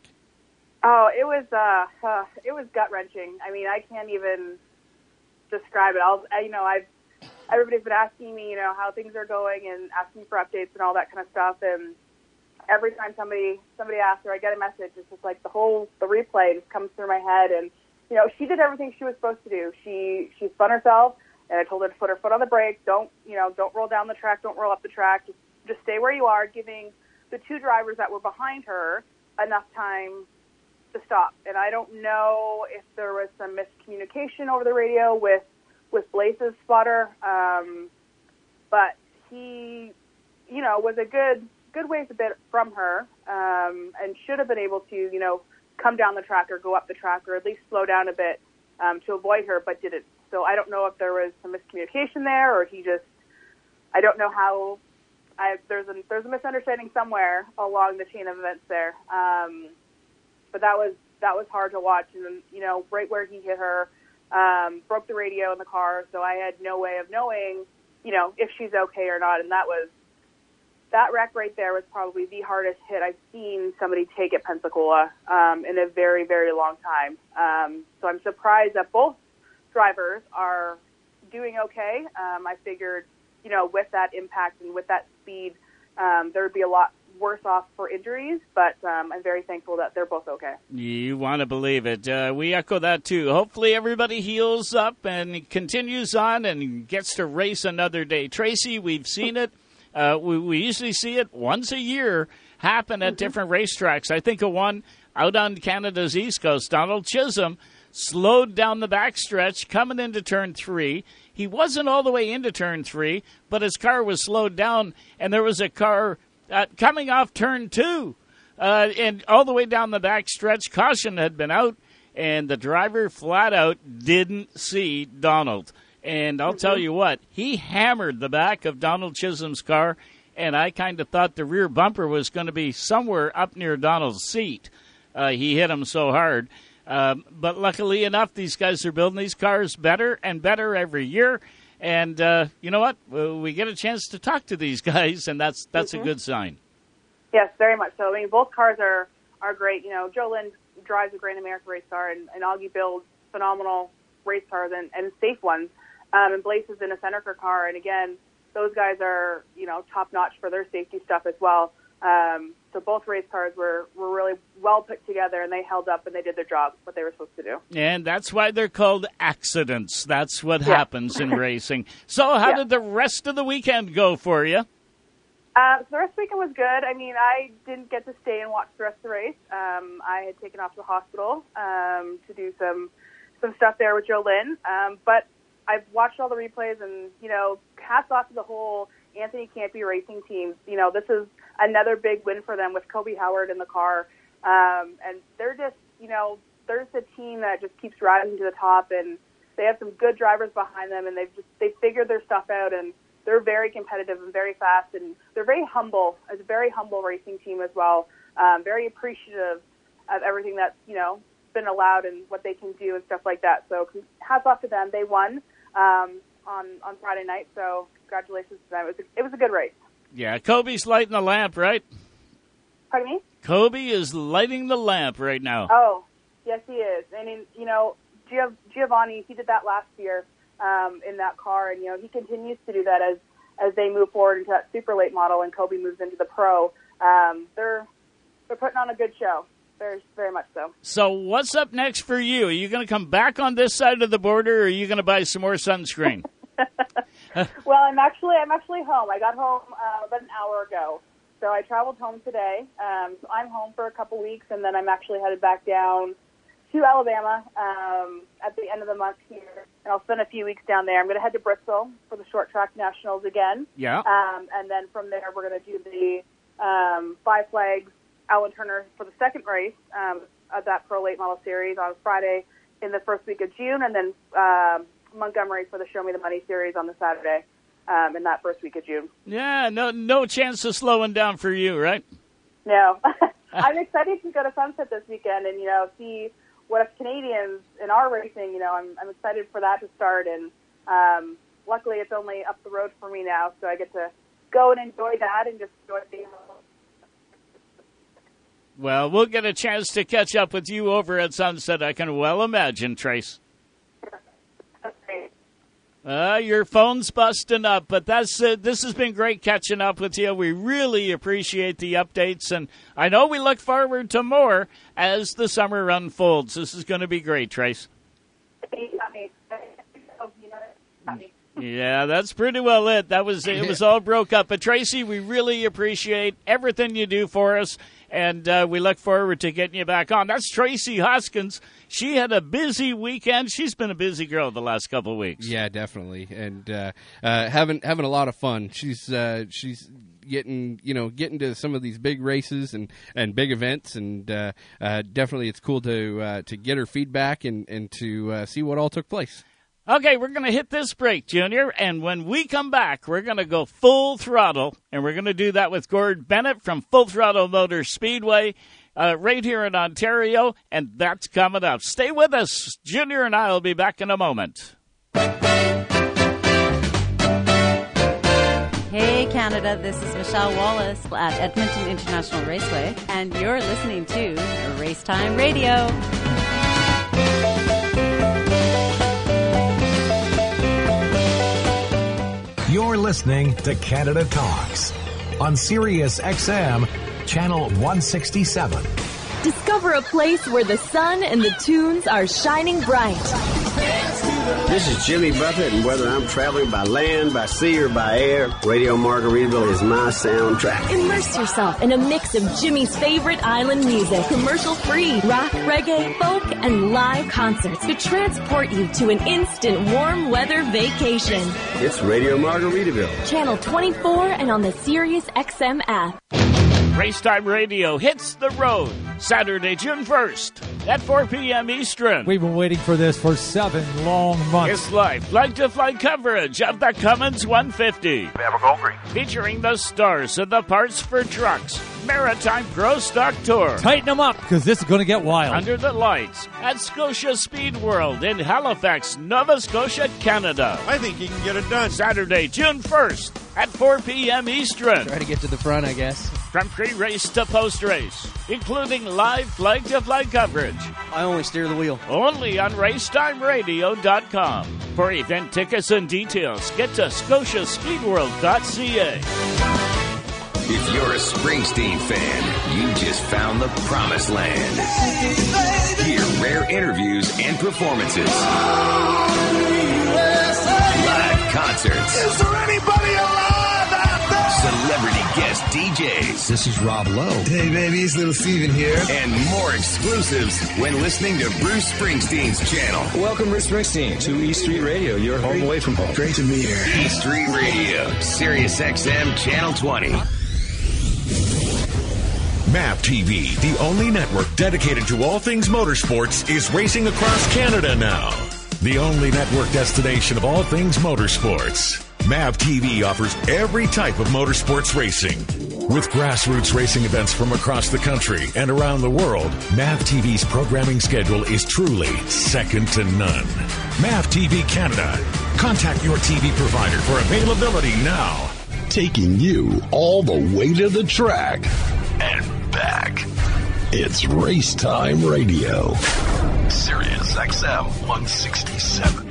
Oh, it was uh, uh, it was gut wrenching. I mean, I can't even describe it. I'll, I, you know, I've everybody's been asking me, you know, how things are going and asking for updates and all that kind of stuff. And every time somebody somebody asks or I get a message, it's just like the whole the replay just comes through my head. And you know, she did everything she was supposed to do. She she spun herself, and I told her to put her foot on the brake. Don't you know? Don't roll down the track. Don't roll up the track. Just just stay where you are, giving the two drivers that were behind her enough time to stop. And I don't know if there was some miscommunication over the radio with. with Blaze's spotter, um, but he, you know, was a good good ways a bit from her, um, and should have been able to, you know, come down the track or go up the track or at least slow down a bit um, to avoid her, but didn't. So I don't know if there was some miscommunication there, or he just, I don't know how. I, there's a there's a misunderstanding somewhere along the chain of events there, um, but that was that was hard to watch, and then, you know, right where he hit her. Um, broke the radio in the car, so I had no way of knowing, you know, if she's okay or not. And that was, that wreck right there was probably the hardest hit I've seen somebody take at Pensacola um, in a very, very long time. Um, so I'm surprised that both drivers are doing okay. Um, I figured, you know, with that impact and with that speed, um, there would be a lot worse off for injuries, but um, I'm very thankful that they're both okay. You want to believe it. Uh, we echo that, too. Hopefully everybody heals up and continues on and gets to race another day. Tracy, we've seen it. Uh, we, we usually see it once a year happen at mm-hmm. different racetracks. I think of one out on Canada's East Coast. Donald Chisholm slowed down the backstretch coming into turn three. He wasn't all the way into turn three, but his car was slowed down, and there was a car Uh, coming off turn two, uh, and all the way down the back stretch, caution had been out, and the driver flat out didn't see Donald. And I'll mm-hmm. tell you what, he hammered the back of Donald Chisholm's car, and I kind of thought the rear bumper was going to be somewhere up near Donald's seat. Uh, he hit him so hard. Um, but luckily enough, these guys are building these cars better and better every year. And uh, you know what? We get a chance to talk to these guys, and that's that's mm-hmm. a good sign. Yes, very much so. I mean, both cars are, are great. You know, Joe Lynn drives a Grand American race car, and, and Augie builds phenomenal race cars and, and safe ones. Um, and Blaze is in a Seneca car, and again, those guys are, you know, top-notch for their safety stuff as well. Um, so both race cars were, were really well put together, and they held up and they did their job, what they were supposed to do. And that's why they're called accidents. That's what yeah. happens in racing. So how yeah. did the rest of the weekend go for you? Uh, so the rest of the weekend was good. I mean, I didn't get to stay and watch the rest of the race. Um, I had taken off to the hospital um, to do some some stuff there with Joe Lynn. Um, but I've watched all the replays, and, you know, hats off to the whole Anthony Campy racing team. You know, this is another big win for them with Kobe Howard in the car. Um, and they're just, you know, there's a team that just keeps rising to the top, and they have some good drivers behind them, and they've just, they figured their stuff out, and they're very competitive and very fast, and they're very humble, as a very humble racing team as well. Um, very appreciative of everything that's, you know, been allowed and what they can do and stuff like that. So hats off to them. They won um, on, on Friday night, so congratulations to them. It was a, it was a good race. Yeah, Kobe's lighting the lamp, right? Pardon me? Kobe is lighting the lamp right now. Oh, yes, he is. I mean, you know, Giov- Giovanni, he did that last year um, in that car, and, you know, he continues to do that as, as they move forward into that super late model and Kobe moves into the pro. Um, they're they're putting on a good show. Very, very much so. So what's up next for you? Are you going to come back on this side of the border, or are you going to buy some more sunscreen? Well, I'm actually I'm actually home. I got home uh, about an hour ago, so I traveled home today. Um, so I'm home for a couple weeks, and then I'm actually headed back down to Alabama um, at the end of the month here, and I'll spend a few weeks down there. I'm going to head to Bristol for the short track nationals again. Yeah. Um, and then from there, we're going to do the um, Five Flags Alan Turner for the second race um, of that Pro Late Model Series on Friday in the first week of June, and then um, Montgomery for the Show Me the Money Series on the Saturday um, in that first week of June. Yeah, no no chance of slowing down for you, right? No. I'm excited to go to Sunset this weekend and, you know, see what if Canadians in our racing, you know, I'm, I'm excited for that to start. And um, luckily it's only up the road for me now, so I get to go and enjoy that and just enjoy being home. Well, we'll get a chance to catch up with you over at Sunset, I can well imagine, Trace. Uh, your phone's busting up, but that's uh, this has been great catching up with you. We really appreciate the updates, and I know we look forward to more as the summer unfolds. This is going to be great, Trace. Yeah, that's pretty well it. That was it. Was all broke up, but Tracy, we really appreciate everything you do for us, and uh, we look forward to getting you back on. That's Tracy Hoskins. She had a busy weekend. She's been a busy girl the last couple of weeks. Yeah, definitely, and uh, uh, having having a lot of fun. She's uh, she's getting you know getting to some of these big races and, and big events, and uh, uh, definitely it's cool to uh, to get her feedback and and to uh, see what all took place. Okay, we're going to hit this break, Junior, and when we come back, we're going to go full throttle, and we're going to do that with Gord Bennett from Full Throttle Motor Speedway uh, right here in Ontario, and that's coming up. Stay with us. Junior and I will be back in a moment. Hey, Canada, this is Michelle Wallace at Edmonton International Raceway, and you're listening to Racetime Radio. You're listening to Canada Talks on Sirius X M, Channel one sixty-seven. Discover a place where the sun and the tunes are shining bright. This is Jimmy Buffett, and whether I'm traveling by land, by sea, or by air, Radio Margaritaville is my soundtrack. Immerse yourself in a mix of Jimmy's favorite island music, commercial-free, rock, reggae, folk, and live concerts to transport you to an instant warm weather vacation. It's Radio Margaritaville. Channel twenty-four and on the Sirius X M app. Racetime Radio hits the road Saturday, June first at four p.m. Eastern. We've been waiting for this for seven long months. It's live flight-to-flight coverage of the Cummins one fifty. Featuring the stars of the Parts for Trucks Maritime Pro Stock Tour. Tighten them up, because this is going to get wild. Under the lights at Scotia Speed World in Halifax, Nova Scotia, Canada. I think you can get it done. Saturday, June first at four p.m. Eastern. Try to get to the front, I guess. From pre-race to post-race, including live flight-to-flight coverage. I only steer the wheel. Only on racetime radio dot com. For event tickets and details, get to scotia speed world dot c a. If you're a Springsteen fan, you just found the promised land. Hear rare interviews and performances. Live concerts. Is there anybody alive out there? Celebrity guest D Js. This is Rob Lowe. Hey, baby, it's Little Steven here. And more exclusives when listening to Bruce Springsteen's channel. Welcome, Bruce Springsteen, to E Street Radio, your home away from home. Great to be here. E Street Radio, Sirius X M Channel twenty. M A V T V, the only network dedicated to all things motorsports, is racing across Canada now. The only network destination of all things motorsports. M A V T V offers every type of motorsports racing. With grassroots racing events from across the country and around the world, M A V T V's programming schedule is truly second to none. M A V T V Canada. Contact your T V provider for availability now. Taking you all the way to the track and back. It's Racetime Radio. Sirius X M one sixty-seven.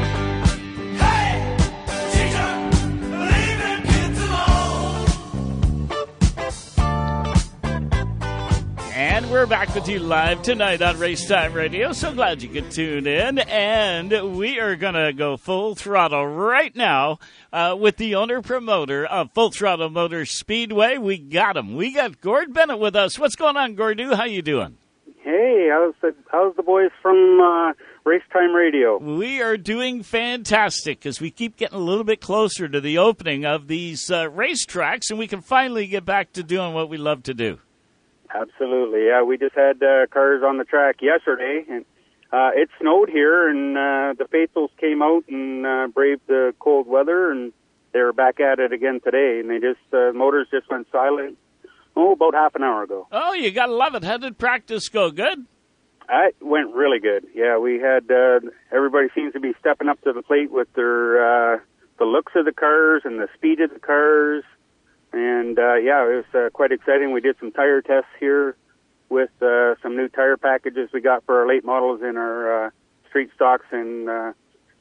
And we're back with you live tonight on Racetime Radio. So glad you could tune in. And we are going to go full throttle right now uh, with the owner-promoter of Full Throttle Motor Speedway. We got him. We got Gord Bennett with us. What's going on, Gordu? How you doing? Hey, how's the, how's the boys from uh, Racetime Radio? We are doing fantastic because we keep getting a little bit closer to the opening of these uh, racetracks, and we can finally get back to doing what we love to do. Absolutely, yeah. We just had uh, cars on the track yesterday, and uh, it snowed here, and uh, the faithfuls came out and uh, braved the cold weather, and they were back at it again today, and they just, uh, motors just went silent, oh, about half an hour ago. Oh, you got to love it. How did practice go? Good? It went really good. Yeah, we had, uh, everybody seems to be stepping up to the plate with their, uh, the looks of the cars and the speed of the cars. And, uh, yeah, it was uh, quite exciting. We did some tire tests here with uh, some new tire packages we got for our late models in our uh, street stocks and uh,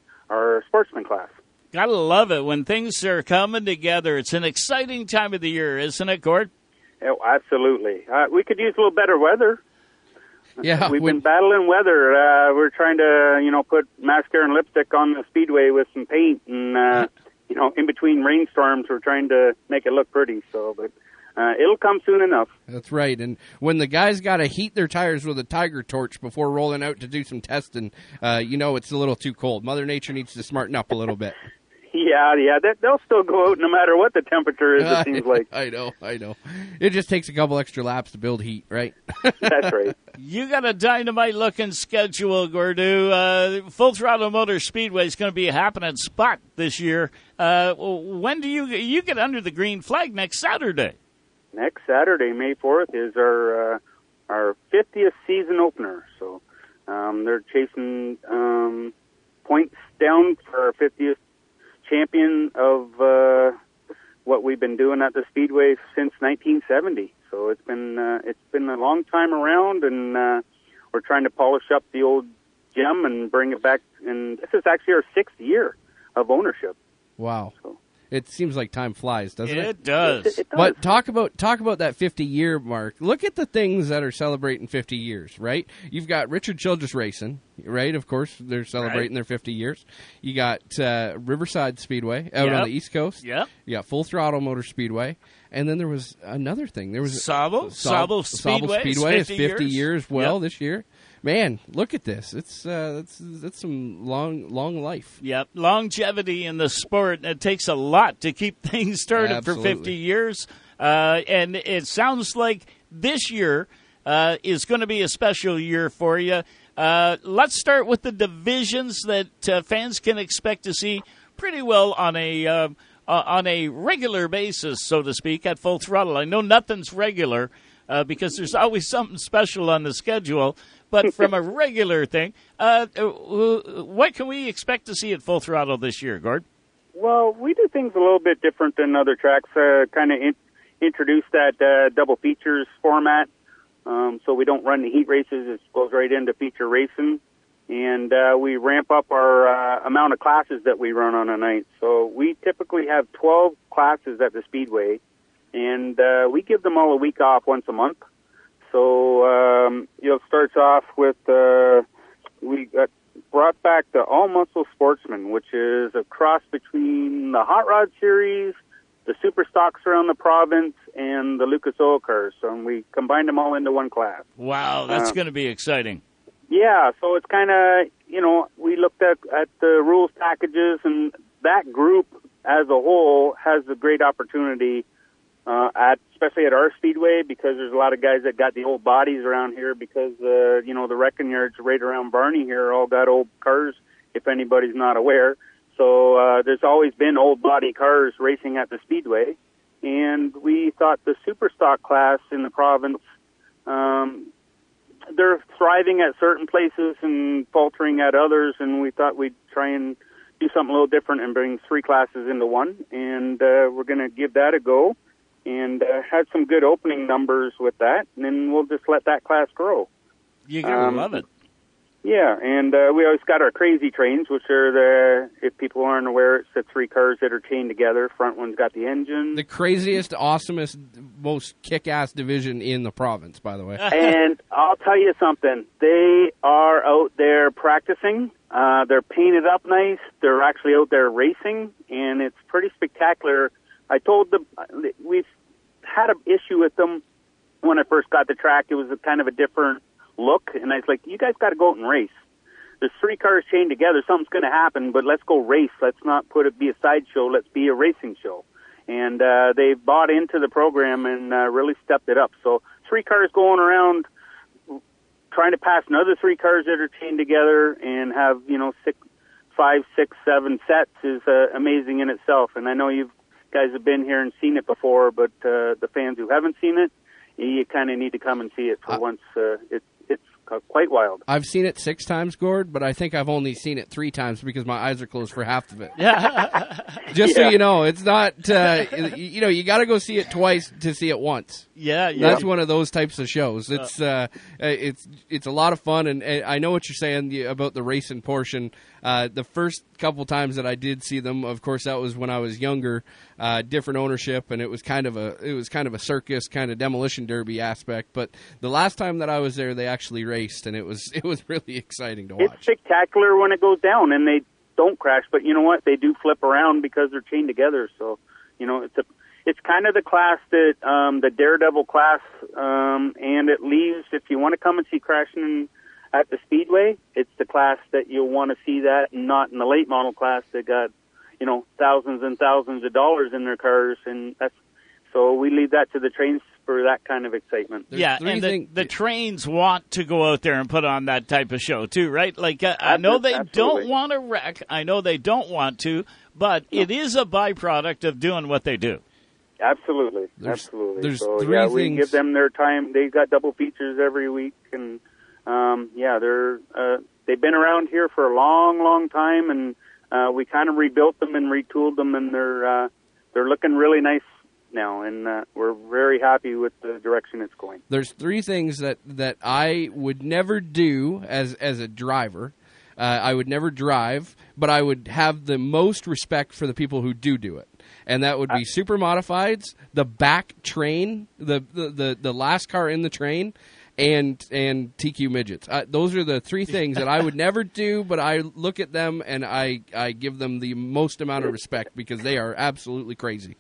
our sportsman class. Gotta love it when things are coming together. It's an exciting time of the year, isn't it, Gord? Oh, absolutely. Uh, we could use a little better weather. Yeah, We've when- been battling weather. Uh, we're trying to, you know, put mascara and lipstick on the speedway with some paint and... Uh, you know, in between rainstorms, we're trying to make it look pretty. So, but uh, it'll come soon enough. That's right. And when the guys got to heat their tires with a tiger torch before rolling out to do some testing, uh, you know it's a little too cold. Mother Nature needs to smarten up a little bit. Yeah, yeah, that, they'll still go out no matter what the temperature is, it seems like. I know, I know. It just takes a couple extra laps to build heat, right? That's right. You got a dynamite-looking schedule, Gordo. Uh, Full Throttle Motor Speedway is going to be a happening spot this year. Uh, when do you you get under the green flag next Saturday? Next Saturday, May fourth, is our uh, our fiftieth season opener. So um, they're chasing um, points down for our fiftieth champion of uh, what we've been doing at the Speedway since nineteen seventy. So it's been uh, it's been a long time around, and uh, we're trying to polish up the old gem and bring it back. And this is actually our sixth year of ownership. Wow. It seems like time flies, doesn't it? It does. It, it does. But talk about talk about that fifty-year mark. Look at the things that are celebrating fifty years, right? You've got Richard Childress Racing, right? Of course, they're celebrating Right. their fifty years. You got uh, Riverside Speedway out Yep. on the East Coast. Yep. You got Full Throttle Motor Speedway. And then there was another thing. There was Sabo? Sabo Speedway is Speedway is fifty fifty years. years well Yep. this year. Man, look at this. It's uh, that's that's some long long life. Yep, longevity in the sport. It takes a lot to keep things started Absolutely. for fifty years. Uh, and it sounds like this year uh, is going to be a special year for you. Uh, let's start with the divisions that uh, fans can expect to see pretty well on a uh, uh, on a regular basis, so to speak, at Full Throttle. I know nothing's regular uh, because there's always something special on the schedule. But from a regular thing, uh, what can we expect to see at Full Throttle this year, Gord? Well, we do things a little bit different than other tracks. Uh, kind of in, introduce that uh, double features format, um, so we don't run the heat races. It goes right into feature racing, and uh, we ramp up our uh, amount of classes that we run on a night. So we typically have twelve classes at the Speedway, and uh, we give them all a week off once a month. So, um, you know, it starts off with, uh, we got brought back the All Muscle Sportsman, which is a cross between the Hot Rod Series, the Super Stocks around the province, and the Lucas Oil Cars. So we combined them all into one class. Wow, that's Uh, going to be exciting. Yeah, so it's kind of, you know, we looked at, at the rules packages, and that group as a whole has a great opportunity Uh, at especially at our Speedway, because there's a lot of guys that got the old bodies around here, because uh, you know the wrecking yards right around Barney here all got old cars, if anybody's not aware. So uh, there's always been old body cars racing at the Speedway, and we thought the super stock class in the province, um, they're thriving at certain places and faltering at others, and we thought we'd try and do something a little different and bring three classes into one, and uh, we're going to give that a go. And uh, had some good opening numbers with that, and then we'll just let that class grow. You're going to Um, love it. Yeah, and uh, we always got our crazy trains, which are the, if people aren't aware, it's the three cars that are chained together. Front one's got the engine. The craziest, awesomest, most kick-ass division in the province, by the way. And I'll tell you something, they are out there practicing. Uh, they're painted up nice. They're actually out there racing, and it's pretty spectacular. I told them, we've had an issue with them when I first got the track. It was a kind of a different look, and I was like, you guys got to go out and race. There's three cars chained together. Something's going to happen, but let's go race. Let's not put it be a sideshow. Let's be a racing show. And uh, they've bought into the program and uh, really stepped it up. So three cars going around trying to pass another three cars that are chained together and have, you know, six, five, six, seven sets is uh, amazing in itself. And I know you guys have been here and seen it before, but uh, the fans who haven't seen it, you kind of need to come and see it for uh, once. Uh, it, it's quite wild. I've seen it six times, Gord, but I think I've only seen it three times because my eyes are closed for half of it. Yeah. Just yeah. so you know, it's not, uh, you know, you got to go see it twice to see it once. Yeah, yeah. That's one of those types of shows. It's uh, it's it's a lot of fun, and, and I know what you're saying about the racing portion. Uh, the first couple times that I did see them, of course, that was when I was younger, uh, different ownership, and it was kind of a it was kind of a circus, kind of demolition derby aspect. But the last time that I was there, they actually raced, and it was it was really exciting to watch. It's spectacular when it goes down, and they don't crash. But you know what? They do flip around because they're chained together. So you know, it's a it's kind of the class that um, the Daredevil class, um, and it leaves if you want to come and see crashing at the Speedway, it's the class that you'll want to see that, and not in the late model class that got, you know, thousands and thousands of dollars in their cars, and that's so we leave that to the trains for that kind of excitement. There's yeah, and the, thing- the trains want to go out there and put on that type of show too, right? Like uh, I know they Absolutely. don't want to wreck, I know they don't want to, but no. it is a byproduct of doing what they do. Absolutely, there's, absolutely. There's so three yeah, things. we give them their time. They've got double features every week, and um, yeah, they're uh, they've been around here for a long, long time, and uh, we kind of rebuilt them and retooled them, and they're uh, they're looking really nice now, and uh, we're very happy with the direction it's going. There's three things that, that I would never do as as a driver. Uh, I would never drive, but I would have the most respect for the people who do do it. And that would be super modifieds, the back train, the, the, the, the last car in the train, and and T Q midgets. Uh, those are the three things that I would never do, but I look at them and I, I give them the most amount of respect because they are absolutely crazy.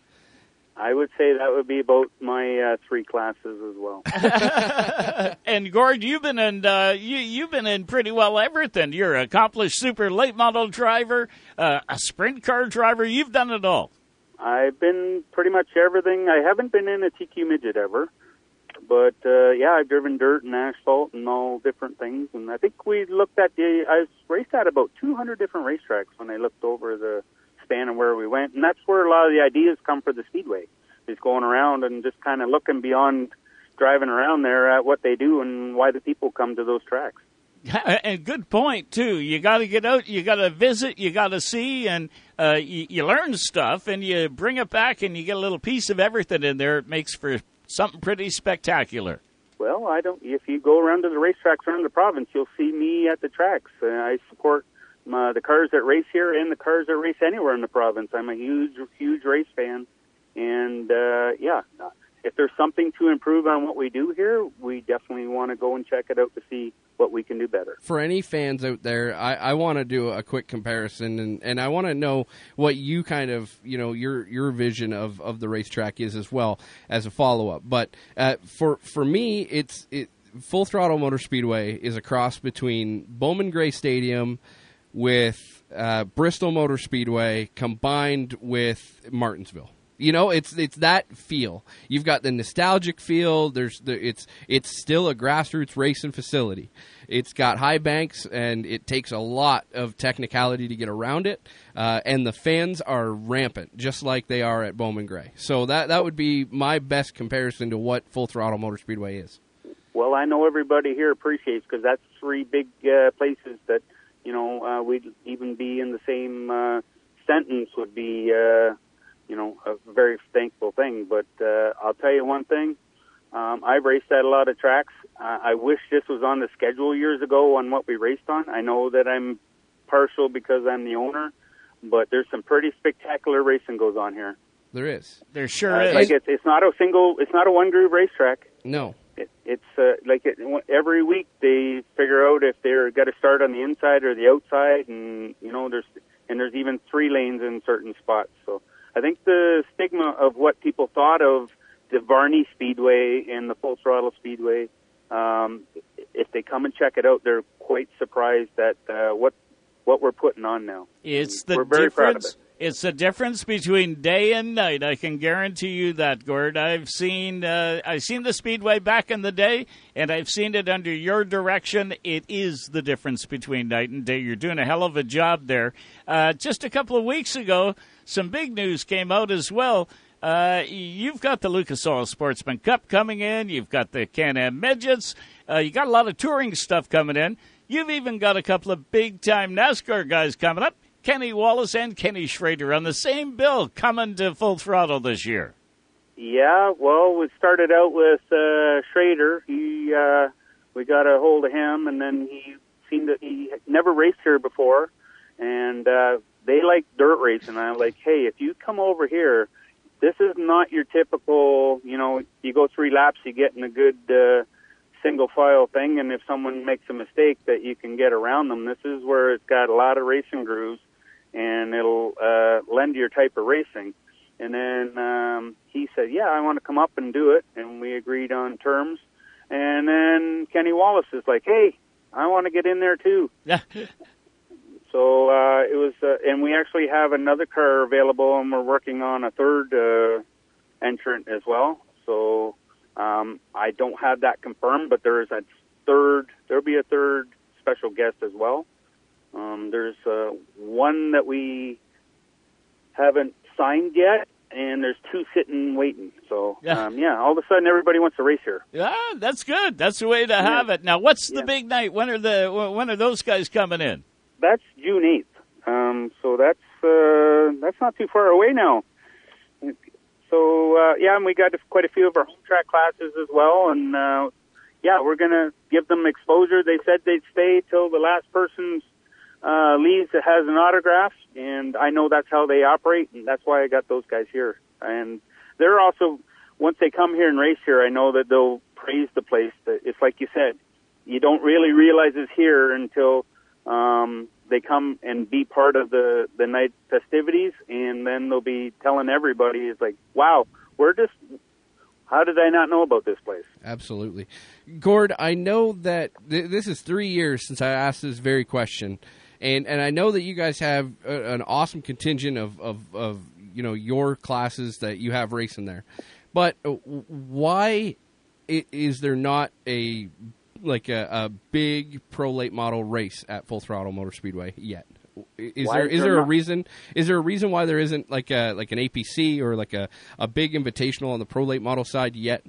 I would say that would be about my uh, three classes as well. And Gord, you've been in uh, you you've been in pretty well everything. You're an accomplished super late model driver, uh, a sprint car driver. You've done it all. I've been pretty much everything. I haven't been in a T Q midget ever, but uh, yeah, I've driven dirt and asphalt and all different things. And I think we looked at the. I raced at about two hundred different racetracks when I looked over the span of where we went, and that's where a lot of the ideas come for the Speedway. Is going around and just kind of looking beyond driving around there at what they do and why the people come to those tracks. And good point, too. You got to get out, you got to visit, you got to see, and uh, you, you learn stuff, and you bring it back, and you get a little piece of everything in there. It makes for something pretty spectacular. Well, I don't. If you go around to the racetracks around the province, you'll see me at the tracks. Uh, I support uh, the cars that race here and the cars that race anywhere in the province. I'm a huge, huge race fan. And, uh, yeah, if there's something to improve on what we do here, we definitely want to go and check it out to see what we can do better. For any fans out there, I, I want to do a quick comparison, and, and I want to know what you kind of, you know, your your vision of, of the racetrack is as well as a follow-up. But uh, for for me, it's it, Full Throttle Motor Speedway is a cross between Bowman Gray Stadium with uh, Bristol Motor Speedway combined with Martinsville. You know, it's it's that feel. You've got the nostalgic feel. There's the it's it's still a grassroots racing facility. It's got high banks, and it takes a lot of technicality to get around it. Uh, and the fans are rampant, just like they are at Bowman Gray. So that that would be my best comparison to what Full Throttle Motor Speedway is. Well, I know everybody here appreciates, because that's three big uh, places that, you know, uh, we'd even be in the same uh, sentence would be. Uh, You know, a very thankful thing. But uh, I'll tell you one thing. Um, I've raced at a lot of tracks. Uh, I wish this was on the schedule years ago on what we raced on. I know that I'm partial because I'm the owner, but there's some pretty spectacular racing goes on here. There is. There sure uh, is. Like it's, it's not a single, it's not a one groove racetrack. No. It, it's uh, like it, every week they figure out if they're got to start on the inside or the outside, and you know there's and there's even three lanes in certain spots. So I think the stigma of what people thought of the Varney Speedway and the Full Throttle Speedway, um, if they come and check it out, they're quite surprised at uh, what what we're putting on now. It's and the we're very proud of difference. it. It's the difference between day and night. I can guarantee you that, Gord. I've seen uh, I've seen the Speedway back in the day, and I've seen it under your direction. It is the difference between night and day. You're doing a hell of a job there. Uh, just a couple of weeks ago, some big news came out as well. Uh, you've got the Lucas Oil Sportsman Cup coming in. You've got the Can-Am Midgets. Uh, you got a lot of touring stuff coming in. You've even got a couple of big-time NASCAR guys coming up. Kenny Wallace and Kenny Schrader on the same bill coming to Full Throttle this year. Yeah, well, we started out with uh, Schrader. He, uh, we got a hold of him, and then he seemed to, he had never raced here before, and uh, they like dirt racing. I'm like, hey, if you come over here, this is not your typical, you know, you go three laps, you get in a good uh, single file thing, and if someone makes a mistake that you can get around them. This is where it's got a lot of racing grooves, and it'll uh, lend to your type of racing. And then um, he said, yeah, I want to come up and do it, and we agreed on terms. And then Kenny Wallace is like, hey, I want to get in there too. Yeah. So uh, it was, uh, and we actually have another car available, and we're working on a third uh, entrant as well. So um, I don't have that confirmed, but there is a third, there'll be a third special guest as well. Um, there's uh, one that we haven't signed yet, and there's two sitting waiting. So, yeah, um, yeah all of a sudden everybody wants to race here. Yeah, that's good. That's the way to have yeah. it. Now, what's the yeah. big night? When are the when are those guys coming in? That's June eighth. Um, so that's uh, that's not too far away now. So, uh, yeah, and we got quite a few of our home track classes as well, and uh, yeah, we're going to give them exposure. They said they'd stay till the last person's Uh, leaves that has an autograph, and I know that's how they operate, and that's why I got those guys here. And they're also, once they come here and race here, I know that they'll praise the place. It's like you said, you don't really realize it's here until um, they come and be part of the, the night festivities, and then they'll be telling everybody, it's like, wow, we're just, how did I not know about this place? Absolutely. Gord, I know that th- this is three years since I asked this very question. And and I know that you guys have a, an awesome contingent of, of, of, you know, your classes that you have racing there. But why is there not a like a, a big pro late model race at Full Throttle Motor Speedway yet? Is why there is is there there a not? reason? Is there a reason why there isn't like a like an A P C or like a, a big invitational on the pro late model side yet?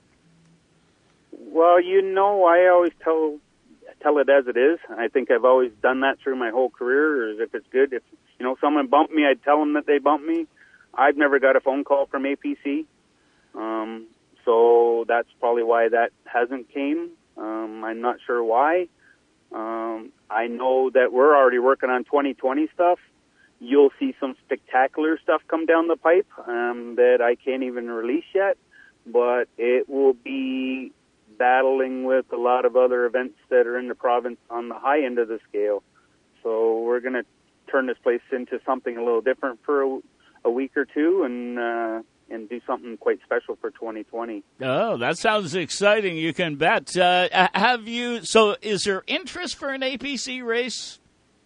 Well, you know, I always tell tell it as it is. I think I've always done that through my whole career. Is if it's good, if you know someone bumped me, I'd tell them that they bumped me. I've never got a phone call from A P C, um, so that's probably why that hasn't came. Um, I'm not sure why. Um, I know that we're already working on twenty twenty stuff. You'll see some spectacular stuff come down the pipe um, that I can't even release yet, but it will be battling with a lot of other events that are in the province on the high end of the scale. So we're going to turn this place into something a little different for a, a week or two and uh, and do something quite special for twenty twenty. Oh, that sounds exciting. You can bet. Uh, have you? So, is there interest for an A P C race?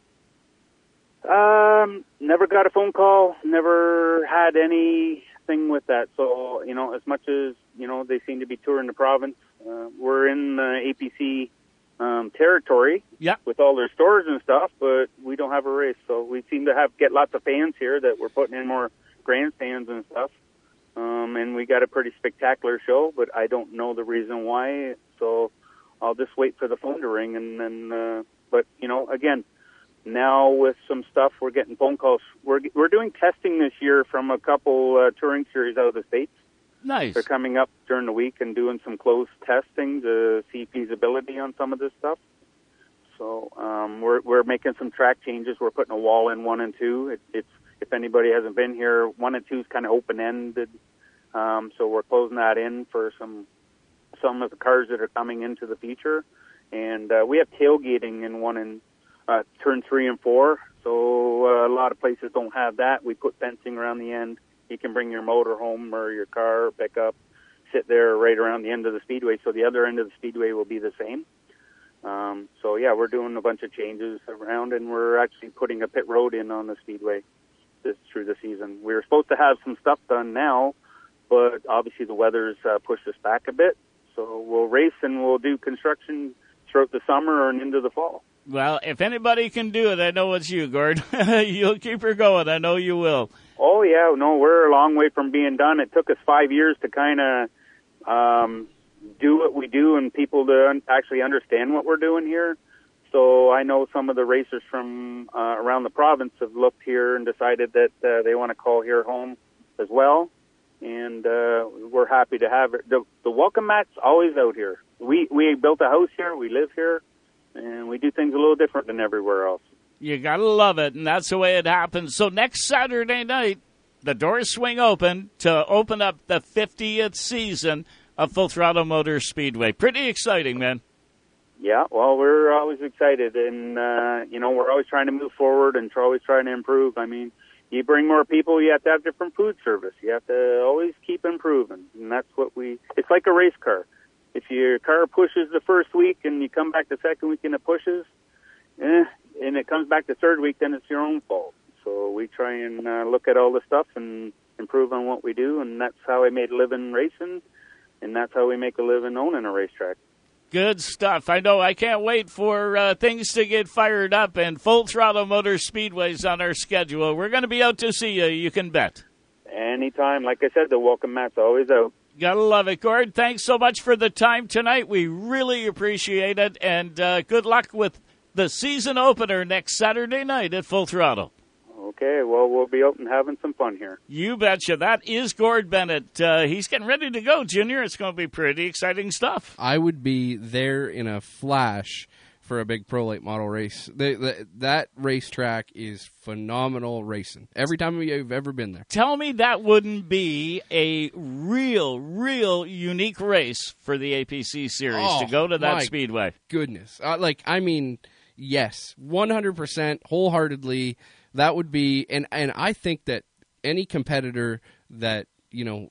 Um, never got a phone call. Never had anything with that. So, you know, as much as you know, they seem to be touring the province. Uh, we're in the A P C um, territory yep. with all their stores and stuff, but we don't have a race. So we seem to have get lots of fans here that we're putting in more grandstands and stuff. Um, and we got a pretty spectacular show, but I don't know the reason why. So I'll just wait for the phone to ring. And then, uh, but you know, again, now with some stuff, we're getting phone calls. We're we're doing testing this year from a couple uh, touring series out of the States. Nice. They're coming up during the week and doing some closed testing to see feasibility on some of this stuff. So um, we're we're making some track changes. We're putting a wall in one and two. It, it's if anybody hasn't been here, one and two is kind of open ended. Um, so we're closing that in for some some of the cars that are coming into the future. And uh, we have tailgating in one and uh, turn three and four. So uh, a lot of places don't have that. We put fencing around the end. You can bring your motor home or your car or pickup, sit there right around the end of the speedway. So the other end of the speedway will be the same. Um, so yeah, we're doing a bunch of changes around, and we're actually putting a pit road in on the speedway. this through the season. We were supposed to have some stuff done now, but obviously the weather's uh, pushed us back a bit. So we'll race and we'll do construction throughout the summer and into the fall. Well, if anybody can do it, I know it's you, Gord. You'll keep her going. I know you will. Oh, yeah. No, we're a long way from being done. It took us five years to kind of um, do what we do and people to un- actually understand what we're doing here. So I know some of the racers from uh, around the province have looked here and decided that uh, they want to call here home as well. And uh, we're happy to have it. The, the welcome mat's always out here. We we built a house here. We live here. And we do things a little different than everywhere else. You got to love it, and that's the way it happens. So next Saturday night, the doors swing open to open up the fiftieth season of Full Throttle Motor Speedway. Pretty exciting, man. Yeah, well, we're always excited, and, uh, you know, we're always trying to move forward and we're always trying to improve. I mean, you bring more people, you have to have different food service. You have to always keep improving, and that's what we – it's like a race car. If your car pushes the first week and you come back the second week and it pushes, eh, and it comes back the third week, then it's your own fault. So we try and uh, look at all the stuff and improve on what we do, and that's how I made a living racing, and that's how we make a living owning a racetrack. Good stuff. I know. I can't wait for uh, things to get fired up, and Full Throttle Motor Speedway's on our schedule. We're going to be out to see you, you can bet. Anytime. Like I said, the welcome mat's always out. Gotta love it, Gord. Thanks so much for the time tonight. We really appreciate it, and uh, good luck with the season opener next Saturday night at Full Throttle. Okay, well, we'll be out and having some fun here. You betcha. That is Gord Bennett. Uh, he's getting ready to go, Junior. It's going to be pretty exciting stuff. I would be there in a flash for a big Pro Late Model race. The, the, that racetrack is phenomenal racing. Every time you've ever been there. Tell me that wouldn't be a real, real unique race for the A P C series oh, to go to that my speedway. Goodness. Uh, like, I mean, yes, one hundred percent, wholeheartedly, that would be, and, and I think that any competitor that, you know,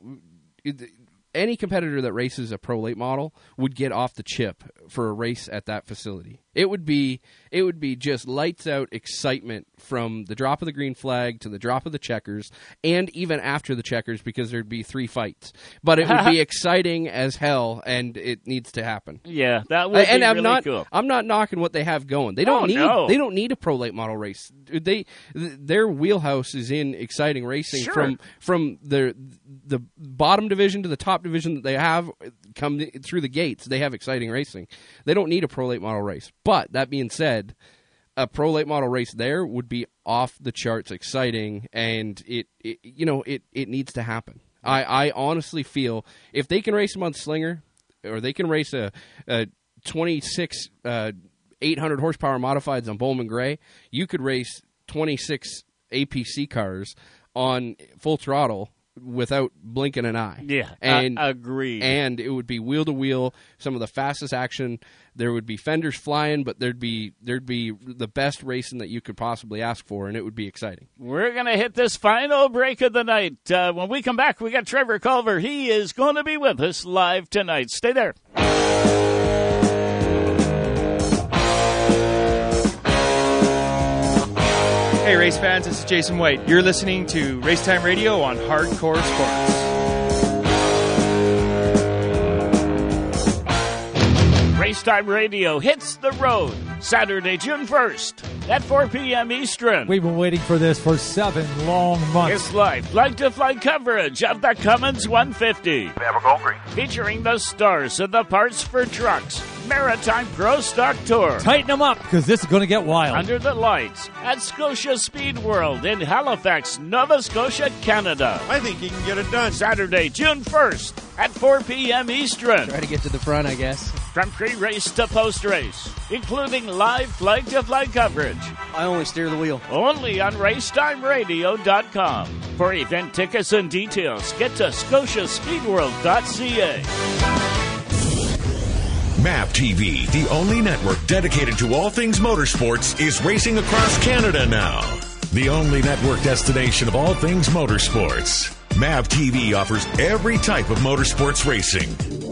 any competitor that races a Pro Late Model would get off the chip for a race at that facility. It would be it would be just lights out excitement from the drop of the green flag to the drop of the checkers, and even after the checkers, because there'd be three fights. But it would be exciting as hell, and it needs to happen. Yeah, that would and be I'm really not, cool. I'm not knocking what they have going. They don't oh, need no. they don't need a Pro Late Model race. They their wheelhouse is in exciting racing Sure. from from the the bottom division to the top division that they have come through the gates. They have exciting racing. They don't need a Pro Late Model race. But that being said, a Pro Late Model race there would be off the charts exciting, and it, it you know it, it needs to happen. I, I honestly feel if they can race them on Slinger, or they can race a, a twenty-six uh, eight hundred horsepower modifieds on Bowman Gray, you could race twenty-six A P C cars on Full Throttle without blinking an eye. Yeah, and uh, agreed. And it would be wheel to wheel, some of the fastest action. There would be fenders flying, but there'd be there'd be the best racing that you could possibly ask for, and it would be exciting. We're going to hit this final break of the night. Uh, when we come back, we got Trevor Culver. He is going to be with us live tonight. Stay there. Hey, race fans, this is Jason White. You're listening to Racetime Radio on Hardcore Sports. Racetime Radio hits the road Saturday, June first at four p.m. Eastern. We've been waiting for this for seven long months. It's live flight-to-flight coverage of the Cummins one fifty. Never go green. Featuring the stars of the Parts for Trucks Maritime Pro Stock Tour. Tighten them up, because this is going to get wild. Under the lights at Scotia Speed World in Halifax, Nova Scotia, Canada. I think you can get it done. Saturday, June first at four p.m. Eastern. Try to get to the front, I guess. From pre-race to post-race, including live flight-to-flight coverage. I only steer the wheel. Only on racetime radio dot com. For event tickets and details, get to scotia speed world dot c a. M A P T V, the only network dedicated to all things motorsports, is racing across Canada now. The only network destination of all things motorsports. M A V T V offers every type of motorsports racing.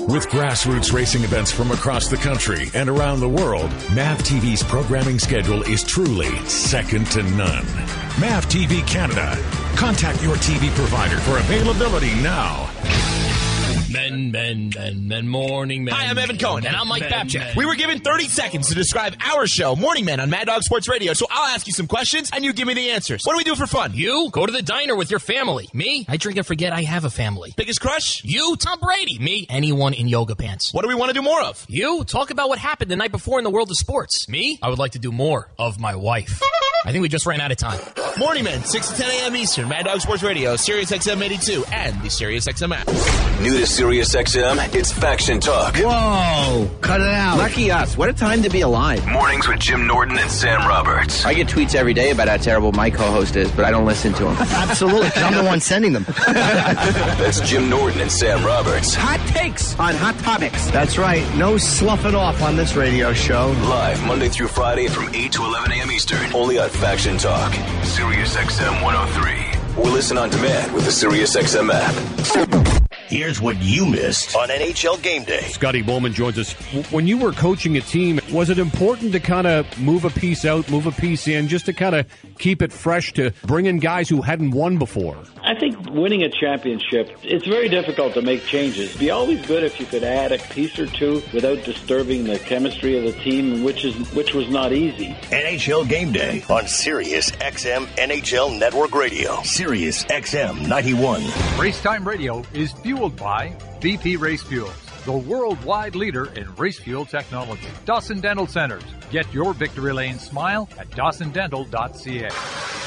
With grassroots racing events from across the country and around the world, M A V T V's programming schedule is truly second to none. M A V T V Canada. Contact your T V provider for availability now. Men, men, men, men, morning men. Hi, I'm Evan Cohen. And I'm Mike Babchick. We were given thirty seconds to describe our show, Morning Men, on Mad Dog Sports Radio. So I'll ask you some questions, and you give me the answers. What do we do for fun? You go to the diner with your family. Me, I drink and forget I have a family. Biggest crush? You, Tom Brady. Me, anyone in yoga pants. What do we want to do more of? You, talk about what happened the night before in the world of sports. Me, I would like to do more of my wife. I think we just ran out of time. Morning Men, six to ten a.m. Eastern, Mad Dog Sports Radio, Sirius X M eighty-two, and the Sirius X M app. New to Sirius X M, it's Faction Talk. Whoa, cut it out. Lucky us. What a time to be alive. Mornings with Jim Norton and Sam Roberts. I get tweets every day about how terrible my co-host is, but I don't listen to him. Absolutely, because I'm the one sending them. That's Jim Norton and Sam Roberts. Hot takes on hot topics. That's right. No sloughing off on this radio show. Live Monday through Friday from eight to eleven a.m. Eastern. Only on Faction Talk. Sirius X M one oh three. Or listen on demand with the Sirius X M app. Here's what you missed on N H L Game Day. Scotty Bowman joins us. When you were coaching a team, was it important to kind of move a piece out, move a piece in, just to kind of keep it fresh, to bring in guys who hadn't won before? I think winning a championship, it's very difficult to make changes. It'd be always good if you could add a piece or two without disturbing the chemistry of the team, which is which was not easy. N H L Game Day on Sirius X M N H L Network Radio. Sirius X M ninety-one. Racetime Radio is fueled by B P Race Fuels, the worldwide leader in race fuel technology. Dawson Dental Centers. Get your victory lane smile at dawson dental dot c a.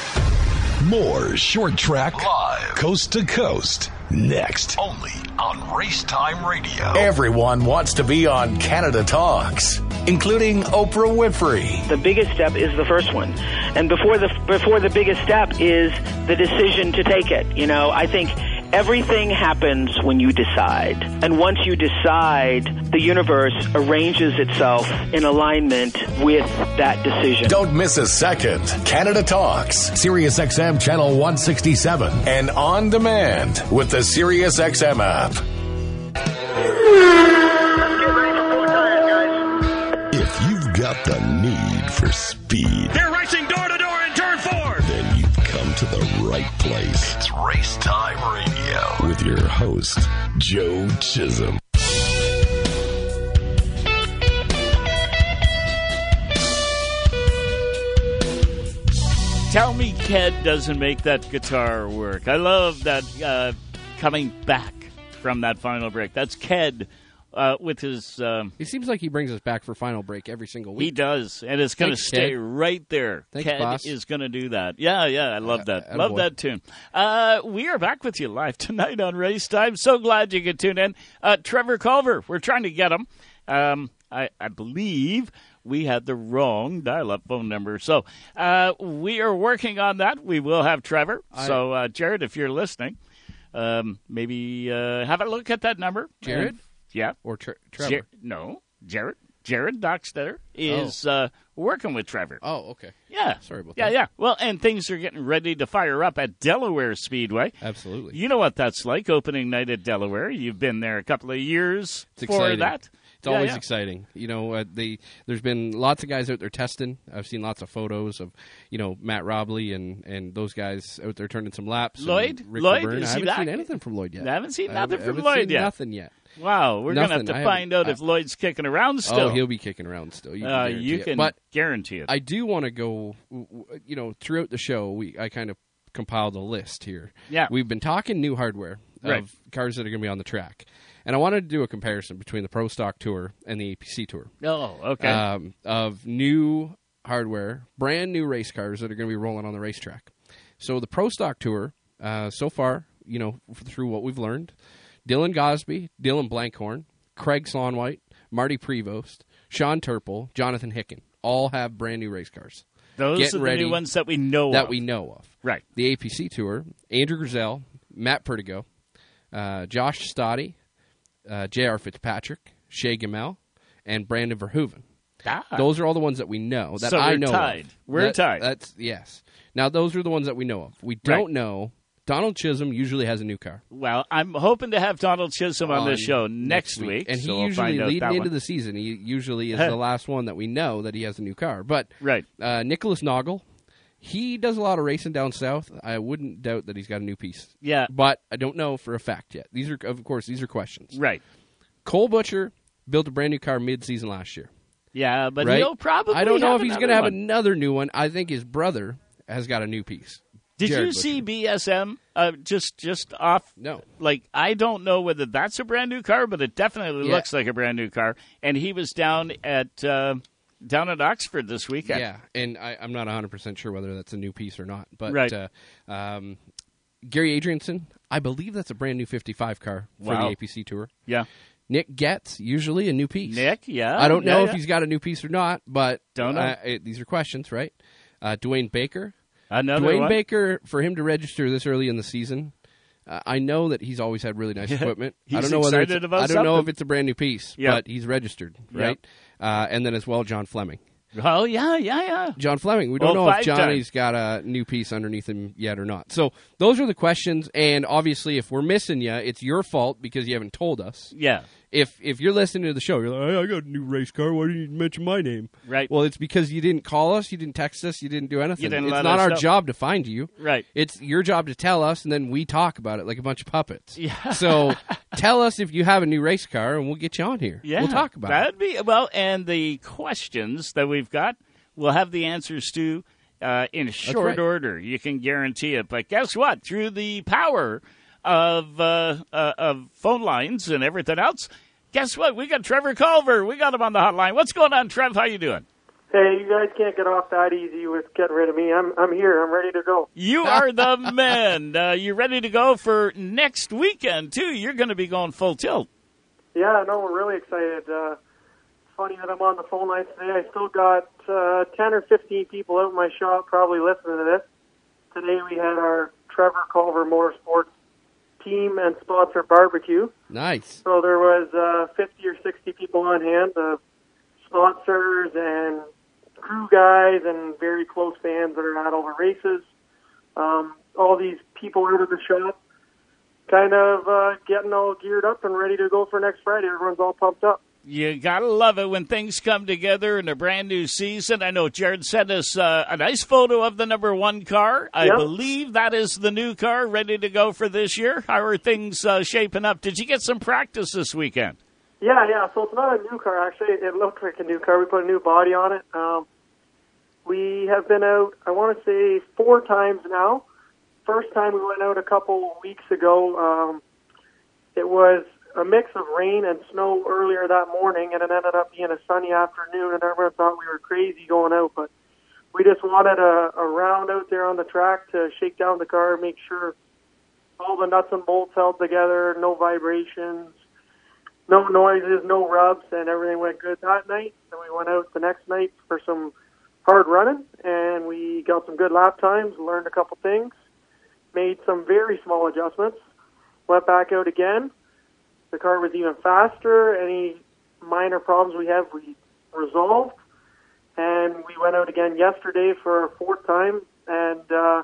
More Short Track Live, coast to coast. Next, only on Racetime Radio. Everyone wants to be on Canada Talks, including Oprah Winfrey. The biggest step is the first one, and before the before the biggest step is the decision to take it. You know, I think everything happens when you decide. And once you decide, the universe arranges itself in alignment with that decision. Don't miss a second. Canada Talks, Sirius X M Channel one sixty-seven, and on demand with the Sirius X M app. If you've got the need for speed, they're racing door to door in turn four. Then you've come to the right place. It's Racetime Radio with your host, Joe Chisholm. Tell me Ked doesn't make that guitar work. I love that uh, coming back from that final break. That's Ked uh, with his... Um, it seems like he brings us back for final break every single week. He does, and it's going to stay Ked. right there. Thanks, Ked boss. is going to do that. Yeah, yeah, I love Uh, that. Love attaboy. that tune. Uh, we are back with you live tonight on Race Time. So glad you could tune in. Uh, Trevor Culver, we're trying to get him. Um, I, I believe... we had the wrong dial-up phone number. So uh, we are working on that. We will have Trevor. I, so, uh, Jared, if you're listening, um, maybe uh, have a look at that number. Jared? And, yeah. Or tre- Trevor? Jer- no, Jared. Jared Dockstetter is oh. uh, working with Trevor. Oh, okay. Yeah. Sorry about yeah, that. Yeah, yeah. Well, and things are getting ready to fire up at Delaware Speedway. Absolutely. You know what that's like, opening night at Delaware. You've been there a couple of years it's for exciting. that. It's yeah, always yeah. exciting. You know, uh, they, there's been lots of guys out there testing. I've seen lots of photos of, you know, Matt Robley and, and those guys out there turning some laps. Lloyd? Rick Lloyd? Laverne. Is I he haven't back? seen anything from Lloyd yet. I haven't seen nothing I from haven't Lloyd seen yet. nothing yet. Wow, we're going to have Nothing. to I find out I, if Lloyd's kicking around still. Oh, he'll be kicking around still. You can, uh, guarantee you it. can but guarantee it. I do want to go, you know, throughout the show, we I kind of compiled a list here. Yeah. We've been talking new hardware of Right. cars that are going to be on the track. And I wanted to do a comparison between the Pro Stock Tour and the A P C Tour. Oh, okay. Um, of new hardware, brand new race cars that are going to be rolling on the racetrack. So the Pro Stock Tour, uh, so far, you know, through what we've learned, Dylan Gosby, Dylan Blankhorn, Craig Slonwhite, Marty Prevost, Sean Turple, Jonathan Hicken, all have brand new race cars. Those Getting are the ready new ones that we know that of. we know of. Right. The A P C Tour, Andrew Grizel, Matt Perdigo, uh, Josh Stoddy, uh, J R Fitzpatrick, Shea Gamel, and Brandon Verhoeven. Ah. Those are all the ones that we know. That So I we're know tied. of. We're That- tied. That's yes. Now those are the ones that we know of. We don't Right. know Donald Chisholm usually has a new car. Well, I'm hoping to have Donald Chisholm on, on this show next next week. week. And so he we'll usually, find out leading that into one. the season, he usually is the last one that we know that he has a new car. But right. uh, Nicholas Noggle, he does a lot of racing down south. I wouldn't doubt that he's got a new piece. Yeah. But I don't know for a fact yet. These are, of course, these are questions. Right. Cole Butcher built a brand new car mid-season last year. Yeah, but right? he'll probably I don't know have if he's another going to have one. another new one. I think his brother has got a new piece. Did Jared you Butcher. see B S M uh, just just off? No. Like, I don't know whether that's a brand new car, but it definitely Yeah. looks like a brand new car. And he was down at uh, down at Oxford this weekend. Yeah, and I, I'm not one hundred percent sure whether that's a new piece or not. But Right. uh, um, Gary Adrianson, I believe that's a brand new fifty-five car for Wow. the A P C Tour. Yeah. Nick Getz, usually a new piece. Nick, yeah. I don't know yeah, if yeah. he's got a new piece or not, but Don't know. Uh, it, these are questions, right? Uh, Dwayne Baker. Another Dwayne one. Baker, for him to register this early in the season, uh, I know that he's always had really nice equipment. I He's don't know whether it's, excited about I don't know something. if it's a brand new piece, Yep. but he's registered, right? Uh, and then as well, John Fleming. Oh, yeah, yeah, yeah. John Fleming. We don't Oh, know if five Johnny's got a new piece underneath him yet or not. So those are the questions, and obviously if we're missing you, it's your fault because you haven't told us. Yeah. If if you're listening to the show, you're like, hey, I got a new race car. Why didn't you mention my name? Right. Well, it's because you didn't call us, you didn't text us, you didn't do anything. You didn't it's let not us our know. job to find you. Right. It's your job to tell us, and then we talk about it like a bunch of puppets. Yeah. So tell us if you have a new race car, and we'll get you on here. Yeah. We'll talk about That'd it. be, well, and the questions that we've got, we'll have the answers to uh, in short right. order. You can guarantee it. But guess what? Through the power of uh, uh, of phone lines and everything else, guess what? We got Trevor Culver. We got him on the hotline. What's going on, Trev? How you doing? Hey, you guys can't get off that easy with getting rid of me. I'm I'm here. I'm ready to go. You are the man. Uh, you ready to go for next weekend, too? You're going to be going full tilt. Yeah, no, we're really excited. Uh, funny that I'm on the phone line today. I still got uh, ten or fifteen people out in my shop probably listening to this. Today we had our Trevor Culver Motorsports team and sponsor barbecue. Nice. So there was uh, fifty or sixty people on hand, uh, sponsors and crew guys and very close fans that are at all the races. Um, all these people out of the shop kind of uh, getting all geared up and ready to go for next Friday. Everyone's all pumped up. You got to love it when things come together in a brand new season. I know Jared sent us uh, a nice photo of the number one car. I Yep. believe that is the new car ready to go for this year. How are things uh, shaping up? Did you get some practice this weekend? Yeah, yeah. So it's not a new car, actually. It looks like a new car. We put a new body on it. Um, we have been out, I want to say, four times now. First time we went out a couple weeks ago. Um, it was a mix of rain and snow earlier that morning, and it ended up being a sunny afternoon, and everyone thought we were crazy going out, but we just wanted a, a round out there on the track to shake down the car, make sure all the nuts and bolts held together, no vibrations, no noises, no rubs, and everything went good that night. Then we went out the next night for some hard running, and we got some good lap times, learned a couple things, made some very small adjustments, went back out again. The car was even faster. Any minor problems we had, we resolved. And we went out again yesterday for a fourth time. And uh,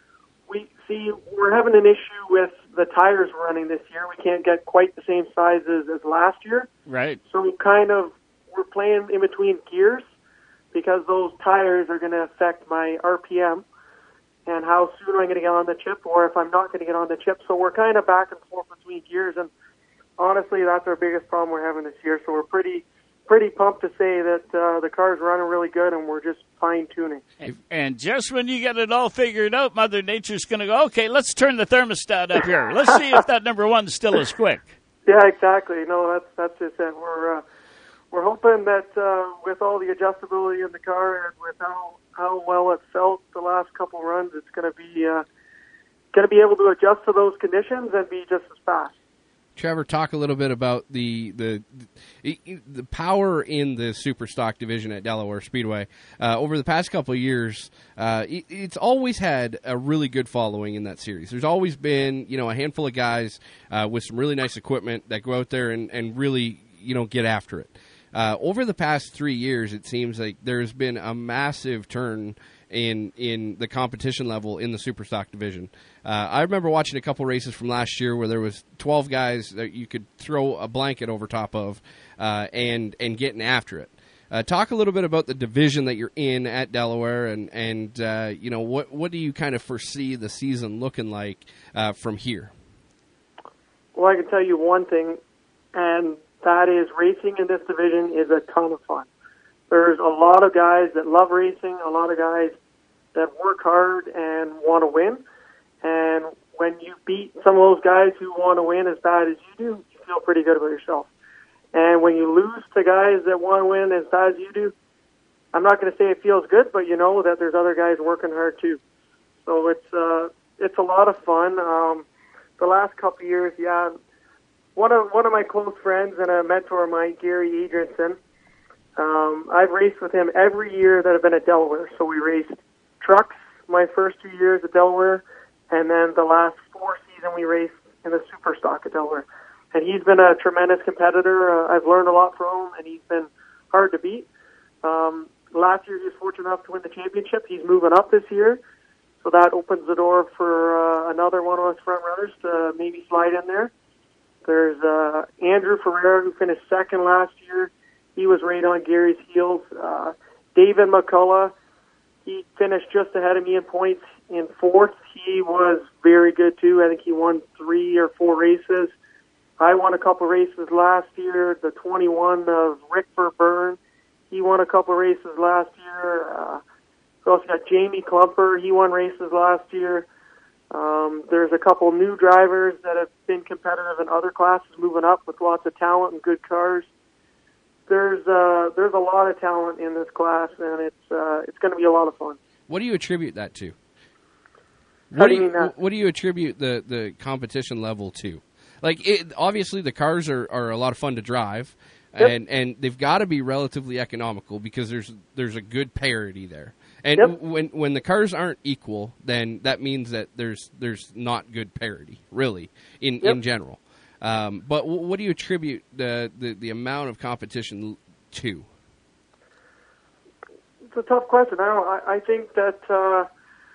we see we're having an issue with the tires we're running this year. We can't get quite the same sizes as last year. Right. So kind of we're playing in between gears because those tires are going to affect my R P M and how soon I'm going to get on the chip or if I'm not going to get on the chip. So we're kind of back and forth between gears. And honestly, that's our biggest problem we're having this year. So we're pretty pretty pumped to say that uh, the car's running really good and we're just fine-tuning. And, and just when you get it all figured out, Mother Nature's going to go, okay, let's turn the thermostat up here. Let's see if that number one still is quick. Yeah, exactly. No, that's that's just it. We're uh, we're hoping that uh, with all the adjustability in the car and with how how well it felt the last couple runs, it's going to be uh, going to be able to adjust to those conditions and be just as fast. Trevor, talk a little bit about the the the power in the super stock division at Delaware Speedway. Uh, over the past couple of years, uh, it, it's always had a really good following in that series. There's always been, you know, a handful of guys uh, with some really nice equipment that go out there and, and really, you know, get after it. Uh, over the past three years, it seems like there's been a massive turn in in the competition level in the Superstock division. Uh, I remember watching a couple races from last year where there was twelve guys that you could throw a blanket over top of uh, and and getting after it. Uh, talk a little bit about the division that you're in at Delaware, and and uh, you know what what do you kind of foresee the season looking like uh, from here? Well, I can tell you one thing, and that is racing in this division is a ton of fun. There's a lot of guys that love racing, a lot of guys that work hard and want to win. And when you beat some of those guys who want to win as bad as you do, you feel pretty good about yourself. And when you lose to guys that want to win as bad as you do, I'm not going to say it feels good, but you know that there's other guys working hard too. So it's uh, it's a lot of fun. Um, the last couple of years, yeah, one of one of my close friends and a mentor of mine, Gary Adrianson, um, I've raced with him every year that I've been at Delaware. So we raced trucks my first two years at Delaware, and then the last four seasons we raced in the Superstock at Delaware. And he's been a tremendous competitor. Uh, I've learned a lot from him, and he's been hard to beat. Um, last year he was fortunate enough to win the championship. He's moving up this year, so that opens the door for uh, another one of us front runners to maybe slide in there. There's uh, Andrew Ferreira, who finished second last year. He was right on Gary's heels. Uh, David McCullough, he finished just ahead of me in points in fourth. He was very good, too. I think he won three or four races. I won a couple races last year. The twenty-one of Rick Verburn, he won a couple races last year. Uh, we also got Jamie Klumper. He won races last year. Um, there's a couple new drivers that have been competitive in other classes, moving up with lots of talent and good cars. There's uh, there's a lot of talent in this class, and it's uh, it's going to be a lot of fun. What do you attribute that to? How What do do you you mean that? what do you attribute the, the competition level to? Like, it, obviously, the cars are, are a lot of fun to drive, Yep. and, and they've got to be relatively economical because there's there's a good parity there. And Yep. when when the cars aren't equal, then that means that there's there's not good parity, really, in, Yep. in general. Um, but w- what do you attribute the, the, the amount of competition to? It's a tough question. I don't. I, I think that uh,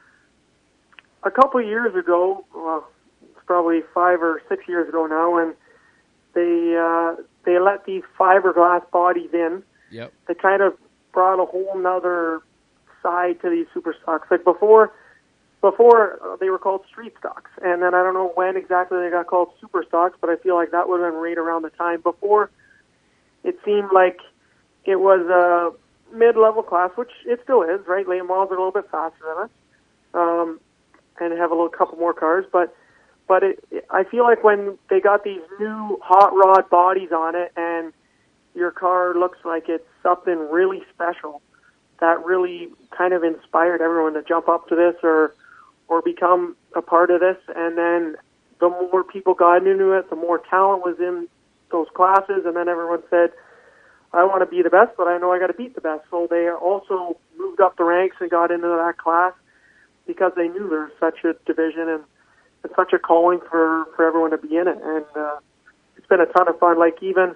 a couple of years ago, well, it's probably five or six years ago now, when they uh, they let these fiberglass bodies in. Yep. They kind of brought a whole nother side to these super stocks. Like before, before uh, they were called street stocks, and then I don't know when exactly they got called super stocks, but I feel like that would have been right around the time before. It seemed like it was a mid-level class, which it still is, right? Late models are a little bit faster than us, um, and have a little couple more cars, but but it, it, I feel like when they got these new hot rod bodies on it, and your car looks like it's something really special, that really kind of inspired everyone to jump up to this or or become a part of this. And then the more people got into it, the more talent was in those classes, and then everyone said, I want to be the best, but I know I got to beat the best. So they also moved up the ranks and got into that class because they knew there was such a division and, and such a calling for, for everyone to be in it. And uh, it's been a ton of fun. Like even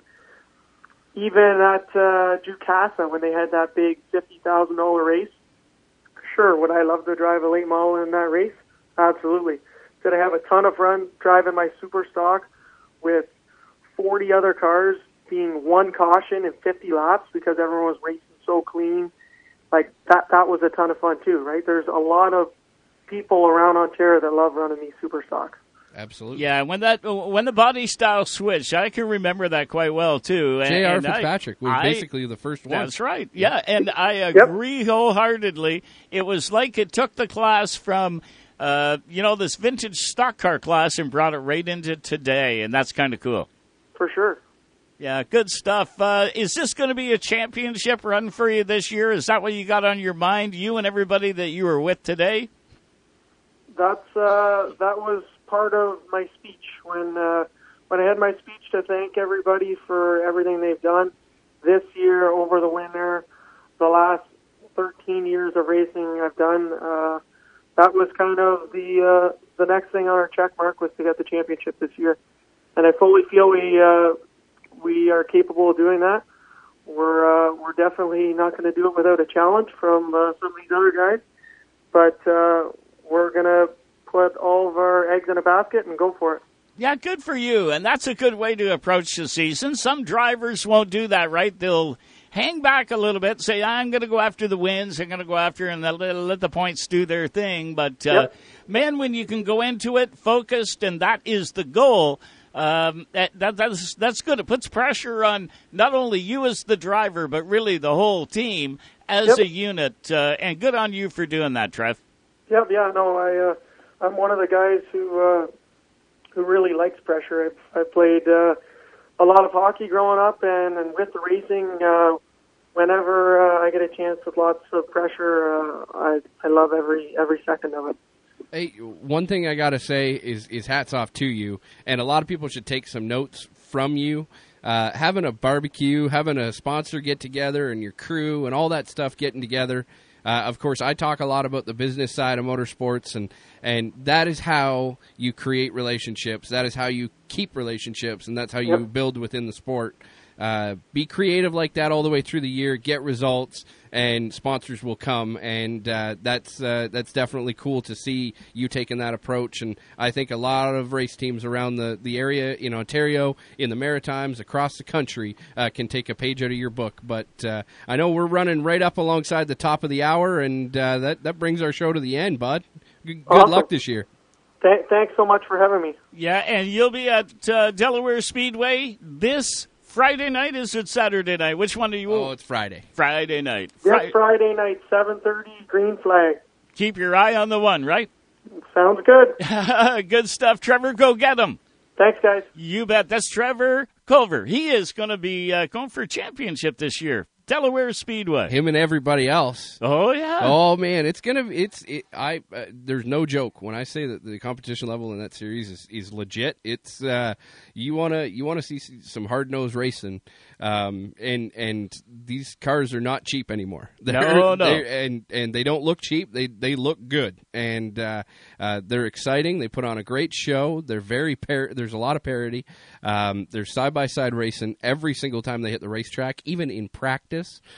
even at uh, Jukasa, when they had that big fifty thousand dollars race, sure, would I love to drive a late model in that race? Absolutely. Did I have a ton of fun driving my super stock with forty other cars being one caution in fifty laps because everyone was racing so clean? Like, that that was a ton of fun too, right? There's a lot of people around Ontario that love running these super stocks. Absolutely. Yeah, when that when the body style switched, I can remember that quite well too. And, J R. and I- Fitzpatrick was I- basically the first one. That's right. Yeah, and I agree wholeheartedly. It was like it took the class from, uh, you know, this vintage stock car class and brought it right into today, and that's kind of cool. For sure. Yeah, good stuff. Uh, is this going to be a championship run for you this year? Is that what you got on your mind, you and everybody that you were with today? That's uh, that was part of my speech when uh, when I had my speech to thank everybody for everything they've done this year over the winter, the last thirteen years of racing I've done. Uh, that was kind of the uh, the next thing on our check mark was to get the championship this year, and I fully feel we uh, we are capable of doing that. We're uh, we're definitely not going to do it without a challenge from uh, some of these other guys. but uh, we're going to put all of our eggs in a basket and go for it. Yeah, good for you, and that's a good way to approach the season. Some drivers won't do that, right? They'll hang back a little bit, say, I'm going to go after the wins, I'm going to go after, and they'll let the points do their thing. But, uh, yep. man, when you can go into it focused, and that is the goal, um, that, that that's, that's good. It puts pressure on not only you as the driver, but really the whole team as yep. a unit, uh, and good on you for doing that, Trev. Yep, yeah, no, I, uh, I'm one of the guys who... Uh, who really likes pressure. I've, I've played uh, a lot of hockey growing up, and, and with the racing, uh, whenever uh, I get a chance with lots of pressure, uh, I, I love every every second of it. Hey, one thing I got to say is, is hats off to you, and a lot of people should take some notes from you. Uh, having a barbecue, having a sponsor get together, and your crew, and all that stuff getting together. Uh, of course, I talk a lot about the business side of motorsports, and, and that is how you create relationships. That is how you keep relationships, and that's how you yep. build within the sport. Uh, be creative like that all the way through the year, get results, and sponsors will come, and uh, that's uh, that's definitely cool to see you taking that approach. And I think a lot of race teams around the, the area in Ontario, in the Maritimes, across the country, uh, can take a page out of your book. But uh, I know we're running right up alongside the top of the hour, and uh, that, that brings our show to the end, bud. Good awesome. luck this year. Th- thanks so much for having me. Yeah, and you'll be at uh, Delaware Speedway this Friday night. Is it Saturday night? Which one do you? Oh, it's Friday. Friday night. Yes, Fri- Friday night, seven thirty, green flag. Keep your eye on the one, right? Sounds good. Good stuff, Trevor. Go get him. Thanks, guys. You bet. That's Trevor Culver. He is going to be uh, going for a championship this year. Delaware Speedway. Him and everybody else. Oh yeah. Oh man, it's gonna. It's. It, I. Uh, there's no joke when I say that the competition level in that series is, is legit. It's. Uh, you wanna. You wanna see some hard nosed racing, um, and and these cars are not cheap anymore. They're, no, no. They're, and and they don't look cheap. They they look good, and uh, uh, they're exciting. They put on a great show. They're very. Par- there's a lot of parity. Um, there's side by side racing every single time they hit the racetrack, even in practice.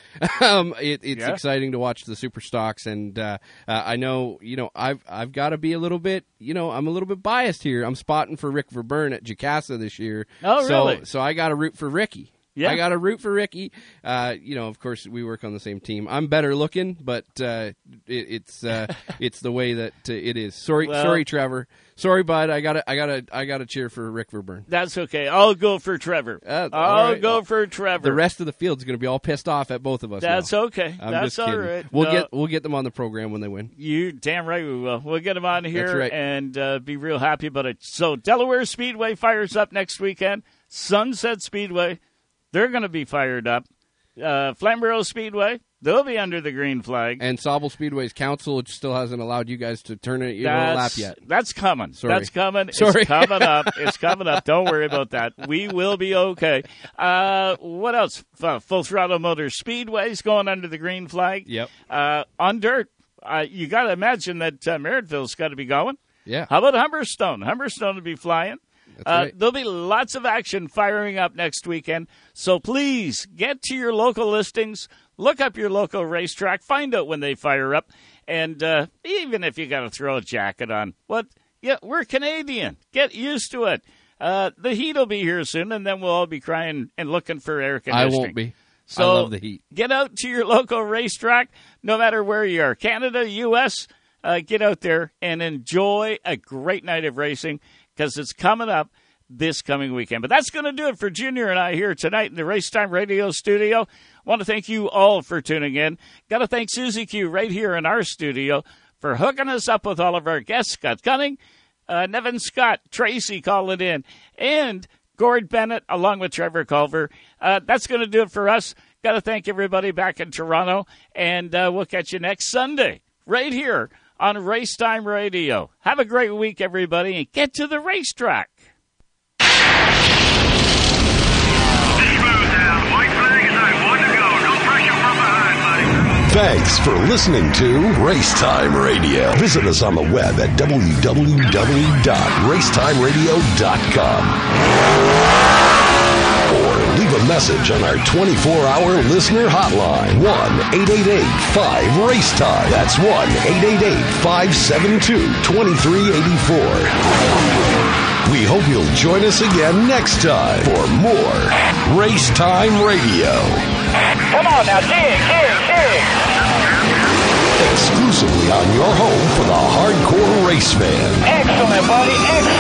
um, it, it's yeah. exciting to watch the super stocks, and uh, uh, I know you know I've I've got to be a little bit you know I'm a little bit biased here. I'm spotting for Rick Verburn at Jacassa this year. Oh, so, really? So I got to root for Ricky. Yeah. I got to root for Ricky. Uh, you know, of course, we work on the same team. I'm better looking, but uh, it, it's uh, it's the way that uh, it is. Sorry, well, sorry, Trevor. Sorry, bud. I got to, I got to, I got to cheer for Rick Verburn. That's okay. I'll go for Trevor. Uh, I'll right. go for Trevor. The rest of the field's going to be all pissed off at both of us. That's now. okay. I'm That's just all kidding. right. We'll no. get, we'll get them on the program when they win. You damn right we will. We'll get them on here That's right. and uh, be real happy about it. So Delaware Speedway fires up next weekend. Sunset Speedway, they're going to be fired up. Uh, Flamborough Speedway, they'll be under the green flag. And Sauble Speedway's council still hasn't allowed you guys to turn it your lap yet. That's coming. Sorry. That's coming. Sorry. It's coming up. It's coming up. Don't worry about that. We will be okay. Uh, what else? F- Full Throttle Motor Speedway's going under the green flag. Yep. Uh, on dirt, uh, you got to imagine that uh, Merrittville's got to be going. Yeah. How about Humberstone? Humberstone will be flying. That's Uh, right. There'll be lots of action firing up next weekend. So please get to your local listings, look up your local racetrack, find out when they fire up. And uh, even if you got to throw a jacket on, what? Yeah, we're Canadian. Get used to it. Uh, the heat will be here soon, and then we'll all be crying and looking for air I conditioning. won't be. So I love the heat. Get out to your local racetrack, no matter where you are. Canada, U S, uh, get out there and enjoy a great night of racing, because it's coming up this coming weekend. But that's going to do it for Junior and I here tonight in the Racetime Radio studio. Want to thank you all for tuning in. Got to thank Susie Q right here in our studio for hooking us up with all of our guests. Scott Cunning, uh, Nevin Scott, Tracy calling in, and Gord Bennett along with Trevor Culver. Uh, that's going to do it for us. Got to thank everybody back in Toronto, and uh, we'll catch you next Sunday right here on Racetime Radio. Have a great week, everybody, and get to the racetrack. Thanks for listening to Racetime Radio. Visit us on the web at w w w dot racetime radio dot com or leave a message on our twenty-four hour listener hotline. one eight eight eight five race time. That's one eight eight eight five seven two two three eight four. We hope you'll join us again next time for more Race Time Radio. Come on now, dig, dig, dig. Exclusively on your home for the hardcore race fan. Excellent, buddy, excellent.